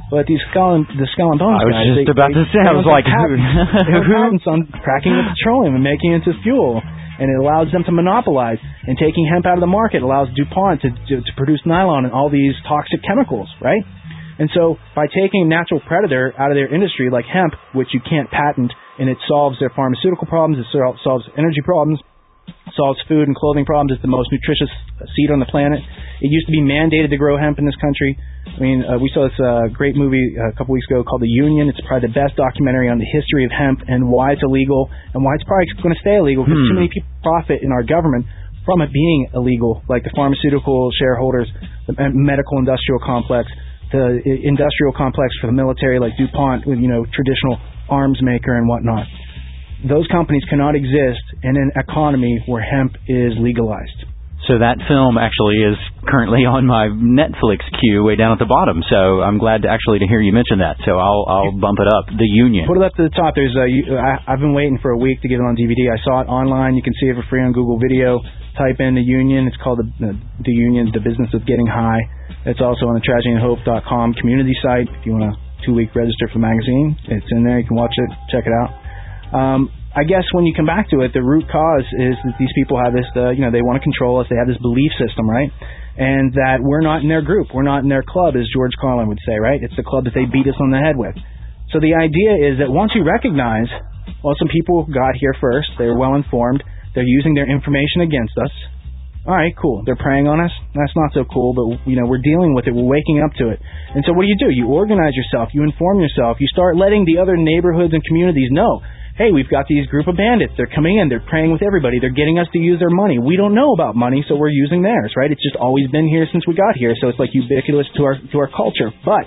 Speaker 5: But these skull and, the skull and bones
Speaker 4: I was
Speaker 5: guys,
Speaker 4: just
Speaker 5: they,
Speaker 4: about
Speaker 5: they,
Speaker 4: to say, I was like,
Speaker 5: patents, they have patents on cracking the petroleum and making it into fuel. And it allows them to monopolize. And taking hemp out of the market allows DuPont to, to, to produce nylon and all these toxic chemicals, right? And so by taking a natural predator out of their industry like hemp, which you can't patent, and it solves their pharmaceutical problems, it solves energy problems, solves food and clothing problems, it's the most nutritious seed on the planet. It used to be mandated to grow hemp in this country. I mean, uh, we saw this uh, great movie uh, a couple weeks ago called The Union. It's probably the best documentary on the history of hemp and why it's illegal and why it's probably going to stay illegal because hmm. too many people profit in our government from it being illegal, like the pharmaceutical shareholders, the medical industrial complex, the industrial complex for the military like DuPont, you know, traditional arms maker and whatnot. Those companies cannot exist in an economy where hemp is legalized.
Speaker 4: So that film actually is currently on my Netflix queue way down at the bottom. So I'm glad to actually to hear you mention that. So I'll I'll bump it up. The Union.
Speaker 5: Put it up to the top. There's a, I, I've been waiting for a week to get it on D V D. I saw it online. You can see it for free on Google Video. Type in The Union. It's called the the Union, The Business of Getting High. It's also on the tragedy and hope dot com community site. If you want to two-week register for the magazine, it's in there. You can watch it. Check it out. Um, I guess when you come back to it, the root cause is that these people have this, uh, you know, they want to control us. They have this belief system, right? And that we're not in their group. We're not in their club, as George Carlin would say, right? It's the club that they beat us on the head with. So the idea is that once you recognize, well, some people got here first. They were well-informed. They're using their information against us. All right, cool. They're preying on us. That's not so cool, but, you know, we're dealing with it. We're waking up to it. And so what do you do? You organize yourself. You inform yourself. You start letting the other neighborhoods and communities know, hey, we've got these group of bandits. They're coming in. They're preying with everybody. They're getting us to use their money. We don't know about money, so we're using theirs, right? It's just always been here since we got here, so it's like ubiquitous to our to our culture. But,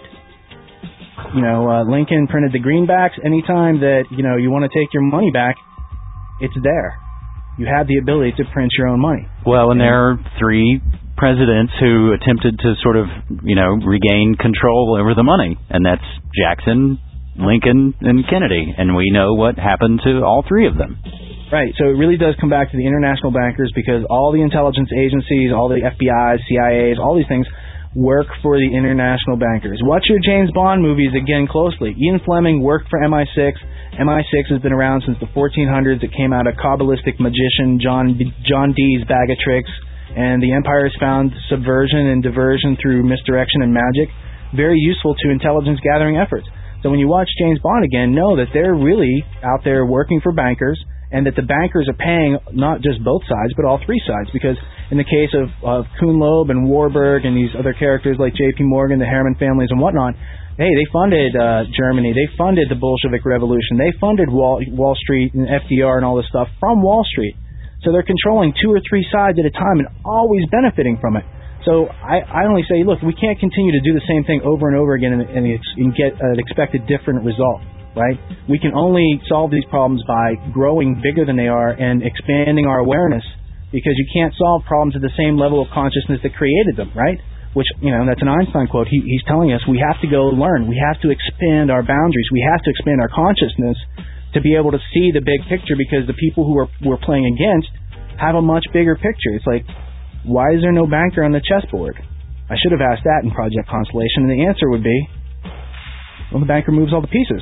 Speaker 5: you know, uh, Lincoln printed the greenbacks. Anytime that, you know, you want to take your money back, it's there. You have the ability to print your own money.
Speaker 4: Well, and there are three presidents who attempted to sort of, you know, regain control over the money, and that's Jackson, Lincoln, and Kennedy, and we know what happened to all three of them.
Speaker 5: Right, so it really does come back to the international bankers because all the intelligence agencies, all the F B Is, C I As, all these things work for the international bankers. Watch your James Bond movies again closely. Ian Fleming worked for M I six. M I six has been around since the fourteen hundreds. It came out of Kabbalistic magician John John Dee's bag of tricks, and the Empire has found subversion and diversion through misdirection and magic very useful to intelligence gathering efforts. So when you watch James Bond again, know that they're really out there working for bankers, and that the bankers are paying not just both sides, but all three sides. Because in the case of, of Kuhn Loeb and Warburg and these other characters like J P Morgan, the Harriman families and whatnot, hey, they funded uh, Germany. They funded the Bolshevik Revolution. They funded Wall, Wall Street and F D R and all this stuff from Wall Street. So they're controlling two or three sides at a time and always benefiting from it. So I, I only say, look, we can't continue to do the same thing over and over again and, and, and get an expected different result, right? We can only solve these problems by growing bigger than they are and expanding our awareness, because you can't solve problems at the same level of consciousness that created them, right? Which, you know, that's an Einstein quote. He, he's telling us we have to go learn. We have to expand our boundaries. We have to expand our consciousness to be able to see the big picture, because the people who are, we're playing against have a much bigger picture. It's like, why is there no banker on the chessboard? I should have asked that in Project Constellation, and the answer would be, well, the banker moves all the pieces.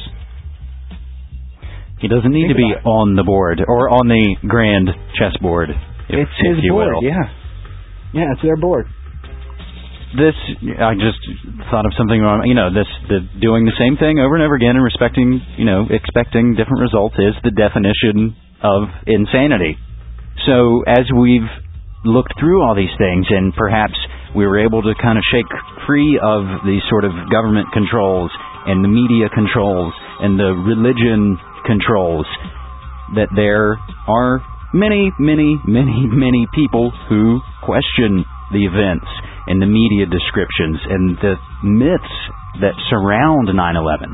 Speaker 4: He doesn't need
Speaker 5: Think
Speaker 4: to be on the board or on the grand chessboard. If,
Speaker 5: it's his
Speaker 4: if you
Speaker 5: board,
Speaker 4: will.
Speaker 5: yeah. Yeah, it's their board.
Speaker 4: This, I just thought of something, you know, this, the doing the same thing over and over again and respecting, you know, expecting different results is the definition of insanity. So as we've looked through all these things, and perhaps we were able to kind of shake free of these sort of government controls and the media controls and the religion controls, that there are many, many, many, many people who question the events and the media descriptions and the myths that surround nine eleven.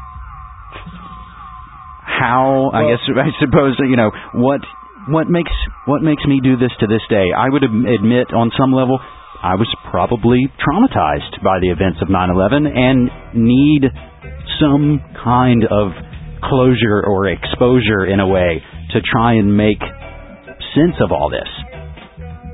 Speaker 4: How, I well, guess, I suppose, you know, what what makes what makes me do this to this day? I would admit, on some level, I was probably traumatized by the events of nine eleven and need some kind of closure or exposure in a way to try and make sense of all this.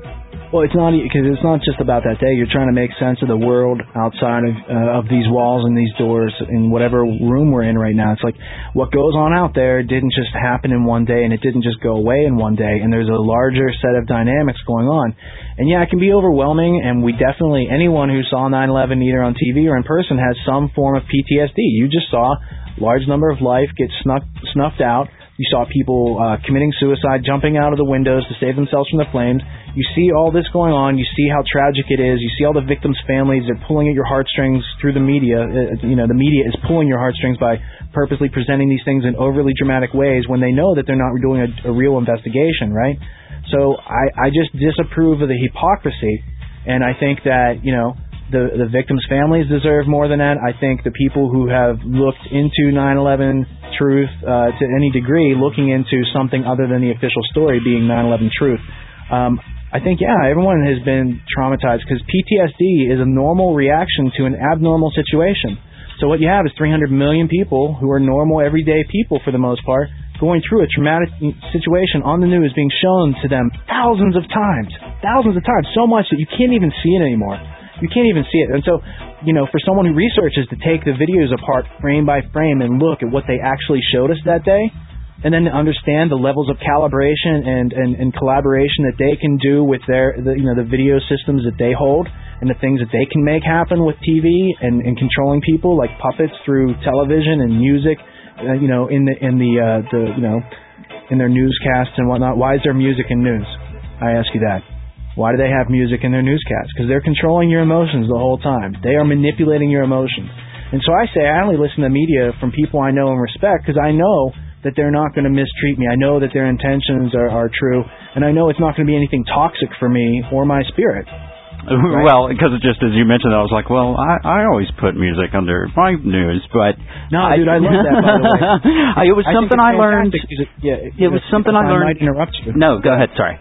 Speaker 5: Well, it's not because it's not just about that day. You're trying to make sense of the world outside of uh, of these walls and these doors in whatever room we're in right now. It's like what goes on out there didn't just happen in one day, and it didn't just go away in one day. And there's a larger set of dynamics going on. And yeah, it can be overwhelming. And we definitely, anyone who saw nine eleven either on T V or in person has some form of P T S D. You just saw a large number of life get snuck, snuffed out. You saw people uh, committing suicide, jumping out of the windows to save themselves from the flames. You see all this going on. You see how tragic it is. You see all the victims' families. They're pulling at your heartstrings through the media. Uh, you know, the media is pulling your heartstrings by purposely presenting these things in overly dramatic ways when they know that they're not doing a, a real investigation, right? So I, I just disapprove of the hypocrisy, and I think that, you know, The, the victims' families deserve more than that. I think the people who have looked into nine eleven truth uh, to any degree, looking into something other than the official story being nine eleven truth, um, I think, yeah, everyone has been traumatized because P T S D is a normal reaction to an abnormal situation. So what you have is three hundred million people who are normal, everyday people for the most part, going through a traumatic situation on the news being shown to them thousands of times, thousands of times, so much that you can't even see it anymore. You can't even see it. And so, you know, for someone who researches to take the videos apart frame by frame and look at what they actually showed us that day, and then to understand the levels of calibration and, and, and collaboration that they can do with their, the, you know, the video systems that they hold and the things that they can make happen with T V and, and controlling people like puppets through television and music, uh, you know, in the, in the, uh, the, you know, in their newscasts and whatnot. Why is there music in news? I ask you that. Why do they have music in their newscasts? Because they're controlling your emotions the whole time. They are manipulating your emotions. And so I say I only listen to media from people I know and respect because I know that they're not going to mistreat me. I know that their intentions are, are true. And I know it's not going to be anything toxic for me or my spirit. Right?
Speaker 4: Well, because just as you mentioned, I was like, well, I, I always put music under my news, but...
Speaker 5: No, I, dude, I love that, by the way.
Speaker 4: I, it was
Speaker 5: I
Speaker 4: something I learned...
Speaker 5: Yeah,
Speaker 4: it was something I learned...
Speaker 5: I might interrupt you.
Speaker 4: No, go ahead, sorry.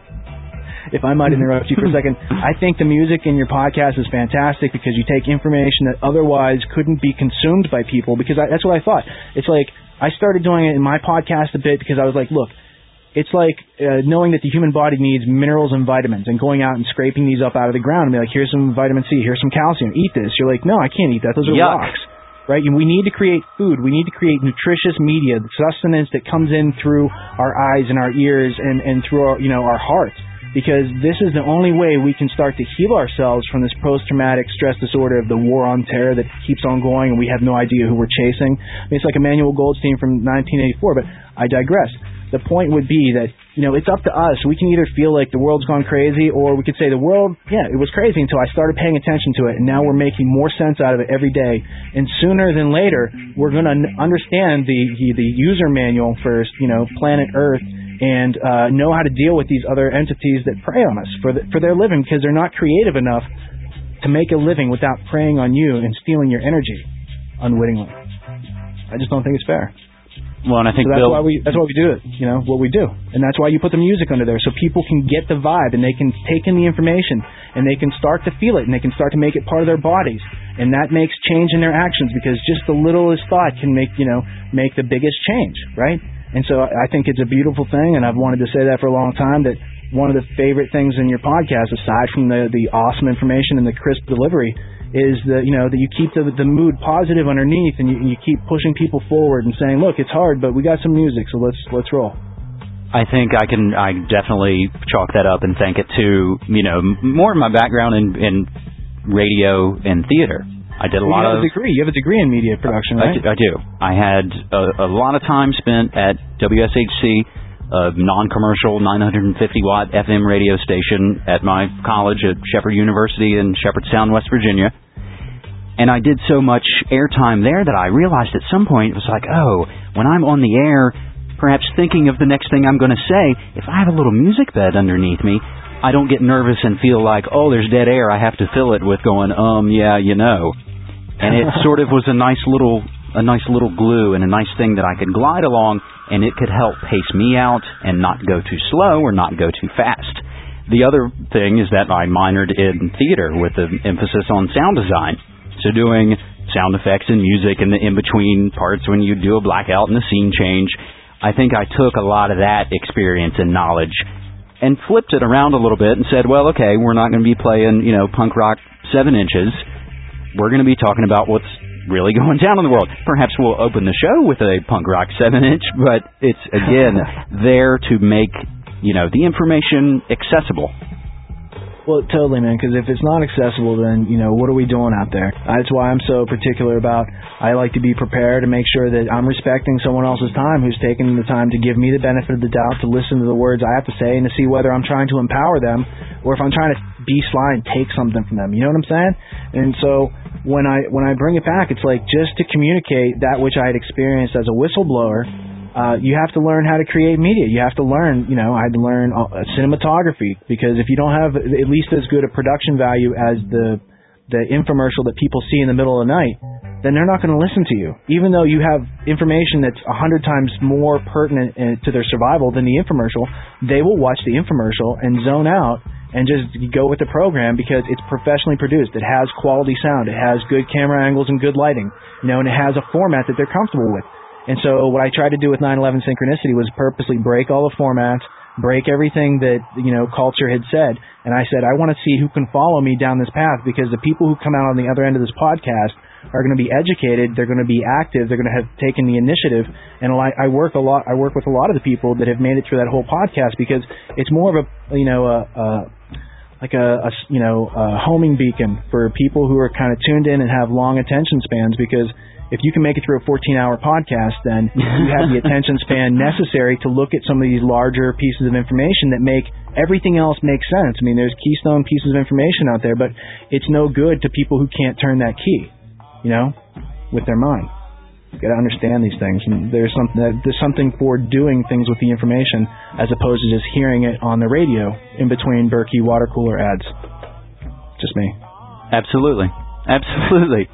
Speaker 5: If I might interrupt you for a second, I think the music in your podcast is fantastic because you take information that otherwise couldn't be consumed by people, because I, that's what I thought. It's like, I started doing it in my podcast a bit because I was like, look, it's like uh, knowing that the human body needs minerals and vitamins and going out and scraping these up out of the ground and be like, here's some vitamin C, here's some calcium, eat this. You're like, no, I can't eat that. Those are
Speaker 4: Yuck.
Speaker 5: rocks. Right? We need to create food. We need to create nutritious media, the sustenance that comes in through our eyes and our ears and, and through our, you know, our hearts. Because this is the only way we can start to heal ourselves from this post-traumatic stress disorder of the war on terror that keeps on going and we have no idea who we're chasing. I mean, it's like Emmanuel Goldstein from nineteen eighty-four, but I digress. The point would be that, you know, it's up to us. We can either feel like the world's gone crazy, or we could say the world, yeah, it was crazy until I started paying attention to it, and now we're making more sense out of it every day. And sooner than later, we're going to understand the, the the user manual for, you know, planet Earth, and uh, know how to deal with these other entities that prey on us for the, for their living, because they're not creative enough to make a living without preying on you and stealing your energy unwittingly. I just don't think it's fair.
Speaker 4: Well, and I think
Speaker 5: so that's
Speaker 4: Bill,
Speaker 5: why we that's why we do it, you know, what we do. And that's why you put the music under there, so people can get the vibe and they can take in the information and they can start to feel it and they can start to make it part of their bodies. And that makes change in their actions, because just the littlest thought can make, you know, make the biggest change, right? And so I think it's a beautiful thing, and I've wanted to say that for a long time, that one of the favorite things in your podcast, aside from the, the awesome information and the crisp delivery, is that, you know, that you keep the, the mood positive underneath, and you, you keep pushing people forward and saying, look, it's hard, but we got some music, so let's let's roll.
Speaker 4: I think I can I definitely chalk that up and thank it to, you know, more of my background in, in radio and theater. I did a
Speaker 5: well,
Speaker 4: lot
Speaker 5: you have
Speaker 4: of...
Speaker 5: a degree. You have a degree in media production, right?
Speaker 4: I do. I, do. I had a, a lot of time spent at W S H C, a non-commercial nine hundred fifty watt F M radio station at my college at Shepherd University in Shepherdstown, West Virginia. And I did so much airtime there that I realized at some point it was like, oh, when I'm on the air, perhaps thinking of the next thing I'm going to say, if I have a little music bed underneath me, I don't get nervous and feel like, oh, there's dead air, I have to fill it with going, um, yeah, you know. And it sort of was a nice little a nice little glue and a nice thing that I could glide along, and it could help pace me out and not go too slow or not go too fast. The other thing is that I minored in theater with an emphasis on sound design. So doing sound effects and music in the in-between parts when you do a blackout and a scene change, I think I took a lot of that experience and knowledge and flipped it around a little bit and said, well, okay, we're not going to be playing, you know, punk rock seven inches. We're going to be talking about what's really going down in the world. Perhaps we'll open the show with a punk rock seven inch, but it's, again, there to make, you know, the information accessible.
Speaker 5: Well, totally, man, because if it's not accessible, then, you know, what are we doing out there? That's why I'm so particular about, I like to be prepared and make sure that I'm respecting someone else's time who's taking the time to give me the benefit of the doubt, to listen to the words I have to say, and to see whether I'm trying to empower them or if I'm trying to be sly and take something from them. You know what I'm saying? And so when I when I bring it back, it's like just to communicate that which I had experienced as a whistleblower. Uh, you have to learn how to create media. You have to learn, you know, I had to learn uh, cinematography, because if you don't have at least as good a production value as the the infomercial that people see in the middle of the night, then they're not going to listen to you. Even though you have information that's a hundred times more pertinent in, to their survival than the infomercial, they will watch the infomercial and zone out and just go with the program because it's professionally produced. It has quality sound. It has good camera angles and good lighting, you know, and it has a format that they're comfortable with. And so what I tried to do with nine eleven Synchronicity was purposely break all the formats, break everything that, you know, culture had said. And I said, I want to see who can follow me down this path, because the people who come out on the other end of this podcast are going to be educated. They're going to be active. They're going to have taken the initiative. And I work a lot, I work with a lot of the people that have made it through that whole podcast, because it's more of a, you know, a, a like a, a, you know, a homing beacon for people who are kind of tuned in and have long attention spans, because if you can make it through a fourteen-hour podcast, then you have the attention span necessary to look at some of these larger pieces of information that make everything else make sense. I mean, there's keystone pieces of information out there, but it's no good to people who can't turn that key, you know, with their mind. You've got to understand these things. And there's something, there's something for doing things with the information as opposed to just hearing it on the radio in between Berkey water cooler ads. Just me.
Speaker 4: Absolutely. Absolutely.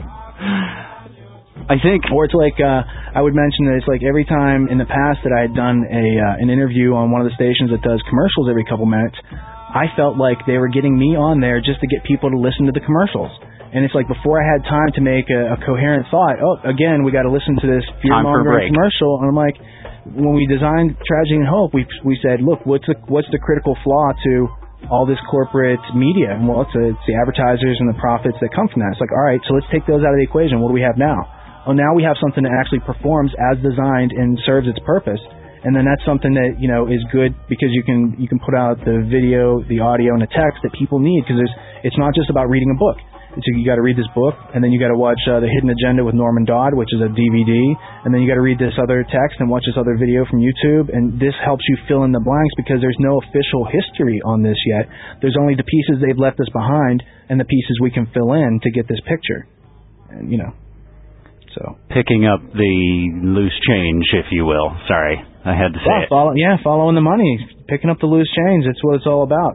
Speaker 4: I think,
Speaker 5: or it's like uh, I would mention that it's like every time in the past that I had done a uh, an interview on one of the stations that does commercials every couple minutes, I felt like they were getting me on there just to get people to listen to the commercials. And it's like before I had time to make a, a coherent thought, oh, again, we got to listen to this fear-mongering commercial. And I'm like, when we designed Tragedy and Hope, we we said, look, what's the what's the critical flaw to all this corporate media? And well, it's, a, it's the advertisers and the profits that come from that. It's like, all right, so let's take those out of the equation. What do we have now? Oh, now we have something that actually performs as designed and serves its purpose. And then that's something that, you know, is good because you can you can put out the video, the audio, and the text that people need, because it's not just about reading a book. It's, you got to read this book, and then you got to watch uh, The Hidden Agenda with Norman Dodd, which is a D V D, and then you got to read this other text and watch this other video from YouTube, and this helps you fill in the blanks because there's no official history on this yet. There's only the pieces they've left us behind and the pieces we can fill in to get this picture. And, you know. So
Speaker 4: picking up the loose change, if you will. Sorry, I had to say
Speaker 5: yeah,
Speaker 4: it.
Speaker 5: Follow, yeah, following the money, picking up the loose change. That's what it's all about.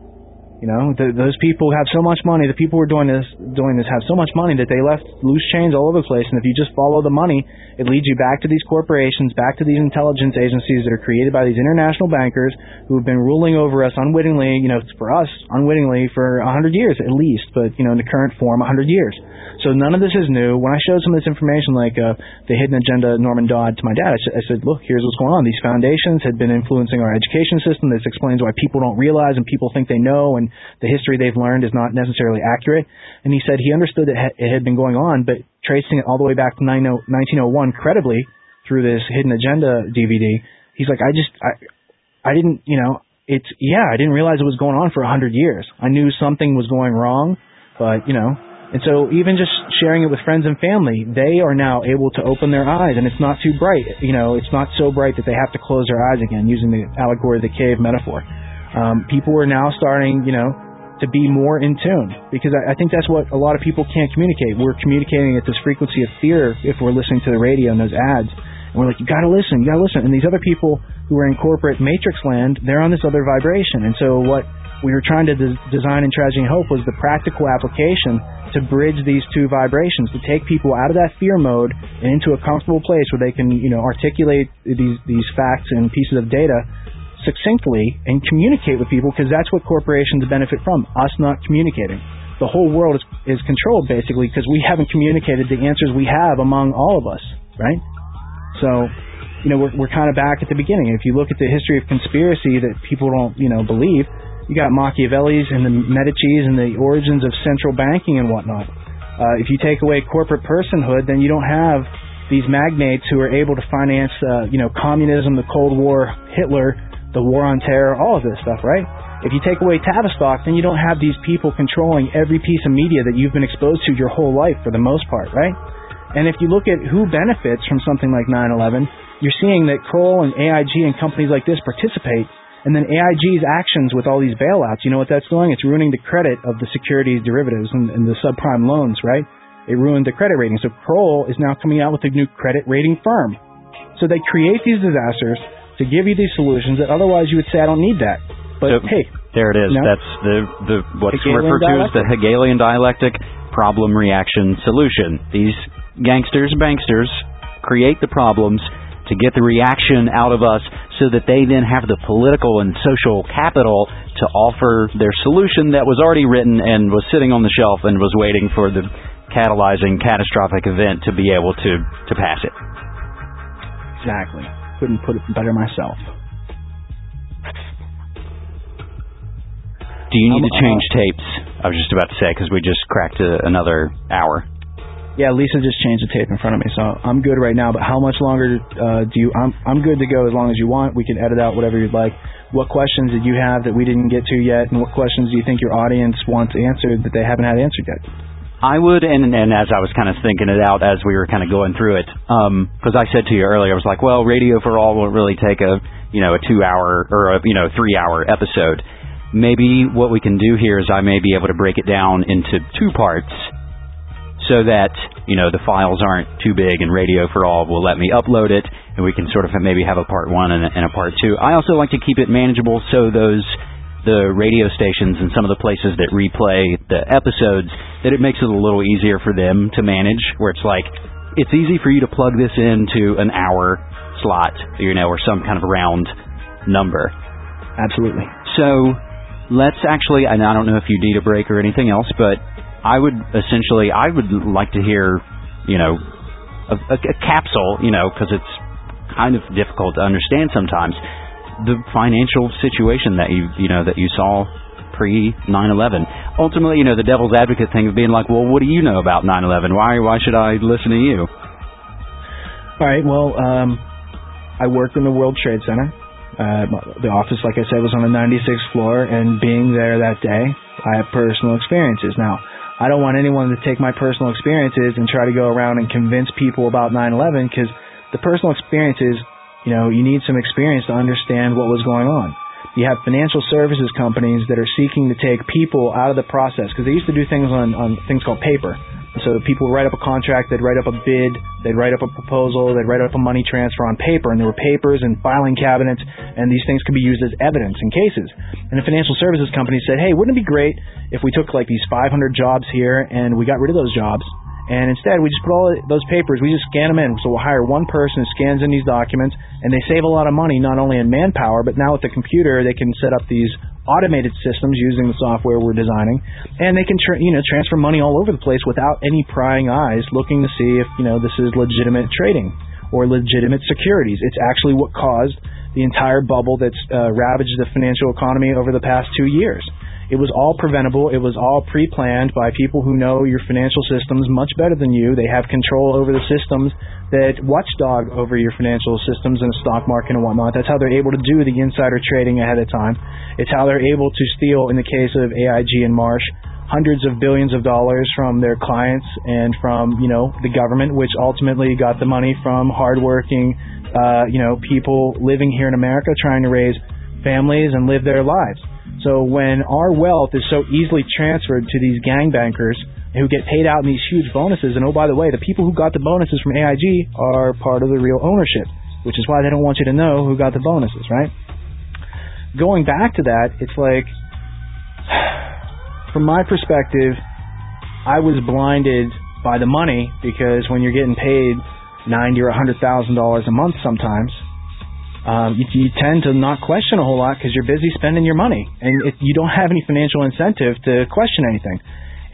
Speaker 5: You know, the, those people have so much money. The people who are doing this, doing this have so much money that they left loose change all over the place. And if you just follow the money, it leads you back to these corporations, back to these intelligence agencies that are created by these international bankers who have been ruling over us unwittingly, you know, for us, unwittingly for a hundred years at least, but, you know, in the current form, a hundred years. So none of this is new. When I showed some of this information, like uh, The Hidden Agenda, Norman Dodd, to my dad, I, I said, look, here's what's going on. These foundations had been influencing our education system. This explains why people don't realize and people think they know, and the history they've learned is not necessarily accurate. And he said he understood that it had been going on, but tracing it all the way back to nineteen oh one credibly through this Hidden Agenda D V D, he's like, I just, I, I didn't, you know, it's, yeah, I didn't realize it was going on for a hundred years. I knew something was going wrong, but, you know, and so even just sharing it with friends and family, they are now able to open their eyes, and it's not too bright. You know, it's not so bright that they have to close their eyes again, using the allegory of the cave metaphor. Um, people are now starting, you know, to be more in tune, because I, I think that's what a lot of people can't communicate. We're communicating at this frequency of fear if we're listening to the radio and those ads. And we're like, you got to listen, you got to listen. And these other people who are in corporate matrix land, they're on this other vibration. And so what we were trying to des- design in Tragedy and Hope was the practical application to bridge these two vibrations, to take people out of that fear mode and into a comfortable place where they can, you know, articulate these these facts and pieces of data succinctly and communicate with people, because that's what corporations benefit from, us not communicating. The whole world is, is controlled basically because we haven't communicated the answers we have among all of us, right? So you know, we're, we're kind of back at the beginning. If you look at the history of conspiracy that people don't, you know, believe, you got Machiavelli's and the Medicis and the origins of central banking and whatnot. Uh, if you take away corporate personhood, then you don't have these magnates who are able to finance, uh, you know, communism, the Cold War, Hitler, the war on terror, all of this stuff, right? If you take away Tavistock, then you don't have these people controlling every piece of media that you've been exposed to your whole life for the most part, right? And if you look at who benefits from something like nine eleven, you're seeing that Kroll and A I G and companies like this participate, and then A I G's actions with all these bailouts, you know what that's doing? It's ruining the credit of the securities derivatives and, and the subprime loans, right? It ruined the credit rating. So Kroll is now coming out with a new credit rating firm. So they create these disasters to give you these solutions that otherwise you would say, I don't need that. But so, hey.
Speaker 4: There it is. You know, that's the, the what's Hegelian referred to dialectic. as the Hegelian dialectic, problem, reaction, solution. These gangsters, banksters create the problems to get the reaction out of us so that they then have the political and social capital to offer their solution that was already written and was sitting on the shelf and was waiting for the catalyzing catastrophic event to be able to, to pass it.
Speaker 5: Exactly. Couldn't put it better myself.
Speaker 4: Do you need um, to change uh, tapes? I was just about to say, because we just cracked a, another hour.
Speaker 5: Yeah, Lisa just changed the tape in front of me, so I'm good right now. But how much longer uh, do you... I'm, I'm good to go as long as you want. We can edit out whatever you'd like. What questions did you have that we didn't get to yet, and what questions do you think your audience wants answered that they haven't had answered yet?
Speaker 4: I would, and, and as I was kind of thinking it out as we were kind of going through it, because um, I said to you earlier, I was like, well, Radio for All won't really take a, you know, a two-hour or a, you know, three-hour episode. Maybe what we can do here is I may be able to break it down into two parts so that, you know, the files aren't too big, and Radio for All will let me upload it, and we can sort of maybe have a part one and a, and a part two. I also like to keep it manageable so those... the radio stations and some of the places that replay the episodes, that it makes it a little easier for them to manage, where it's like, it's easy for you to plug this into an hour slot, you know, or some kind of round number.
Speaker 5: Absolutely.
Speaker 4: So let's actually, and I don't know if you need a break or anything else, but I would essentially, I would like to hear, you know, a, a, a capsule, you know, because it's kind of difficult to understand sometimes, the financial situation that you you know that you saw pre nine eleven. Ultimately, you know, the devil's advocate thing of being like, well, what do you know about nine eleven? Why why should I listen to you?
Speaker 5: All right. Well, um, I worked in the World Trade Center. Uh, the office, like I said, was on the ninety-sixth floor, and being there that day, I have personal experiences. Now, I don't want anyone to take my personal experiences and try to go around and convince people about nine eleven, because the personal experiences, you know, you need some experience to understand what was going on. You have financial services companies that are seeking to take people out of the process, because they used to do things on, on things called paper. So people would write up a contract, they'd write up a bid, they'd write up a proposal, they'd write up a money transfer on paper, and there were papers and filing cabinets, and these things could be used as evidence in cases. And the financial services company said, hey, wouldn't it be great if we took like these five hundred jobs here and we got rid of those jobs, and instead we just put all those papers, we just scan them in. So we'll hire one person who scans in these documents, and they save a lot of money, not only in manpower, but now with the computer they can set up these automated systems using the software we're designing, and they can tra- you know transfer money all over the place without any prying eyes looking to see if you know this is legitimate trading or legitimate securities. It's actually what caused the entire bubble that's uh, ravaged the financial economy over the past two years. It was all preventable. It was all pre-planned by people who know your financial systems much better than you. They have control over the systems that watchdog over your financial systems in the stock market and whatnot. That's how they're able to do the insider trading ahead of time. It's how they're able to steal, in the case of A I G and Marsh, hundreds of billions of dollars from their clients and from, you know, the government, which ultimately got the money from hardworking, uh, you know, people living here in America trying to raise families and live their lives. So when our wealth is so easily transferred to these gangbankers who get paid out in these huge bonuses, and oh, by the way, the people who got the bonuses from A I G are part of the real ownership, which is why they don't want you to know who got the bonuses, right? Going back to that, it's like, from my perspective, I was blinded by the money, because when you're getting paid ninety thousand dollars or one hundred thousand dollars a month sometimes, Um, you, you tend to not question a whole lot because you're busy spending your money, and it, you don't have any financial incentive to question anything.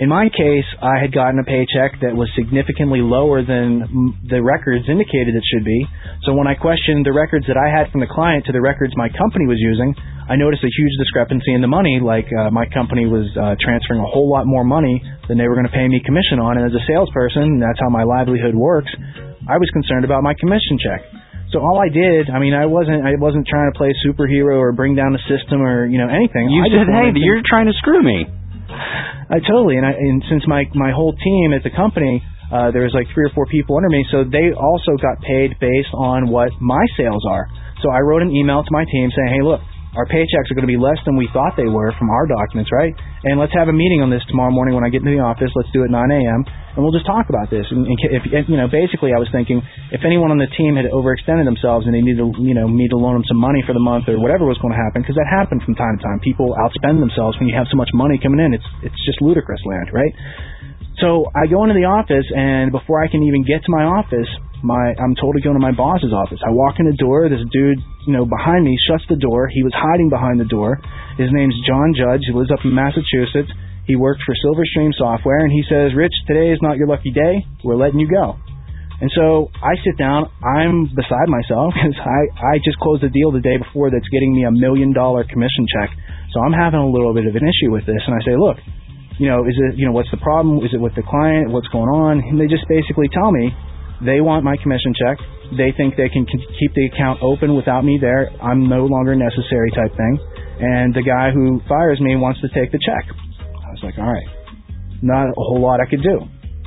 Speaker 5: In my case, I had gotten a paycheck that was significantly lower than the records indicated it should be. So when I questioned the records that I had from the client to the records my company was using, I noticed a huge discrepancy in the money, like uh, my company was uh, transferring a whole lot more money than they were going to pay me commission on. And as a salesperson, that's how my livelihood works, I was concerned about my commission check. So all I did, I mean, I wasn't I wasn't trying to play superhero or bring down the system or, you know, anything.
Speaker 4: You
Speaker 5: I
Speaker 4: said, hey,
Speaker 5: to,
Speaker 4: you're trying to screw me.
Speaker 5: I totally, and, I, and since my, my whole team at the company, uh, there was like three or four people under me, so they also got paid based on what my sales are. So I wrote an email to my team saying, hey, look, our paychecks are going to be less than we thought they were from our documents, right? And let's have a meeting on this tomorrow morning when I get into the office. Let's do it at nine a.m., and we'll just talk about this. And, and if, you know, basically I was thinking if anyone on the team had overextended themselves and they needed, you know, me to loan them some money for the month or whatever was going to happen, because that happened from time to time. People outspend themselves when you have so much money coming in. It's it's just ludicrous land, right? So I go into the office, and before I can even get to my office, my I'm told to go to my boss's office. I walk in the door. This dude, you know, behind me shuts the door. He was hiding behind the door. His name's John Judge. He lives up in Massachusetts. He worked for Silverstream Software, and he says, Rich, today is not your lucky day. We're letting you go. And so I sit down. I'm beside myself because I, I just closed a deal the day before that's getting me a million dollar commission check. So I'm having a little bit of an issue with this. And I say, look, you know, is it, you know, what's the problem? Is it with the client? What's going on? And they just basically tell me they want my commission check. They think they can keep the account open without me there. I'm no longer necessary type thing. And the guy who fires me wants to take the check. I was like, all right, not a whole lot I could do.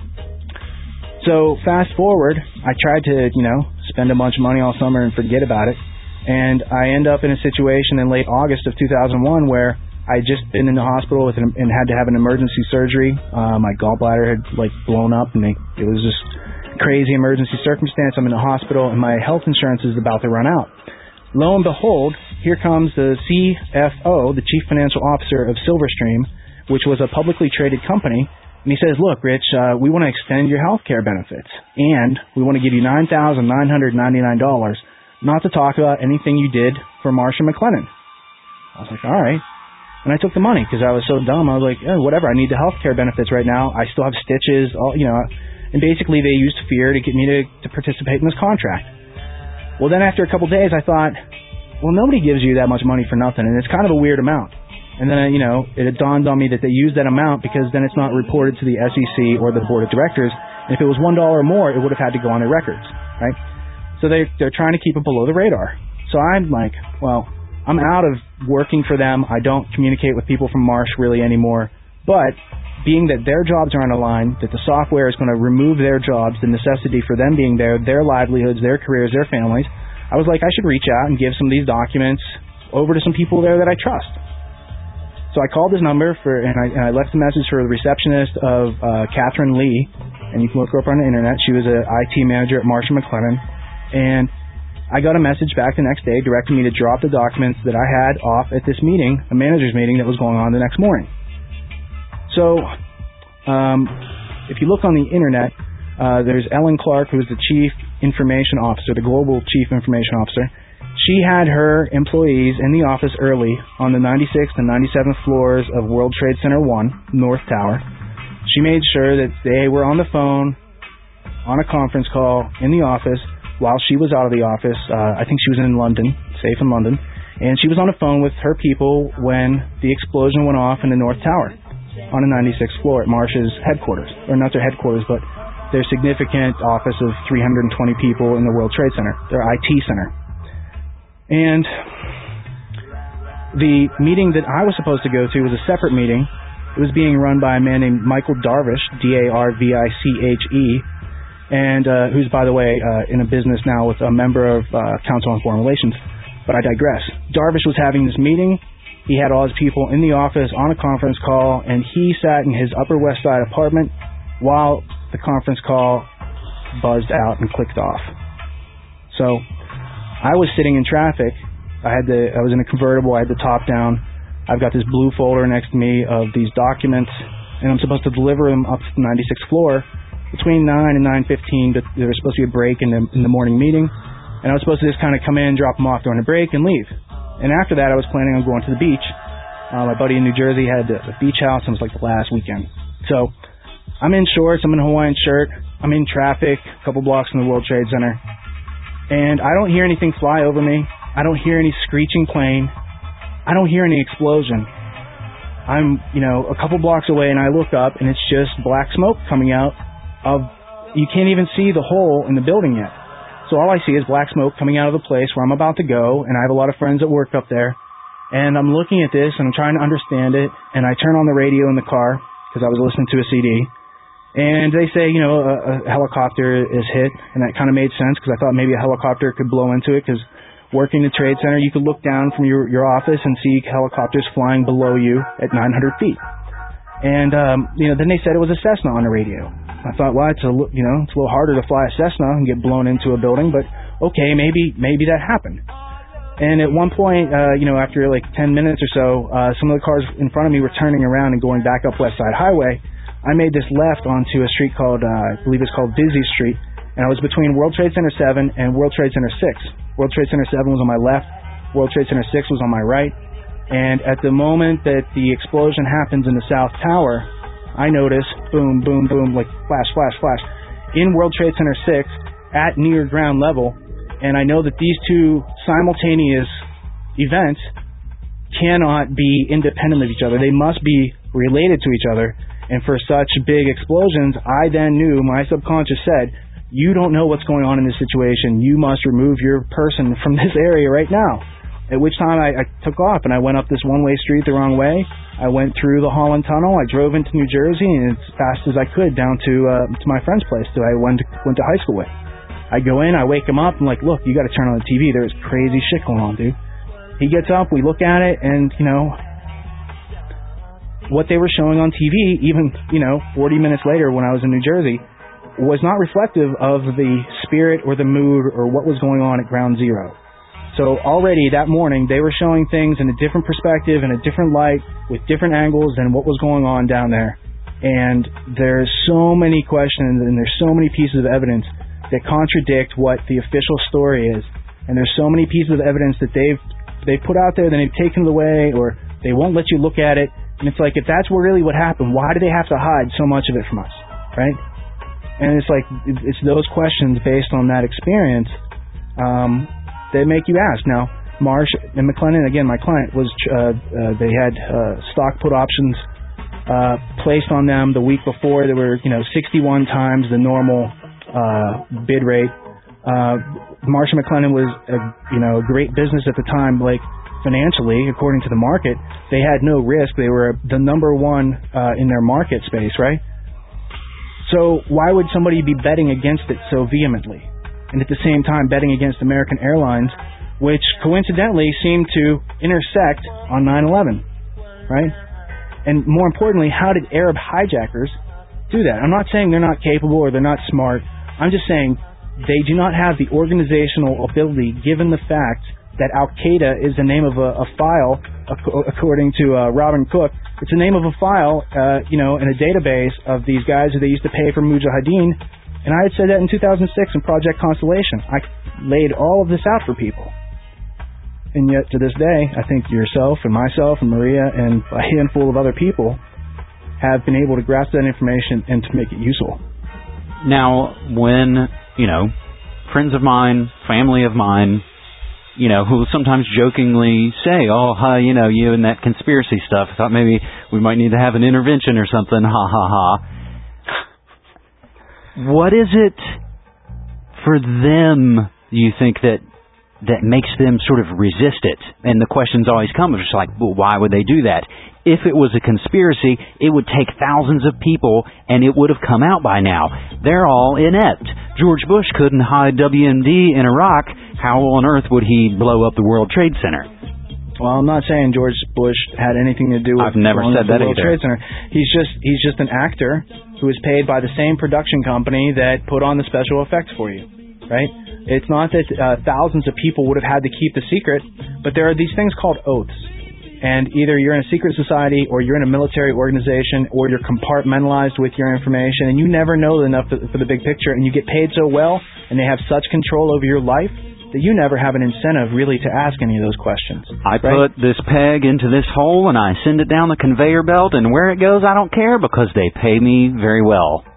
Speaker 5: So fast forward, I tried to, you know, spend a bunch of money all summer and forget about it. And I end up in a situation in late August of two thousand one where I had just been in the hospital with an, and had to have an emergency surgery. Uh, my gallbladder had like blown up, and they, it was just crazy emergency circumstance. I'm in the hospital, and my health insurance is about to run out. Lo and behold, here comes the C F O, the Chief Financial Officer of Silverstream, which was a publicly traded company, and he says, look, Rich, uh, we want to extend your health care benefits, and we want to give you nine thousand nine hundred ninety-nine dollars, not to talk about anything you did for Marsha McLennan. I was like, all right. And I took the money because I was so dumb. I was like, eh, whatever, I need the health care benefits right now. I still have stitches, all, you know, and basically they used fear to get me to, to participate in this contract. Well, then after a couple days, I thought, well, nobody gives you that much money for nothing, and it's kind of a weird amount. And then, you know, it had dawned on me that they used that amount because then it's not reported to the S E C or the board of directors. And if it was one dollar or more, it would have had to go on their records, right? So they, they're trying to keep it below the radar. So I'm like, well, I'm out of working for them. I don't communicate with people from Marsh really anymore. But being that their jobs are on the line, that the software is going to remove their jobs, the necessity for them being there, their livelihoods, their careers, their families, I was like, I should reach out and give some of these documents over to some people there that I trust. So I called his number for, and I, and I left a message for the receptionist of uh, Catherine Lee, and you can look her up on the internet. She was an I T manager at Marsha McLennan, and I got a message back the next day directing me to drop the documents that I had off at this meeting, a manager's meeting that was going on the next morning. So um, if you look on the internet, uh, there's Ellen Clark, who is the Chief Information Officer, the Global Chief Information Officer. She had her employees in the office early on the ninety-sixth and ninety-seventh floors of World Trade Center one, North Tower. She made sure that they were on the phone, on a conference call, in the office, while she was out of the office. Uh, I think she was in London, safe in London. And she was on the phone with her people when the explosion went off in the North Tower on the ninety-sixth floor at Marsh's headquarters. Or not their headquarters, but their significant office of three hundred twenty people in the World Trade Center, their I T center. And the meeting that I was supposed to go to was a separate meeting. It was being run by a man named Michael Darvish, D A R V I C H E, and uh, who's, by the way, uh, in a business now with a member of uh, Council on Foreign Relations. But I digress. Darvish was having this meeting. He had all his people in the office on a conference call, and he sat in his Upper West Side apartment while the conference call buzzed out and clicked off. So I was sitting in traffic. I had the I was in a convertible. I had the top down. I've got this blue folder next to me of these documents, and I'm supposed to deliver them up to the ninety-sixth floor between nine and nine fifteen. But there was supposed to be a break in the in the morning meeting, and I was supposed to just kind of come in, drop them off during the break, and leave. And after that, I was planning on going to the beach. Uh, my buddy in New Jersey had a beach house, and it was like the last weekend. So I'm in shorts, I'm in a Hawaiian shirt, I'm in traffic, a couple blocks from the World Trade Center, and I don't hear anything fly over me. I don't hear any screeching plane. I don't hear any explosion. I'm, you know, a couple blocks away, and I look up, and it's just black smoke coming out of, you can't even see the hole in the building yet. So all I see is black smoke coming out of the place where I'm about to go, and I have a lot of friends that work up there, and I'm looking at this, and I'm trying to understand it, and I turn on the radio in the car, because I was listening to a C D, and they say, you know, a, a helicopter is hit, and that kind of made sense, because I thought maybe a helicopter could blow into it, because working the Trade Center, you could look down from your, your office and see helicopters flying below you at nine hundred feet. And, um, you know, then they said it was a Cessna on the radio. I thought, well, it's a, you know, it's a little harder to fly a Cessna and get blown into a building, but okay, maybe, maybe that happened. And at one point, uh, you know, after like ten minutes or so, uh, some of the cars in front of me were turning around and going back up West Side Highway. I made this left onto a street called, uh, I believe it's called Dizzy Street, and I was between World Trade Center seven and World Trade Center six. World Trade Center seven was on my left, World Trade Center six was on my right, and at the moment that the explosion happens in the South Tower, I notice, boom, boom, boom, like flash, flash, flash, in World Trade Center six at near ground level, and I know that these two simultaneous events cannot be independent of each other. They must be related to each other. And for such big explosions, I then knew, my subconscious said, you don't know what's going on in this situation. You must remove your person from this area right now. At which time I, I took off and I went up this one-way street the wrong way. I went through the Holland Tunnel. I drove into New Jersey and as fast as I could down to uh, to my friend's place that I went to, went to high school with. I go in, I wake him up, I'm like, look, you got to turn on the T V. There's crazy shit going on, dude. He gets up, we look at it, and, you know, what they were showing on T V, even, you know, forty minutes later when I was in New Jersey, was not reflective of the spirit or the mood or what was going on at Ground Zero. So already that morning, they were showing things in a different perspective, in a different light, with different angles than what was going on down there. And there's so many questions and there's so many pieces of evidence that contradict what the official story is. And there's so many pieces of evidence that they've they put out there, then they've taken it away, or they won't let you look at it. And it's like, if that's really what happened, why do they have to hide so much of it from us, right? And it's like, it's those questions based on that experience um, that make you ask. Now, Marsh and McLennan, again, my client, was uh, uh, they had uh, stock put options uh, placed on them the week before. There were, you know, sixty-one times the normal uh, bid rate. Uh, Marsh and McLennan was, a, you know, a great business at the time, like, financially, according to the market. They had no risk. They were the number one uh, in their market space, right? So why would somebody be betting against it so vehemently? And at the same time betting against American Airlines, which coincidentally seemed to intersect on nine eleven, right? And more importantly, how did Arab hijackers do that? I'm not saying they're not capable or they're not smart. I'm just saying they do not have the organizational ability, given the fact that Al-Qaeda is the name of a, a file, according to uh, Robin Cook. It's the name of a file, uh, you know, in a database of these guys who they used to pay for Mujahideen. And I had said that in two thousand six in Project Constellation. I laid all of this out for people. And yet, to this day, I think yourself and myself and Maria and a handful of other people have been able to grasp that information and to make it useful.
Speaker 4: Now, when, you know, friends of mine, family of mine, you know, who sometimes jokingly say, oh, hi, you know, you and that conspiracy stuff, I thought maybe we might need to have an intervention or something, ha, ha, ha. What is it for them, you think, that that makes them sort of resist it? And the questions always come, it's just like, well, why would they do that? If it was a conspiracy, it would take thousands of people, and it would have come out by now. They're all inept. George Bush couldn't hide W M D in Iraq. How on earth would he blow up the World Trade Center?
Speaker 5: Well, I'm not saying George Bush had anything to do with
Speaker 4: I've never said that
Speaker 5: the World
Speaker 4: either.
Speaker 5: Trade Center. He's just he's just an actor who is paid by the same production company that put on the special effects for you, right? It's not that uh, thousands of people would have had to keep the secret, but there are these things called oaths. And either you're in a secret society or you're in a military organization or you're compartmentalized with your information and you never know enough for the big picture and you get paid so well and they have such control over your life that you never have an incentive really to ask any of those questions.
Speaker 4: I
Speaker 5: right?
Speaker 4: put this peg into this hole and I send it down the conveyor belt, and where it goes I don't care because they pay me very well.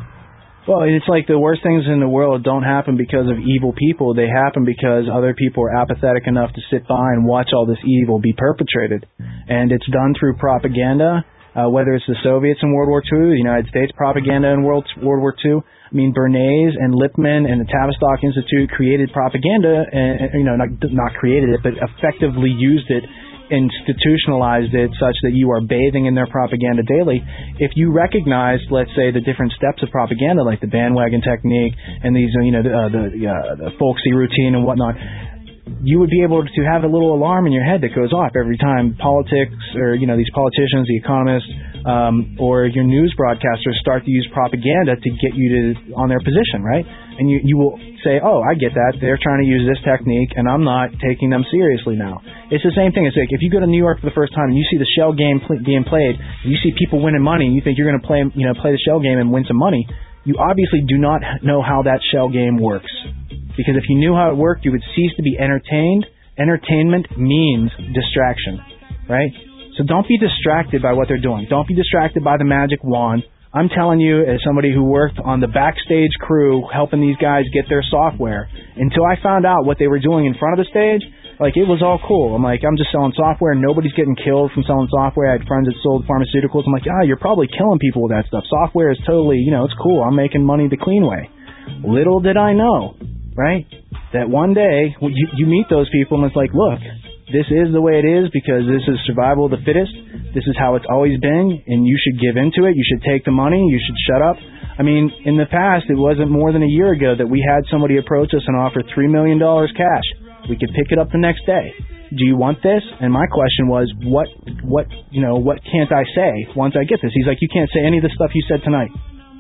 Speaker 5: Well, it's like the worst things in the world don't happen because of evil people. They happen because other people are apathetic enough to sit by and watch all this evil be perpetrated. And it's done through propaganda, uh, whether it's the Soviets in World War Two, the United States propaganda in World, World War Two. I mean, Bernays and Lippmann and the Tavistock Institute created propaganda, and, you know, not, not created it, but effectively used it, institutionalized it such that you are bathing in their propaganda daily. If you recognize, let's say, the different steps of propaganda, like the bandwagon technique and these, you know, the, uh, the, uh, the folksy routine and whatnot, you would be able to have a little alarm in your head that goes off every time politics or, you know, these politicians, the economists, um, or your news broadcasters start to use propaganda to get you to on their position, right? And you, you will say, oh, I get that. They're trying to use this technique, and I'm not taking them seriously now. It's the same thing. It's like if you go to New York for the first time and you see the shell game pl- being played, and you see people winning money, and you think you're going to play, you know, play the shell game and win some money, you obviously do not know how that shell game works. Because if you knew how it worked, you would cease to be entertained. Entertainment means distraction, right? So don't be distracted by what they're doing. Don't be distracted by the magic wand. I'm telling you, as somebody who worked on the backstage crew helping these guys get their software, until I found out what they were doing in front of the stage, like, it was all cool. I'm like, I'm just selling software. Nobody's getting killed from selling software. I had friends that sold pharmaceuticals. I'm like, ah, you're probably killing people with that stuff. Software is totally, you know, it's cool. I'm making money the clean way. Little did I know, right, that one day you, you meet those people and it's like, look, this is the way it is because this is survival of the fittest. This is how it's always been, and you should give into it. You should take the money. You should shut up. I mean, in the past, it wasn't more than a year ago that we had somebody approach us and offer three million dollars cash. We could pick it up the next day. Do you want this? And my question was, what, what, you know, what can't I say once I get this? He's like, you can't say any of the stuff you said tonight.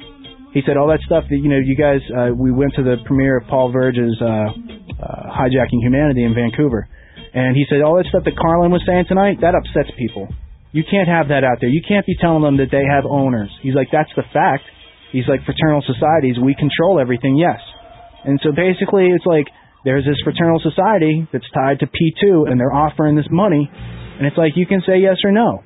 Speaker 5: He said all that stuff that, you know, you guys, uh, we went to the premiere of Paul Verge's uh, uh, Hijacking Humanity in Vancouver. And he said all that stuff that Carlin was saying tonight, that upsets people. You can't have that out there. You can't be telling them that they have owners. He's like, that's the fact. He's like, fraternal societies, we control everything, yes. And so basically it's like there's this fraternal society that's tied to P two, and they're offering this money, and it's like you can say yes or no.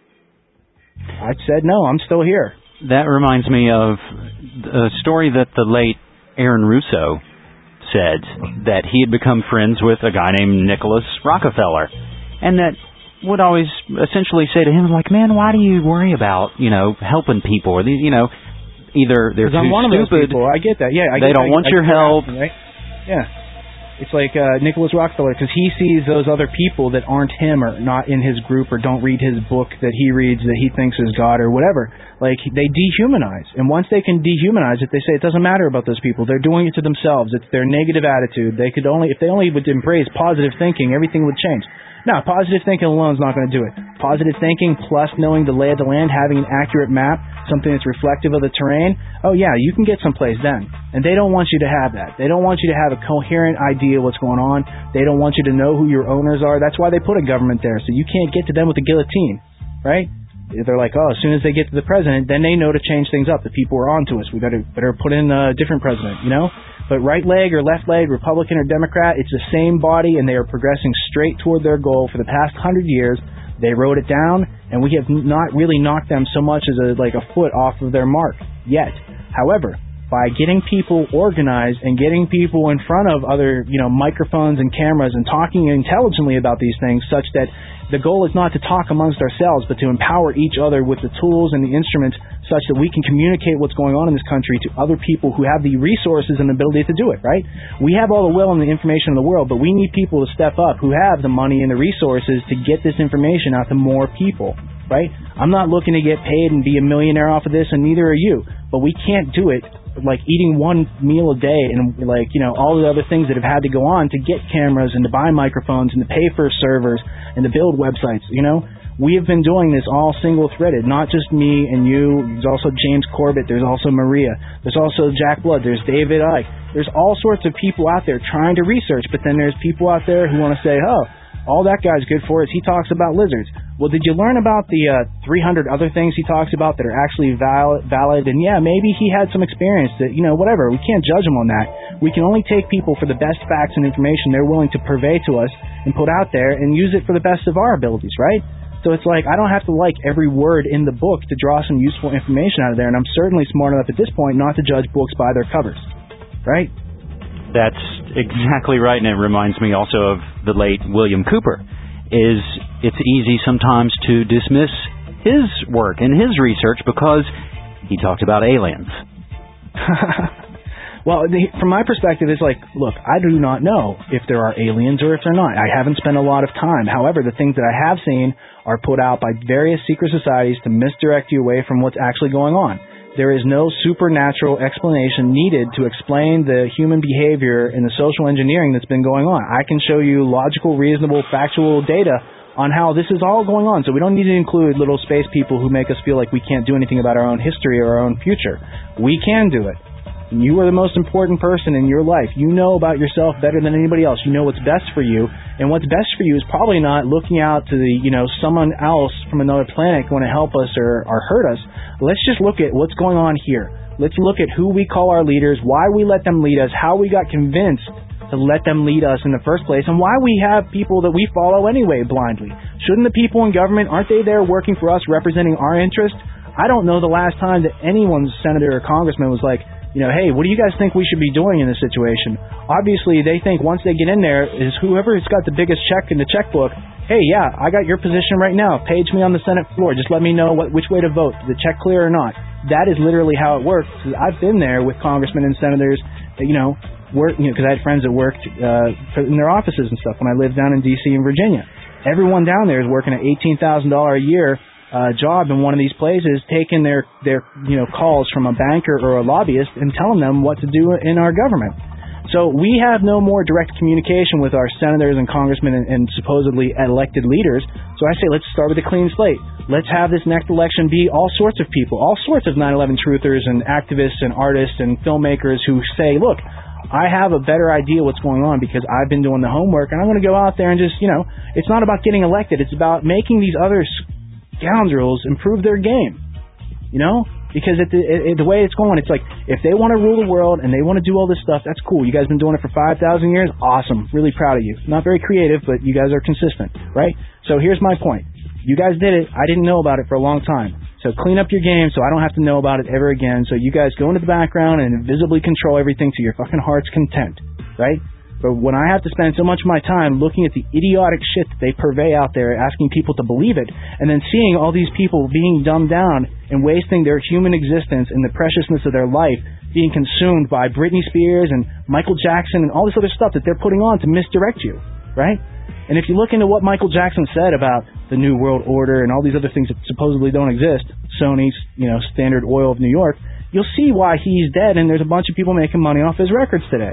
Speaker 5: I said no, I'm still here.
Speaker 4: That reminds me of a story that the late Aaron Russo said, that he had become friends with a guy named Nicholas Rockefeller, and that would always essentially say to him, like, man, why do you worry about, you know, helping people? Or these, you know, either they're too
Speaker 5: I'm one
Speaker 4: stupid,
Speaker 5: of those people. I get that. Yeah, I
Speaker 4: they
Speaker 5: get,
Speaker 4: don't
Speaker 5: I,
Speaker 4: want
Speaker 5: I,
Speaker 4: your
Speaker 5: I,
Speaker 4: help.
Speaker 5: Right? Yeah. It's like uh, Nicholas Rockefeller, because he sees those other people that aren't him or not in his group or don't read his book that he reads that he thinks is God or whatever. Like, they dehumanize. And once they can dehumanize it, they say it doesn't matter about those people. They're doing it to themselves. It's their negative attitude. They could only, if they only would embrace positive thinking, everything would change. Now, positive thinking alone is not going to do it. Positive thinking plus knowing the lay of the land, having an accurate map, something that's reflective of the terrain, oh yeah, you can get someplace then. And they don't want you to have that. They don't want you to have a coherent idea of what's going on. They don't want you to know who your owners are. That's why they put a government there, so you can't get to them with a guillotine, right? They're like, oh, as soon as they get to the president, then they know to change things up. The people are on to us. We better better put in a different president, you know? But right leg or left leg, Republican or Democrat, it's the same body, and they are progressing straight toward their goal for the past hundred years. They wrote it down, and we have not really knocked them so much as a, like a foot off of their mark yet. However, by getting people organized and getting people in front of other, you know, microphones and cameras and talking intelligently about these things, such that the goal is not to talk amongst ourselves, but to empower each other with the tools and the instruments such that we can communicate what's going on in this country to other people who have the resources and ability to do it, right? We have all the will and the information in the world, but we need people to step up who have the money and the resources to get this information out to more people, right? I'm not looking to get paid and be a millionaire off of this, and neither are you, but we can't do it like eating one meal a day and, like, you know, all the other things that have had to go on to get cameras and to buy microphones and to pay for servers and to build websites, you know? We have been doing this all single-threaded, not just me and you. There's also James Corbett. There's also Maria. There's also Jack Blood. There's David Icke. There's all sorts of people out there trying to research, but then there's people out there who want to say, oh, All that guy's good for is he talks about lizards. Well, did you learn about the uh, three hundred other things he talks about that are actually valid, valid? And yeah, maybe he had some experience that, you know, whatever. We can't judge him on that. We can only take people for the best facts and information they're willing to purvey to us and put out there and use it for the best of our abilities, right? So it's like I don't have to like every word in the book to draw some useful information out of there, and I'm certainly smart enough at this point not to judge books by their covers, right?
Speaker 4: That's exactly right, and it reminds me also of the late William Cooper. Is it's easy sometimes to dismiss his work and his research because he talked about aliens.
Speaker 5: Well, the, from my perspective, it's like, look, I do not know if there are aliens or if they're not. I haven't spent a lot of time. However, the things that I have seen are put out by various secret societies to misdirect you away from what's actually going on. There is no supernatural explanation needed to explain the human behavior and the social engineering that's been going on. I can show you logical, reasonable, factual data on how this is all going on. So we don't need to include little space people who make us feel like we can't do anything about our own history or our own future. We can do it. You are the most important person in your life. You know about yourself better than anybody else. You know what's best for you. And what's best for you is probably not looking out to the, you know, someone else from another planet going to help us or, or hurt us. Let's just look at what's going on here. Let's look at who we call our leaders, why we let them lead us, how we got convinced to let them lead us in the first place, and why we have people that we follow anyway blindly. Shouldn't the people in government, aren't they there working for us, representing our interest? I don't know the last time that anyone's senator or congressman was like, you know, hey, what do you guys think we should be doing in this situation? Obviously, they think once they get in there is whoever's got the biggest check in the checkbook, hey, yeah, I got your position right now. Page me on the Senate floor. Just let me know what, which way to vote. Did the check clear or not? That is literally how it works. I've been there with congressmen and senators, you know, work, you know, because I had friends that worked uh, for, in their offices and stuff when I lived down in D C and Virginia. Everyone down there is working at eighteen thousand dollars a year Uh, job in one of these places, taking their, their you know calls from a banker or a lobbyist and telling them what to do in our government. So we have no more direct communication with our senators and congressmen and, and supposedly elected leaders. So I say let's start with a clean slate. Let's have this next election be all sorts of people, all sorts of nine eleven truthers and activists and artists and filmmakers who say, look, I have a better idea what's going on because I've been doing the homework, and I'm going to go out there and just, you know, it's not about getting elected. It's about making these other scoundrels improve their game, you know, because at the, it, the way it's going, it's like if they want to rule the world and they want to do all this stuff, that's cool. You guys been doing it for five thousand years, awesome, really proud of you. Not very creative, but you guys are consistent, right? So here's my point. You guys did it. I didn't know about it for a long time. So clean up your game so I don't have to know about it ever again. So you guys go into the background and visibly control everything to your fucking heart's content, right? But when I have to spend so much of my time looking at the idiotic shit that they purvey out there, asking people to believe it, and then seeing all these people being dumbed down and wasting their human existence and the preciousness of their life being consumed by Britney Spears and Michael Jackson and all this other stuff that they're putting on to misdirect you, right? And if you look into what Michael Jackson said about the New World Order and all these other things that supposedly don't exist, Sony's, you know, Standard Oil of New York, you'll see why he's dead and there's a bunch of people making money off his records today.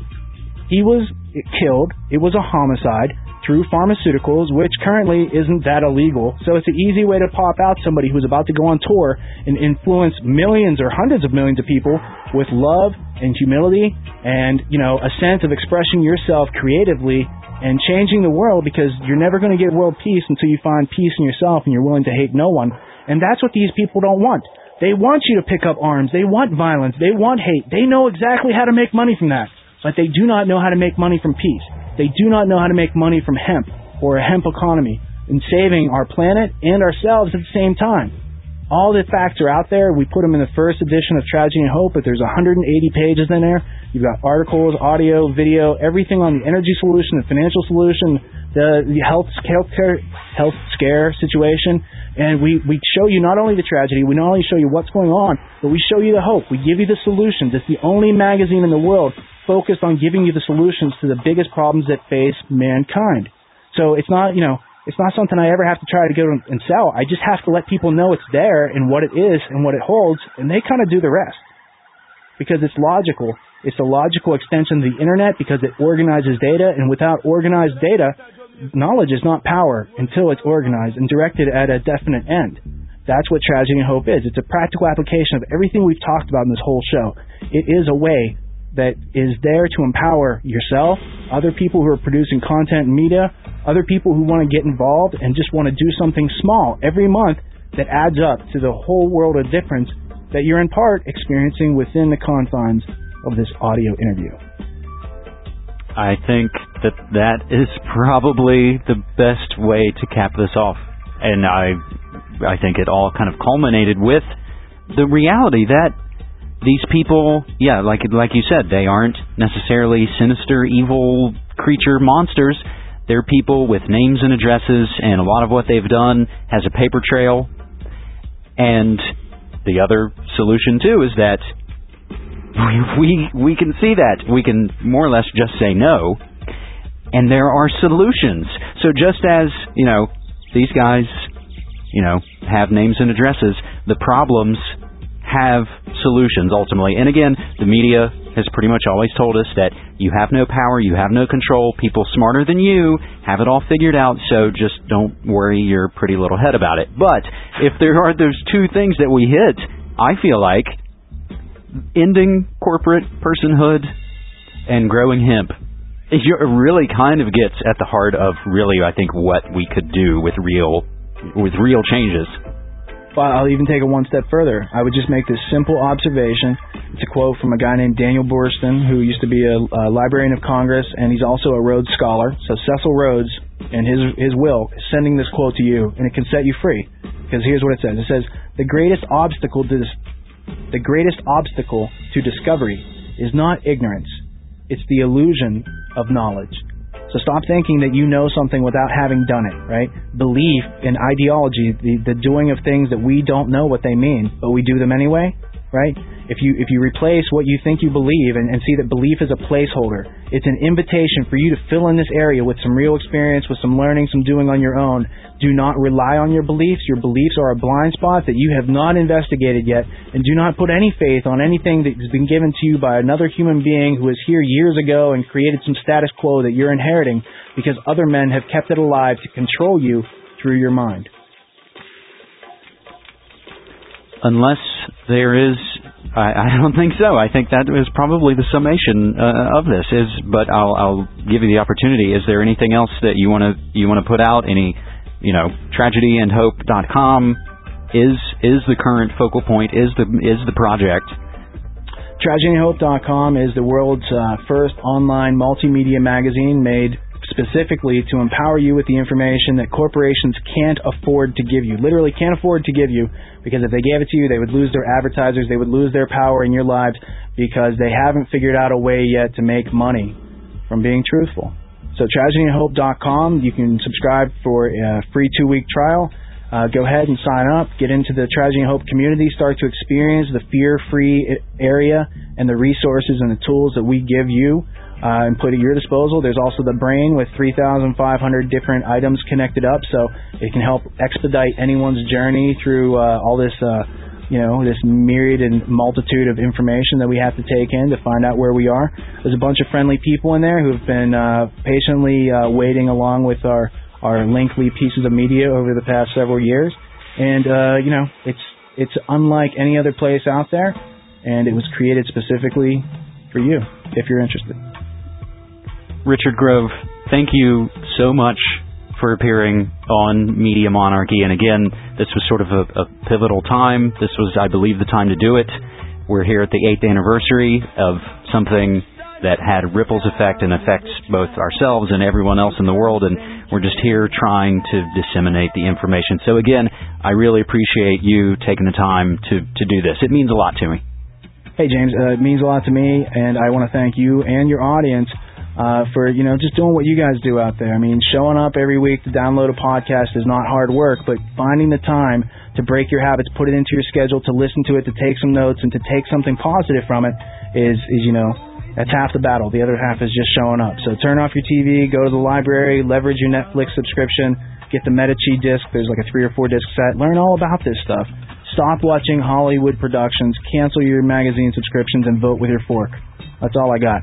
Speaker 5: He was killed. It was a homicide through pharmaceuticals, which currently isn't that illegal. So it's an easy way to pop out somebody who's about to go on tour and influence millions or hundreds of millions of people with love and humility and, you know, a sense of expressing yourself creatively and changing the world, because you're never going to get world peace until you find peace in yourself and you're willing to hate no one. And that's what these people don't want. They want you to pick up arms. They want violence. They want hate. They know exactly how to make money from that. But they do not know how to make money from peace. They do not know how to make money from hemp or a hemp economy and saving our planet and ourselves at the same time. All the facts are out there. We put them in the first edition of Tragedy and Hope, but there's one hundred eighty pages in there. You've got articles, audio, video, everything on the energy solution, the financial solution, the, the health healthcare health scare situation. And we, we show you not only the tragedy, we not only show you what's going on, but we show you the hope. We give you the solutions. It's the only magazine in the world focused on giving you the solutions to the biggest problems that face mankind. So it's not, you know, it's not something I ever have to try to go and sell. I just have to let people know it's there and what it is and what it holds, and they kind of do the rest. Because it's logical. It's a logical extension of the internet because it organizes data, and without organized data, knowledge is not power until it's organized and directed at a definite end. That's what Tragedy and Hope is. It's a practical application of everything we've talked about in this whole show. It is a way that is there to empower yourself, other people who are producing content and media, other people who want to get involved and just want to do something small every month that adds up to the whole world of difference that you're in part experiencing within the confines of this audio interview.
Speaker 4: I think that that is probably the best way to cap this off. And I I think it all kind of culminated with the reality that these people, yeah, like like you said, they aren't necessarily sinister, evil creature monsters. They're people with names and addresses, and a lot of what they've done has a paper trail. And the other solution, too, is that we we can see that. We can more or less just say no, and there are solutions. So just as, you know, these guys, you know, have names and addresses, the problems have solutions ultimately. And again, the media has pretty much always told us that you have no power, you have no control, people smarter than you have it all figured out, so just don't worry your pretty little head about it. But if there are those two things that we hit, I feel like ending corporate personhood and growing hemp, it really kind of gets at the heart of really, I think, what we could do with real with real changes.
Speaker 5: Well, I'll even take it one step further. I would just make this simple observation. It's a quote from a guy named Daniel Boorstin, who used to be a, a librarian of Congress, and he's also a Rhodes Scholar. So Cecil Rhodes, in his his will, is sending this quote to you, and it can set you free. Because here's what it says. It says, the greatest obstacle to this, the greatest obstacle to discovery is not ignorance. It's the illusion of knowledge. So stop thinking that you know something without having done it, right? Belief in ideology, the, the doing of things that we don't know what they mean, but we do them anyway, right? If you if you replace what you think you believe and, and see that belief is a placeholder, it's an invitation for you to fill in this area with some real experience, with some learning, some doing on your own. Do not rely on your beliefs. Your beliefs are a blind spot that you have not investigated yet, and do not put any faith on anything that has been given to you by another human being who was here years ago and created some status quo that you're inheriting because other men have kept it alive to control you through your mind.
Speaker 4: Unless there is, I, I don't think so. I think that is probably the summation uh, of this. Is, but I'll, I'll give you the opportunity. Is there anything else that you want to you want to put out? Any, you know, tragedy and hope dot com is is the current focal point. Is the is the project.
Speaker 5: tragedy and hope dot com is the world's uh, first online multimedia magazine made specifically to empower you with the information that corporations can't afford to give you. Literally can't afford to give you, because if they gave it to you, they would lose their advertisers, they would lose their power in your lives because they haven't figured out a way yet to make money from being truthful. So tragedy and hope dot com, you can subscribe for a free two-week trial. Uh, go ahead and sign up, get into the Tragedy and Hope community, start to experience the fear-free area and the resources and the tools that we give you uh, and put at your disposal. There's also the brain with three thousand five hundred different items connected up, so it can help expedite anyone's journey through uh, all this, uh, you know, this myriad and multitude of information that we have to take in to find out where we are. There's a bunch of friendly people in there who've been uh, patiently uh, waiting along with our our lengthy pieces of media over the past several years. And, uh, you know, it's it's unlike any other place out there, and it was created specifically for you, if you're interested.
Speaker 4: Richard Grove, thank you so much for appearing on Media Monarchy. And again, this was sort of a, a pivotal time. This was, I believe, the time to do it. We're here at the eighth anniversary of something that had ripples effect and affects both ourselves and everyone else in the world, and we're just here trying to disseminate the information. So again, I really appreciate you taking the time to, to do this. It means a lot to me.
Speaker 5: Hey, James, uh, it means a lot to me, and I want to thank you and your audience uh, for, you know, just doing what you guys do out there. I mean, showing up every week to download a podcast is not hard work, but finding the time to break your habits, put it into your schedule, to listen to it, to take some notes, and to take something positive from it is, is you know, that's half the battle. The other half is just showing up. So turn off your T V, go to the library, leverage your Netflix subscription, get the Medici disc. There's like a three or four disc set. Learn all about this stuff. Stop watching Hollywood productions, cancel your magazine subscriptions, and vote with your fork. That's all I got.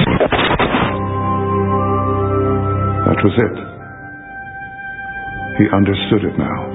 Speaker 2: That was it. He understood it now.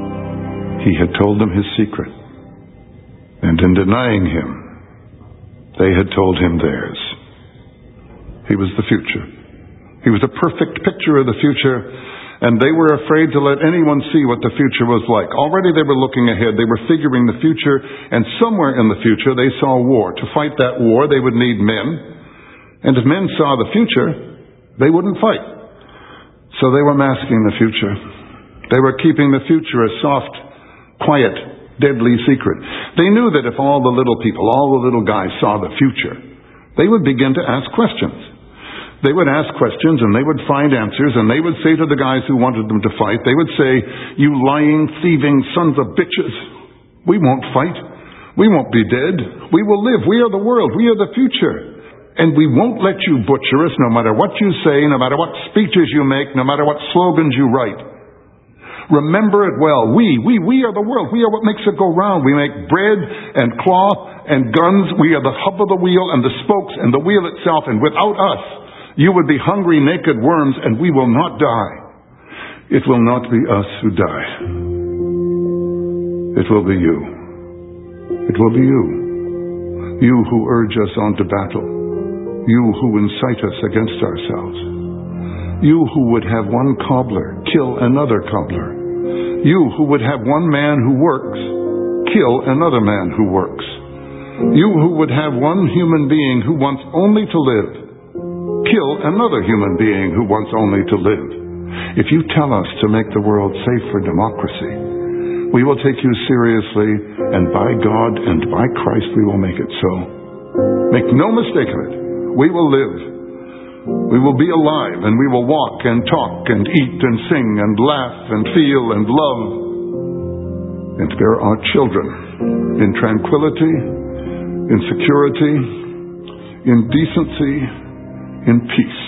Speaker 2: He had told them his secret. And in denying him, They had told him theirs. He was the future. He was a perfect picture of the future, and they were afraid to let anyone see what the future was like. Already they were looking ahead. They were figuring the future, and somewhere in the future they saw war. To fight that war, they would need men. And if men saw the future, they wouldn't fight. So they were masking the future. They were keeping the future a soft, quiet, deadly secret. They knew that if all the little people, all the little guys saw the future, they would begin to ask questions. They would ask questions and they would find answers, and they would say to the guys who wanted them to fight, they would say, "You lying, thieving sons of bitches, we won't fight. We won't be dead. We will live. We are the world. We are the future. And we won't let you butcher us no matter what you say, no matter what speeches you make, no matter what slogans you write. Remember it well. We, we, we are the world. We are what makes it go round. We make bread and cloth and guns. We are the hub of the wheel and the spokes and the wheel itself. And without us, you would be hungry, naked worms, and we will not die. It will not be us who die. It will be you. It will be you. You who urge us on to battle. You who incite us against ourselves. You who would have one cobbler kill another cobbler. You who would have one man who works kill another man who works. You who would have one human being who wants only to live kill another human being who wants only to live. If you tell us to make the world safe for democracy, we will take you seriously, and by God and by Christ we will make it so. Make no mistake of it. We will live. We will be alive, and we will walk and talk and eat and sing and laugh and feel and love and bear our children in tranquility, in security, in decency, in peace.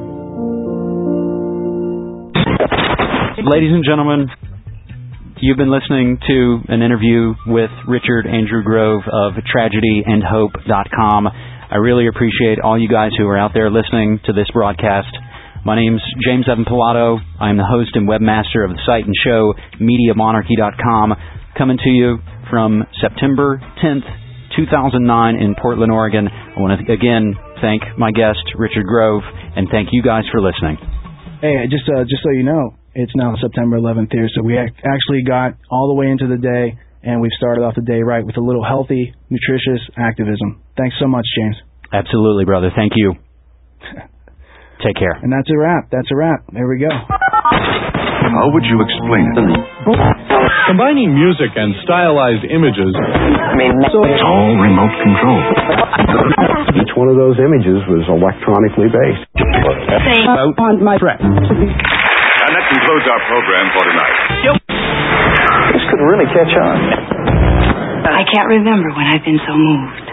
Speaker 4: Ladies and gentlemen, you've been listening to an interview with Richard Andrew Grove of tragedy and hope dot com. I really appreciate all you guys who are out there listening to this broadcast. My name's James Evan Pilato. I'm the host and webmaster of the site and show media monarchy dot com, coming to you from September tenth, two thousand nine in Portland, Oregon. I want to again thank my guest, Richard Grove, and thank you guys for listening.
Speaker 5: Hey, just uh, just so you know, it's now September eleventh here, so we ac- actually got all the way into the day, and we've started off the day right with a little healthy, nutritious activism. Thanks so much, James.
Speaker 4: Absolutely, brother. Thank you. Take care.
Speaker 5: And that's a wrap. That's a wrap. There we go.
Speaker 2: How would you explain it?
Speaker 6: Combining music and stylized images.
Speaker 2: So it's all remote control.
Speaker 7: Each one of those images was electronically based.
Speaker 8: Out on my track.
Speaker 2: And that concludes our program for tonight.
Speaker 7: This could really catch on.
Speaker 9: I can't remember when I've been so moved.